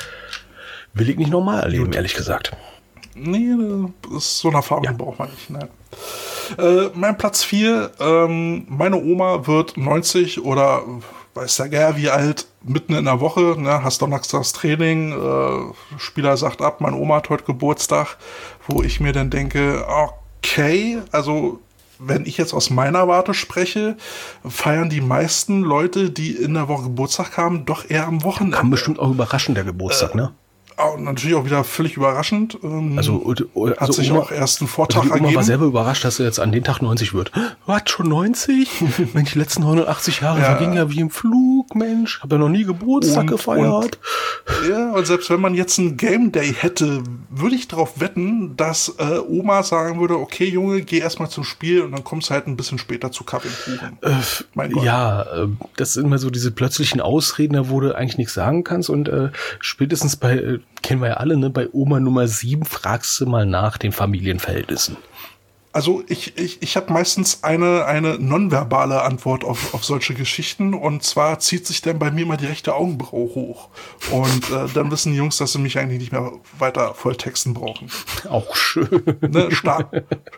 will ich nicht normal erleben, Gut. ehrlich gesagt. Nee, das, so eine Erfahrung ja. braucht man nicht. Nein. Äh, mein Platz vier, ähm, meine Oma wird neunzig oder weiß ja gar wie alt, mitten in der Woche, ne, hast donnerstags Training, äh, Spieler sagt ab, meine Oma hat heute Geburtstag, wo ich mir dann denke, okay, also wenn ich jetzt aus meiner Warte spreche, feiern die meisten Leute, die in der Woche Geburtstag haben, doch eher am Wochenende. Kann bestimmt auch überraschen, der Geburtstag, äh, ne? Auch natürlich auch wieder völlich überraschend. Ähm, also, also hat sich Oma, auch erst ein Vortrag also die Oma ergeben. war selber überrascht, dass er jetzt an den Tag neunzig wird. Was, schon neunzig? Mensch, die letzten neunundachtzig Jahre ja. vergingen ja wie im Flug, Mensch. Hab ja noch nie Geburtstag und, gefeiert. Und, ja, und selbst wenn man jetzt einen Game Day hätte, würde ich darauf wetten, dass äh, Oma sagen würde, okay, Junge, geh erstmal zum Spiel und dann kommst du halt ein bisschen später zu Kaffee und Kuchen. Äh, mein Gott. Ja, äh, das sind immer so diese plötzlichen Ausreden, da wo du eigentlich nichts sagen kannst und äh, spätestens bei, äh, kennen wir ja alle, ne, bei Oma Nummer sieben fragst du mal nach den Familienverhältnissen. Also ich, ich, ich habe meistens eine, eine nonverbale Antwort auf, auf solche Geschichten und zwar zieht sich dann bei mir immer die rechte Augenbraue hoch und äh, dann wissen die Jungs, dass sie mich eigentlich nicht mehr weiter volltexten brauchen. Auch schön. Ne, star-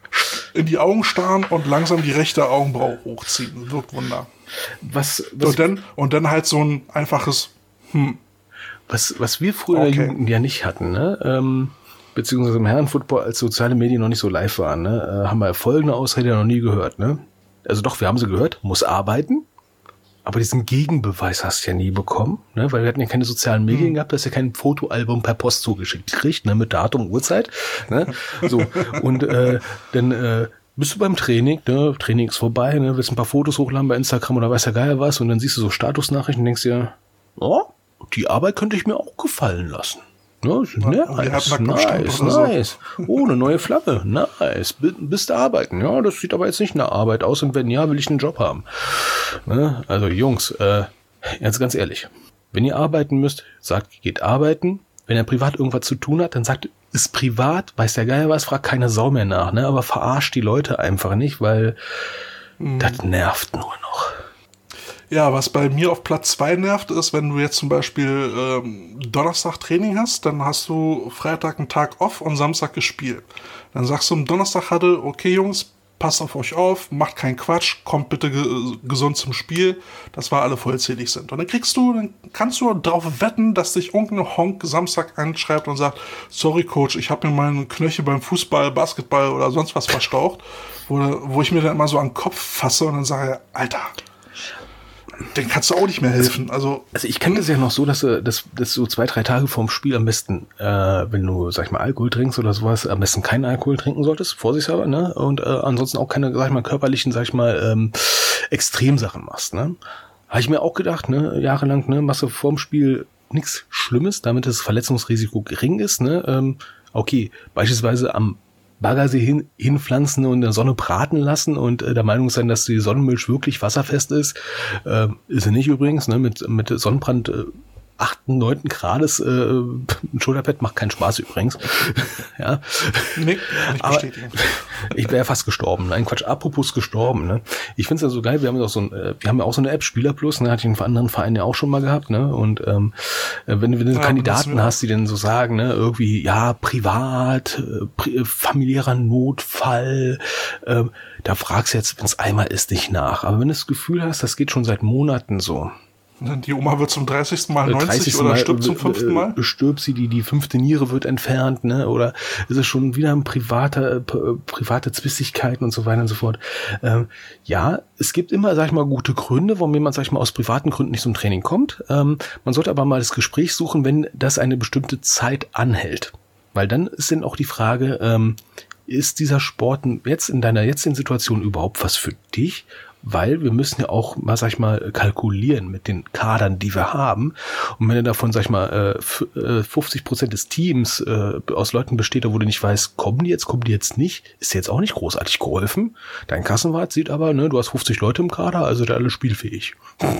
in die Augen starren und langsam die rechte Augenbraue hochziehen. Wirkt Wunder. Was, was und, dann, und dann halt so ein einfaches Hm. Was, was wir früher okay. in der Jugend ja nicht hatten, ne? Ähm, beziehungsweise im Herrenfootball, als soziale Medien noch nicht so live waren, ne? Äh, haben wir folgende Ausrede noch nie gehört, ne? Also doch, wir haben sie gehört, muss arbeiten, aber diesen Gegenbeweis hast du ja nie bekommen, ne? Weil wir hatten ja keine sozialen Medien hm. gehabt, dass ja kein Fotoalbum per Post zugeschickt kriegt, ne? Mit Datum, Uhrzeit, ne? So, und äh, dann äh, bist du beim Training, ne? Training ist vorbei, ne? Willst ein paar Fotos hochladen bei Instagram oder weiß ja geil was und dann siehst du so Statusnachrichten und denkst dir, oh, die Arbeit könnte ich mir auch gefallen lassen. Ja, nice, nice, nice. Oh, eine neue Flagge, nice. B- bist du arbeiten? Ja, das sieht aber jetzt nicht nach Arbeit aus und wenn ja, will ich einen Job haben. Ne? Also Jungs, äh, jetzt ganz ehrlich, wenn ihr arbeiten müsst, sagt, geht arbeiten. Wenn ihr privat irgendwas zu tun hat, dann sagt, ist privat, weiß der Geier was, fragt keine Sau mehr nach, ne? Aber verarscht die Leute einfach nicht, weil mhm. das nervt nur noch. Ja, was bei mir auf Platz zwei nervt, ist, wenn du jetzt zum Beispiel ähm, Donnerstag Training hast, dann hast du Freitag einen Tag off und Samstag gespielt. Dann sagst du am Donnerstag hatte, okay Jungs, passt auf euch auf, macht keinen Quatsch, kommt bitte ge- gesund zum Spiel, dass wir alle vollzählig sind. Und dann kriegst du, dann kannst du darauf wetten, dass dich irgendein Honk Samstag anschreibt und sagt, sorry Coach, ich habe mir meinen Knöchel beim Fußball, Basketball oder sonst was verstaucht, wo, wo ich mir dann immer so an den Kopf fasse und dann sage, Alter, den kannst du auch nicht mehr helfen. Also, also ich kenne das ja noch so, dass du dass, dass so zwei, drei Tage vorm Spiel am besten, äh, wenn du, sag ich mal, Alkohol trinkst oder sowas, am besten keinen Alkohol trinken solltest, vorsichtshalber, ne? Und äh, ansonsten auch keine, sag ich mal, körperlichen, sag ich mal, ähm, Extremsachen machst, ne? Habe ich mir auch gedacht, ne, jahrelang, ne, machst du vorm Spiel nichts Schlimmes, damit das Verletzungsrisiko gering ist, ne? Ähm, okay, beispielsweise am Baggersee hin, hinpflanzen und in der Sonne braten lassen und äh, der Meinung sein, dass die Sonnenmilch wirklich wasserfest ist. Äh, ist sie nicht übrigens, ne? Mit, mit Sonnenbrand äh, achten, neunten Grades, äh, ein Schulterbett macht keinen Spaß übrigens. Ja. Nee, kann ich bestätigen. Ich wäre ja fast gestorben. Nein, Quatsch, apropos gestorben, ne? Ich finde es ja so geil, wir haben ja auch so ein, äh, wir haben ja auch so eine App, Spieler Plus, ne? Hatte ich in anderen Vereinen ja auch schon mal gehabt, ne? Und ähm, wenn, wenn du ja, Kandidaten hast, die dann so sagen, ne, irgendwie, ja, privat, äh, pri- familiärer Notfall, äh, da fragst du jetzt, wenn es einmal ist, nicht nach. Aber wenn du das Gefühl hast, das geht schon seit Monaten so. Die Oma wird zum dreißigsten Mal neunzig oder stirbt zum fünften Mal? Stirbt sie, die, die fünfte Niere wird entfernt, ne? Oder ist es schon wieder ein privater, p- private Zwistigkeiten und so weiter und so fort. Ähm, ja, es gibt immer, sag ich mal, gute Gründe, warum jemand, sag ich mal, aus privaten Gründen nicht zum Training kommt. Ähm, man sollte aber mal das Gespräch suchen, wenn das eine bestimmte Zeit anhält. Weil dann ist dann auch die Frage, ähm, ist dieser Sport jetzt in deiner jetzigen Situation überhaupt was für dich? weil wir müssen ja auch mal, sag ich mal, kalkulieren mit den Kadern, die wir haben. Und wenn du davon, sag ich mal, fünfzig Prozent des Teams aus Leuten besteht, wo du nicht weißt, kommen die jetzt, kommen die jetzt nicht, ist dir jetzt auch nicht großartig geholfen. Dein Kassenwart sieht aber, ne, du hast fünfzig Leute im Kader, also der alle spielfähig.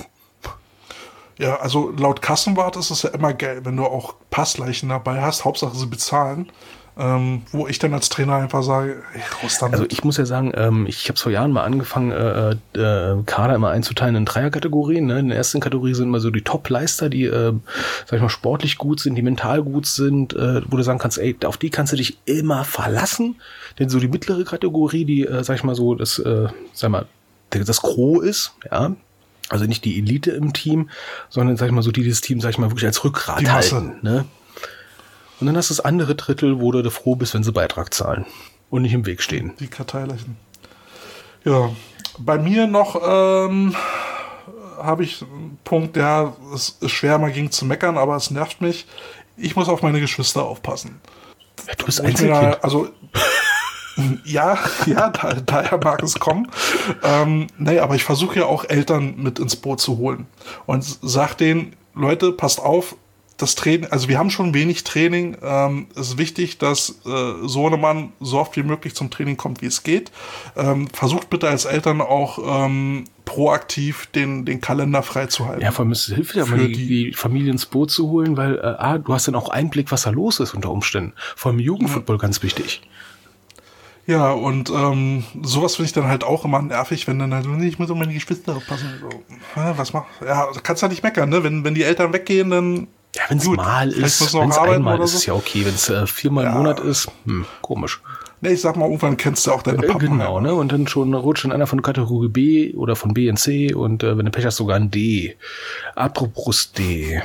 Ja, also laut Kassenwart ist es ja immer geil, wenn du auch Passleichen dabei hast, Hauptsache sie bezahlen. Ähm, wo ich dann als Trainer einfach sage, ey, raus damit. Also ich muss ja sagen, ähm, ich habe vor Jahren mal angefangen, äh, äh, Kader immer einzuteilen in Dreierkategorien. Ne? In der ersten Kategorie sind immer so die Top-Leister, die, äh, sag ich mal, sportlich gut sind, die mental gut sind, äh, wo du sagen kannst, ey, auf die kannst du dich immer verlassen. Denn so die mittlere Kategorie, die, äh, sag ich mal so, das, äh, sag mal, das Gros ist, ja, also nicht die Elite im Team, sondern, sag ich mal, so die, die das Team, sag ich mal, wirklich als Rückgrat halten, ne? Und dann hast du das andere Drittel, wo du froh bist, wenn sie Beitrag zahlen und nicht im Weg stehen. Die Karteileichen. Ja, bei mir noch ähm, habe ich einen Punkt, ja, es ist schwer, mal gegen zu meckern, aber es nervt mich. Ich muss auf meine Geschwister aufpassen. Ja, du bist Wo ich mir Einzelkind. da, also ja, ja, da, daher mag es kommen. Ähm, naja, aber ich versuche ja auch Eltern mit ins Boot zu holen und sag denen, Leute, passt auf, das Training, also wir haben schon wenig Training. Ähm, es ist wichtig, dass äh, Sohnemann so oft wie möglich zum Training kommt, wie es geht. Ähm, versucht bitte als Eltern auch ähm, proaktiv den, den Kalender freizuhalten. Ja, vor allem es hilft ja mal, die, die, die Familie ins Boot zu holen, weil äh, ah, du hast dann auch Einblick, was da los ist unter Umständen. Vor allem Jugendfootball ja. Ganz wichtig. Ja, und ähm, sowas finde ich dann halt auch immer nervig, wenn dann halt, ich muss auf meine Geschwister aufpassen. So, hä, was mach? Ja, kannst ja nicht meckern, ne? Wenn, wenn die Eltern weggehen, dann. Ja, wenn es mal ist, wenn es einmal ist, so. Ist ja okay. Wenn es äh, viermal im ja. Monat ist, hm, komisch. Ne, ich sag mal, irgendwann kennst du auch deine Papa. Genau, ne? Und dann schon rutscht schon einer von Kategorie B oder von B in C und äh, wenn du Pech hast, sogar ein D. Apropos D.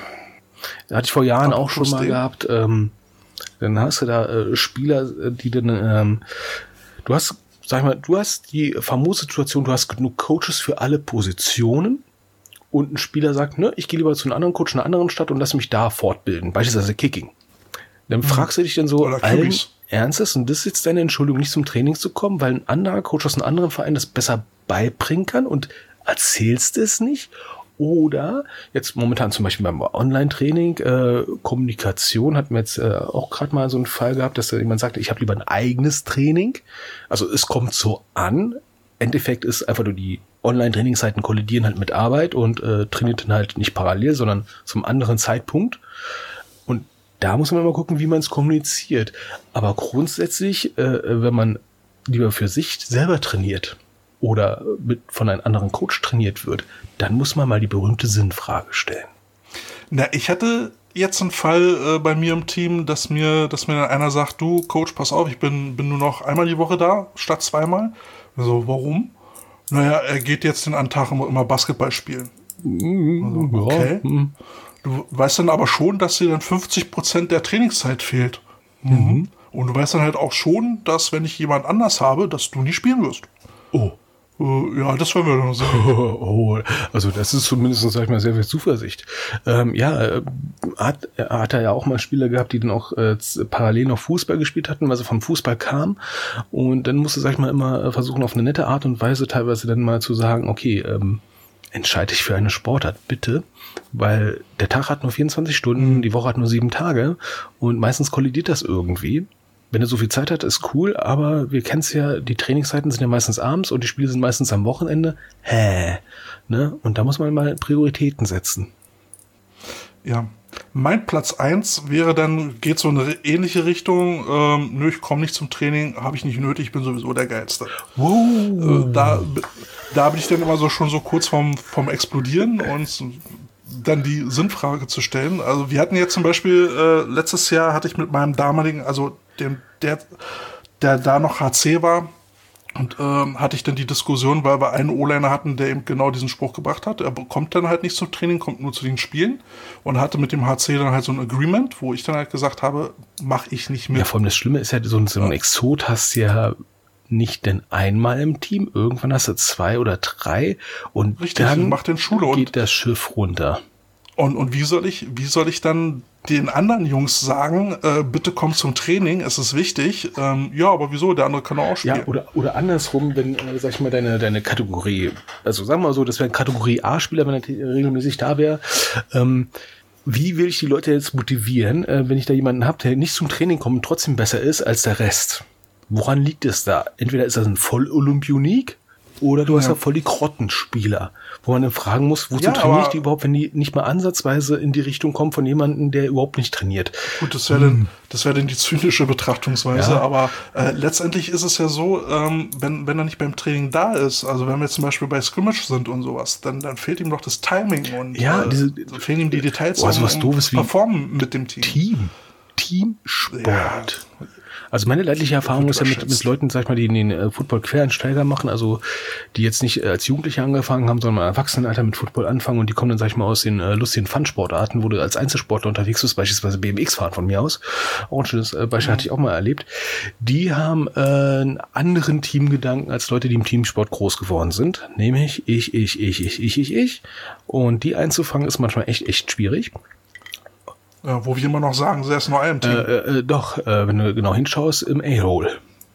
Da hatte ich vor Jahren Apropos auch schon mal D. gehabt. Ähm, dann hast du da äh, Spieler, die dann, ähm, du hast, sag ich mal, du hast die famose Situation, du hast genug Coaches für alle Positionen. Und ein Spieler sagt, ne, ich gehe lieber zu einem anderen Coach in einer anderen Stadt und lass mich da fortbilden, beispielsweise Kicking. Dann mhm. fragst du dich dann so, allen Ernstes, und das ist jetzt deine Entschuldigung, nicht zum Training zu kommen, weil ein anderer Coach aus einem anderen Verein das besser beibringen kann und erzählst es nicht? Oder jetzt momentan zum Beispiel beim Online-Training, äh, Kommunikation, hatten wir jetzt äh, auch gerade mal so einen Fall gehabt, dass da jemand sagte, ich habe lieber ein eigenes Training. Also es kommt so an, Endeffekt ist einfach nur die Online-Trainingszeiten kollidieren halt mit Arbeit und äh, trainiert dann halt nicht parallel, sondern zum anderen Zeitpunkt. Und da muss man mal gucken, wie man es kommuniziert. Aber grundsätzlich, äh, wenn man lieber für sich selber trainiert oder mit von einem anderen Coach trainiert wird, dann muss man mal die berühmte Sinnfrage stellen. Na, ich hatte jetzt einen Fall äh, bei mir im Team, dass mir, dass mir dann einer sagt, du Coach, pass auf, ich bin, bin nur noch einmal die Woche da, statt zweimal. So, warum? Naja, er geht jetzt den einen Tag immer, immer Basketball spielen. Also, okay. Ja. Du weißt dann aber schon, dass dir dann fünfzig Prozent der Trainingszeit fehlt. Mhm. Und du weißt dann halt auch schon, dass wenn ich jemand anders habe, dass du nicht spielen wirst. Oh. Uh, ja, das wollen wir dann sehen. Oh, oh, also das ist zumindest, sag ich mal, sehr viel Zuversicht. Ähm, ja, hat, hat er ja auch mal Spieler gehabt, die dann auch äh, parallel noch Fußball gespielt hatten, weil sie vom Fußball kamen. Und dann musste, sag ich mal, immer versuchen, auf eine nette Art und Weise teilweise dann mal zu sagen, okay, ähm, entscheide ich für eine Sportart, bitte. Weil der Tag hat nur vierundzwanzig Stunden, die Woche hat nur sieben Tage und meistens kollidiert das irgendwie. Wenn er so viel Zeit hat, ist cool, aber wir kennen es ja, die Trainingszeiten sind ja meistens abends und die Spiele sind meistens am Wochenende. Hä? Ne? Und da muss man mal Prioritäten setzen. Ja, mein Platz eins wäre dann, geht so in eine ähnliche Richtung, ähm, nö, ich komme nicht zum Training, habe ich nicht nötig, ich bin sowieso der Geilste. Wow. Äh, da, da bin ich dann immer so schon so kurz vorm, vorm Explodieren und dann die Sinnfrage zu stellen. Also wir hatten jetzt zum Beispiel, äh, letztes Jahr hatte ich mit meinem damaligen, also dem, der, der da noch H C war, und ähm, hatte ich dann die Diskussion, weil wir einen O-Liner hatten, der eben genau diesen Spruch gebracht hat. Er kommt dann halt nicht zum Training, kommt nur zu den Spielen und hatte mit dem H C dann halt so ein Agreement, wo ich dann halt gesagt habe, mache ich nicht mit. Ja, vor allem das Schlimme ist ja, so ein, so ein Exot hast du ja nicht denn einmal im Team, irgendwann hast du zwei oder drei und richtig, dann macht den Schule geht und das Schiff runter. Und, und wie soll ich, wie soll ich dann den anderen Jungs sagen, äh, bitte komm zum Training, es ist wichtig. Ähm, ja, aber wieso? Der andere kann auch spielen. Ja, oder, oder andersrum, wenn, äh, sag ich mal, deine, deine Kategorie, also sagen wir mal so, das wäre ein Kategorie A-Spieler, wenn er regelmäßig da wäre. Ähm, wie will ich die Leute jetzt motivieren, äh, wenn ich da jemanden habe, der nicht zum Training kommt und trotzdem besser ist als der Rest? Woran liegt es da? Entweder ist das ein Voll-Olympionik oder du ja. hast ja voll die Grottenspieler, wo man dann fragen muss, wozu ja, trainiere ich die überhaupt, wenn die nicht mal ansatzweise in die Richtung kommen von jemandem, der überhaupt nicht trainiert. Gut, das wäre hm. dann, das wäre dann die zynische Betrachtungsweise, ja. aber äh, letztendlich ist es ja so, ähm, wenn, wenn er nicht beim Training da ist, also wenn wir zum Beispiel bei Scrimmage sind und sowas, dann, dann fehlt ihm doch das Timing und ja, äh, diese, fehlen ihm die Details, oh, also was um, doofes um performen mit dem Team. Team. Teamsport. Ja. Also meine leidliche Erfahrung ist ja mit, mit Leuten, sag ich mal, die den äh, Football Quereinsteiger machen, also die jetzt nicht äh, als Jugendliche angefangen haben, sondern im Erwachsenenalter mit Football anfangen und die kommen dann, sag ich mal, aus den äh, lustigen Fun-Sportarten, wo du als Einzelsportler unterwegs bist, beispielsweise B M X fahren von mir aus. Auch ein schönes äh, Beispiel mhm. hatte ich auch mal erlebt. Die haben äh, einen anderen Teamgedanken als Leute, die im Teamsport groß geworden sind. Nämlich ich, ich, ich, ich, ich, ich, ich. Und die einzufangen ist manchmal echt, echt schwierig. Ja, wo wir immer noch sagen, sie ist nur ein Team. Äh, äh, doch, äh, wenn du genau hinschaust, im A-Hole.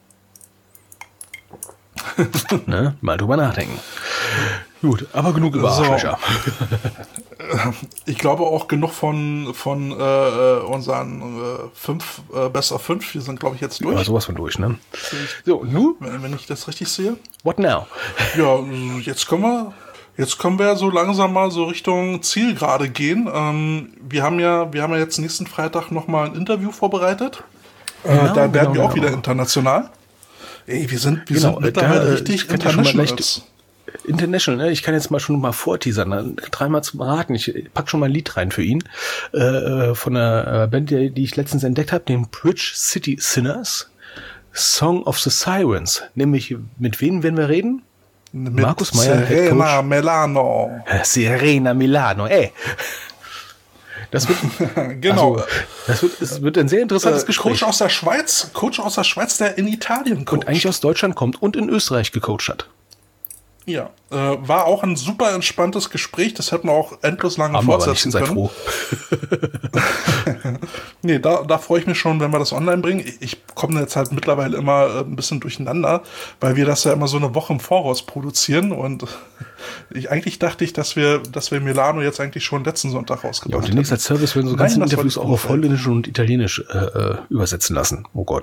Ne? Mal drüber nachdenken. Gut, aber genug über so. Arschlöcher. Ich glaube auch genug von, von äh, unseren äh, fünf, äh, Best of fünf. Wir sind, glaube ich, jetzt durch. Ja, sowas von durch, ne? So, nu? Wenn, wenn ich das richtig sehe. What now? Ja, jetzt können wir... Jetzt können wir so langsam mal so Richtung Zielgerade gehen. Ähm, wir haben ja, wir haben ja jetzt nächsten Freitag nochmal ein Interview vorbereitet. Genau, äh, da werden genau, wir auch genau. wieder international. Ey, wir sind, wir genau, sind mittlerweile da, richtig international. International, ne? Ich kann jetzt mal schon mal vorteasern, ne? Dreimal zum Raten. Ich pack schon mal ein Lied rein für ihn. Äh, von einer Band, die, die ich letztens entdeckt habe, den Bridge City Sinners. Song of the Sirens. Nämlich, mit wem werden wir reden? Mit Markus Meyer, Serena Milano. Serena Milano, ey. Das wird, genau. Also, das wird, es wird ein sehr interessantes äh, Gespräch. Coach aus der Schweiz, Coach aus der Schweiz, der in Italien coacht. Und eigentlich aus Deutschland kommt und in Österreich gecoacht hat. Ja, äh, war auch ein super entspanntes Gespräch. Das hätten wir auch endlos lange Haben fortsetzen wir aber können. Seid froh. Nee, da, da freue ich mich schon, wenn wir das online bringen. Ich, ich komme jetzt halt mittlerweile immer äh, ein bisschen durcheinander, weil wir das ja immer so eine Woche im Voraus produzieren. Und ich, eigentlich dachte ich, dass wir, dass wir Milano jetzt eigentlich schon letzten Sonntag rausgebracht haben. Ja, und demnächst als Service werden so Nein, ganze Interviews auch auf Holländisch und Italienisch äh, übersetzen lassen. Oh Gott.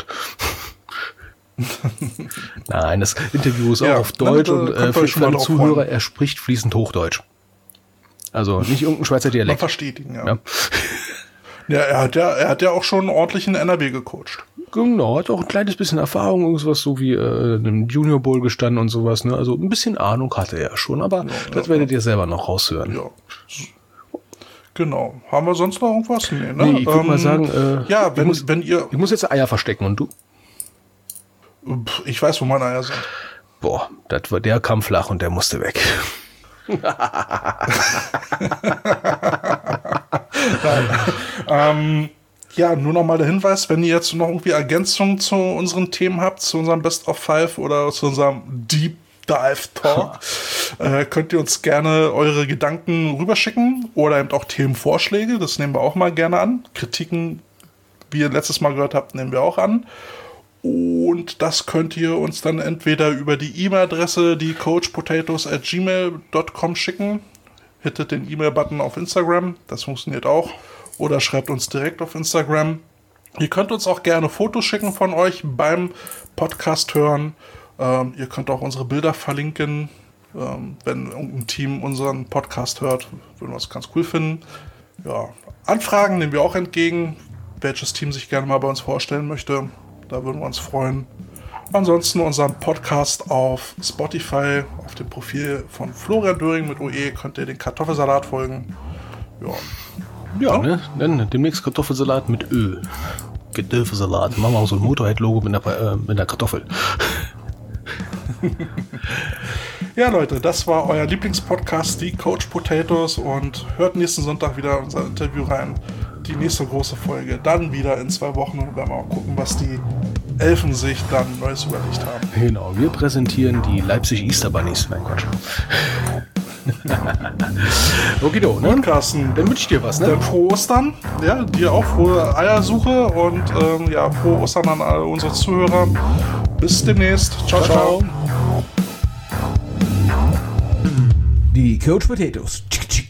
Nein, das Interview ist ja, auch auf Deutsch und äh, für viele Zuhörer, freuen. Er spricht fließend Hochdeutsch. Also nicht irgendein Schweizer Dialekt. Man versteht ihn, ja. Ja, ja er, hat ja er hat ja auch schon ordentlich in N R W gecoacht. Genau, hat auch ein kleines bisschen Erfahrung, irgendwas so wie äh, einem Junior Bowl gestanden und sowas. Ne? Also ein bisschen Ahnung hatte er schon, aber ja, das ja, werdet ja. ihr selber noch raushören. Ja. Genau. Haben wir sonst noch irgendwas? Nee, ne? nee ich würde ähm, mal sagen, äh, ja, wenn, ich, muss, wenn ihr... ich muss jetzt Eier verstecken und du? Ich weiß, wo meine Eier sind. Boah, das war, der kam flach und der musste weg. ähm, ja, nur noch mal der Hinweis, wenn ihr jetzt noch irgendwie Ergänzungen zu unseren Themen habt, zu unserem Best of Five oder zu unserem Deep Dive Talk, äh, könnt ihr uns gerne eure Gedanken rüberschicken oder eben auch Themenvorschläge, das nehmen wir auch mal gerne an. Kritiken, wie ihr letztes Mal gehört habt, nehmen wir auch an. Und das könnt ihr uns dann entweder über die E-Mail-Adresse, die coachpotatoes at gmail dot com schicken. Hittet den E-Mail-Button auf Instagram, das funktioniert auch. Oder schreibt uns direkt auf Instagram. Ihr könnt uns auch gerne Fotos schicken von euch beim Podcast hören. Ähm, ihr könnt auch unsere Bilder verlinken. Ähm, wenn irgendein Team unseren Podcast hört, würden wir es ganz cool finden. Ja, Anfragen nehmen wir auch entgegen, welches Team sich gerne mal bei uns vorstellen möchte. Da würden wir uns freuen. Ansonsten unseren Podcast auf Spotify, auf dem Profil von Florian Döring mit O E, könnt ihr den Kartoffelsalat folgen. Ja, ja, ja. Ne? Dann demnächst Kartoffelsalat mit Ö. Kartoffelsalat. Machen wir auch so ein Motorhead-Logo mit einer, äh, mit einer Kartoffel. Ja, Leute, das war euer Lieblingspodcast, die Coach Potatoes. Und hört nächsten Sonntag wieder unser Interview rein. Die nächste große Folge. Dann wieder in zwei Wochen und werden wir auch gucken, was die Elfen sich dann Neues überlegt haben. Genau, wir präsentieren die Leipzig Easter Bunnies. Nein, Quatsch. Okido, ne? Und Carsten, Dann wünsche ich dir was, ne? dann frohe Ostern. Ja, dir auch frohe Eiersuche und ähm, ja, frohe Ostern an alle unsere Zuhörer. Bis demnächst. Ciao, ciao. Die Coach Potatoes. Tschick, tschick.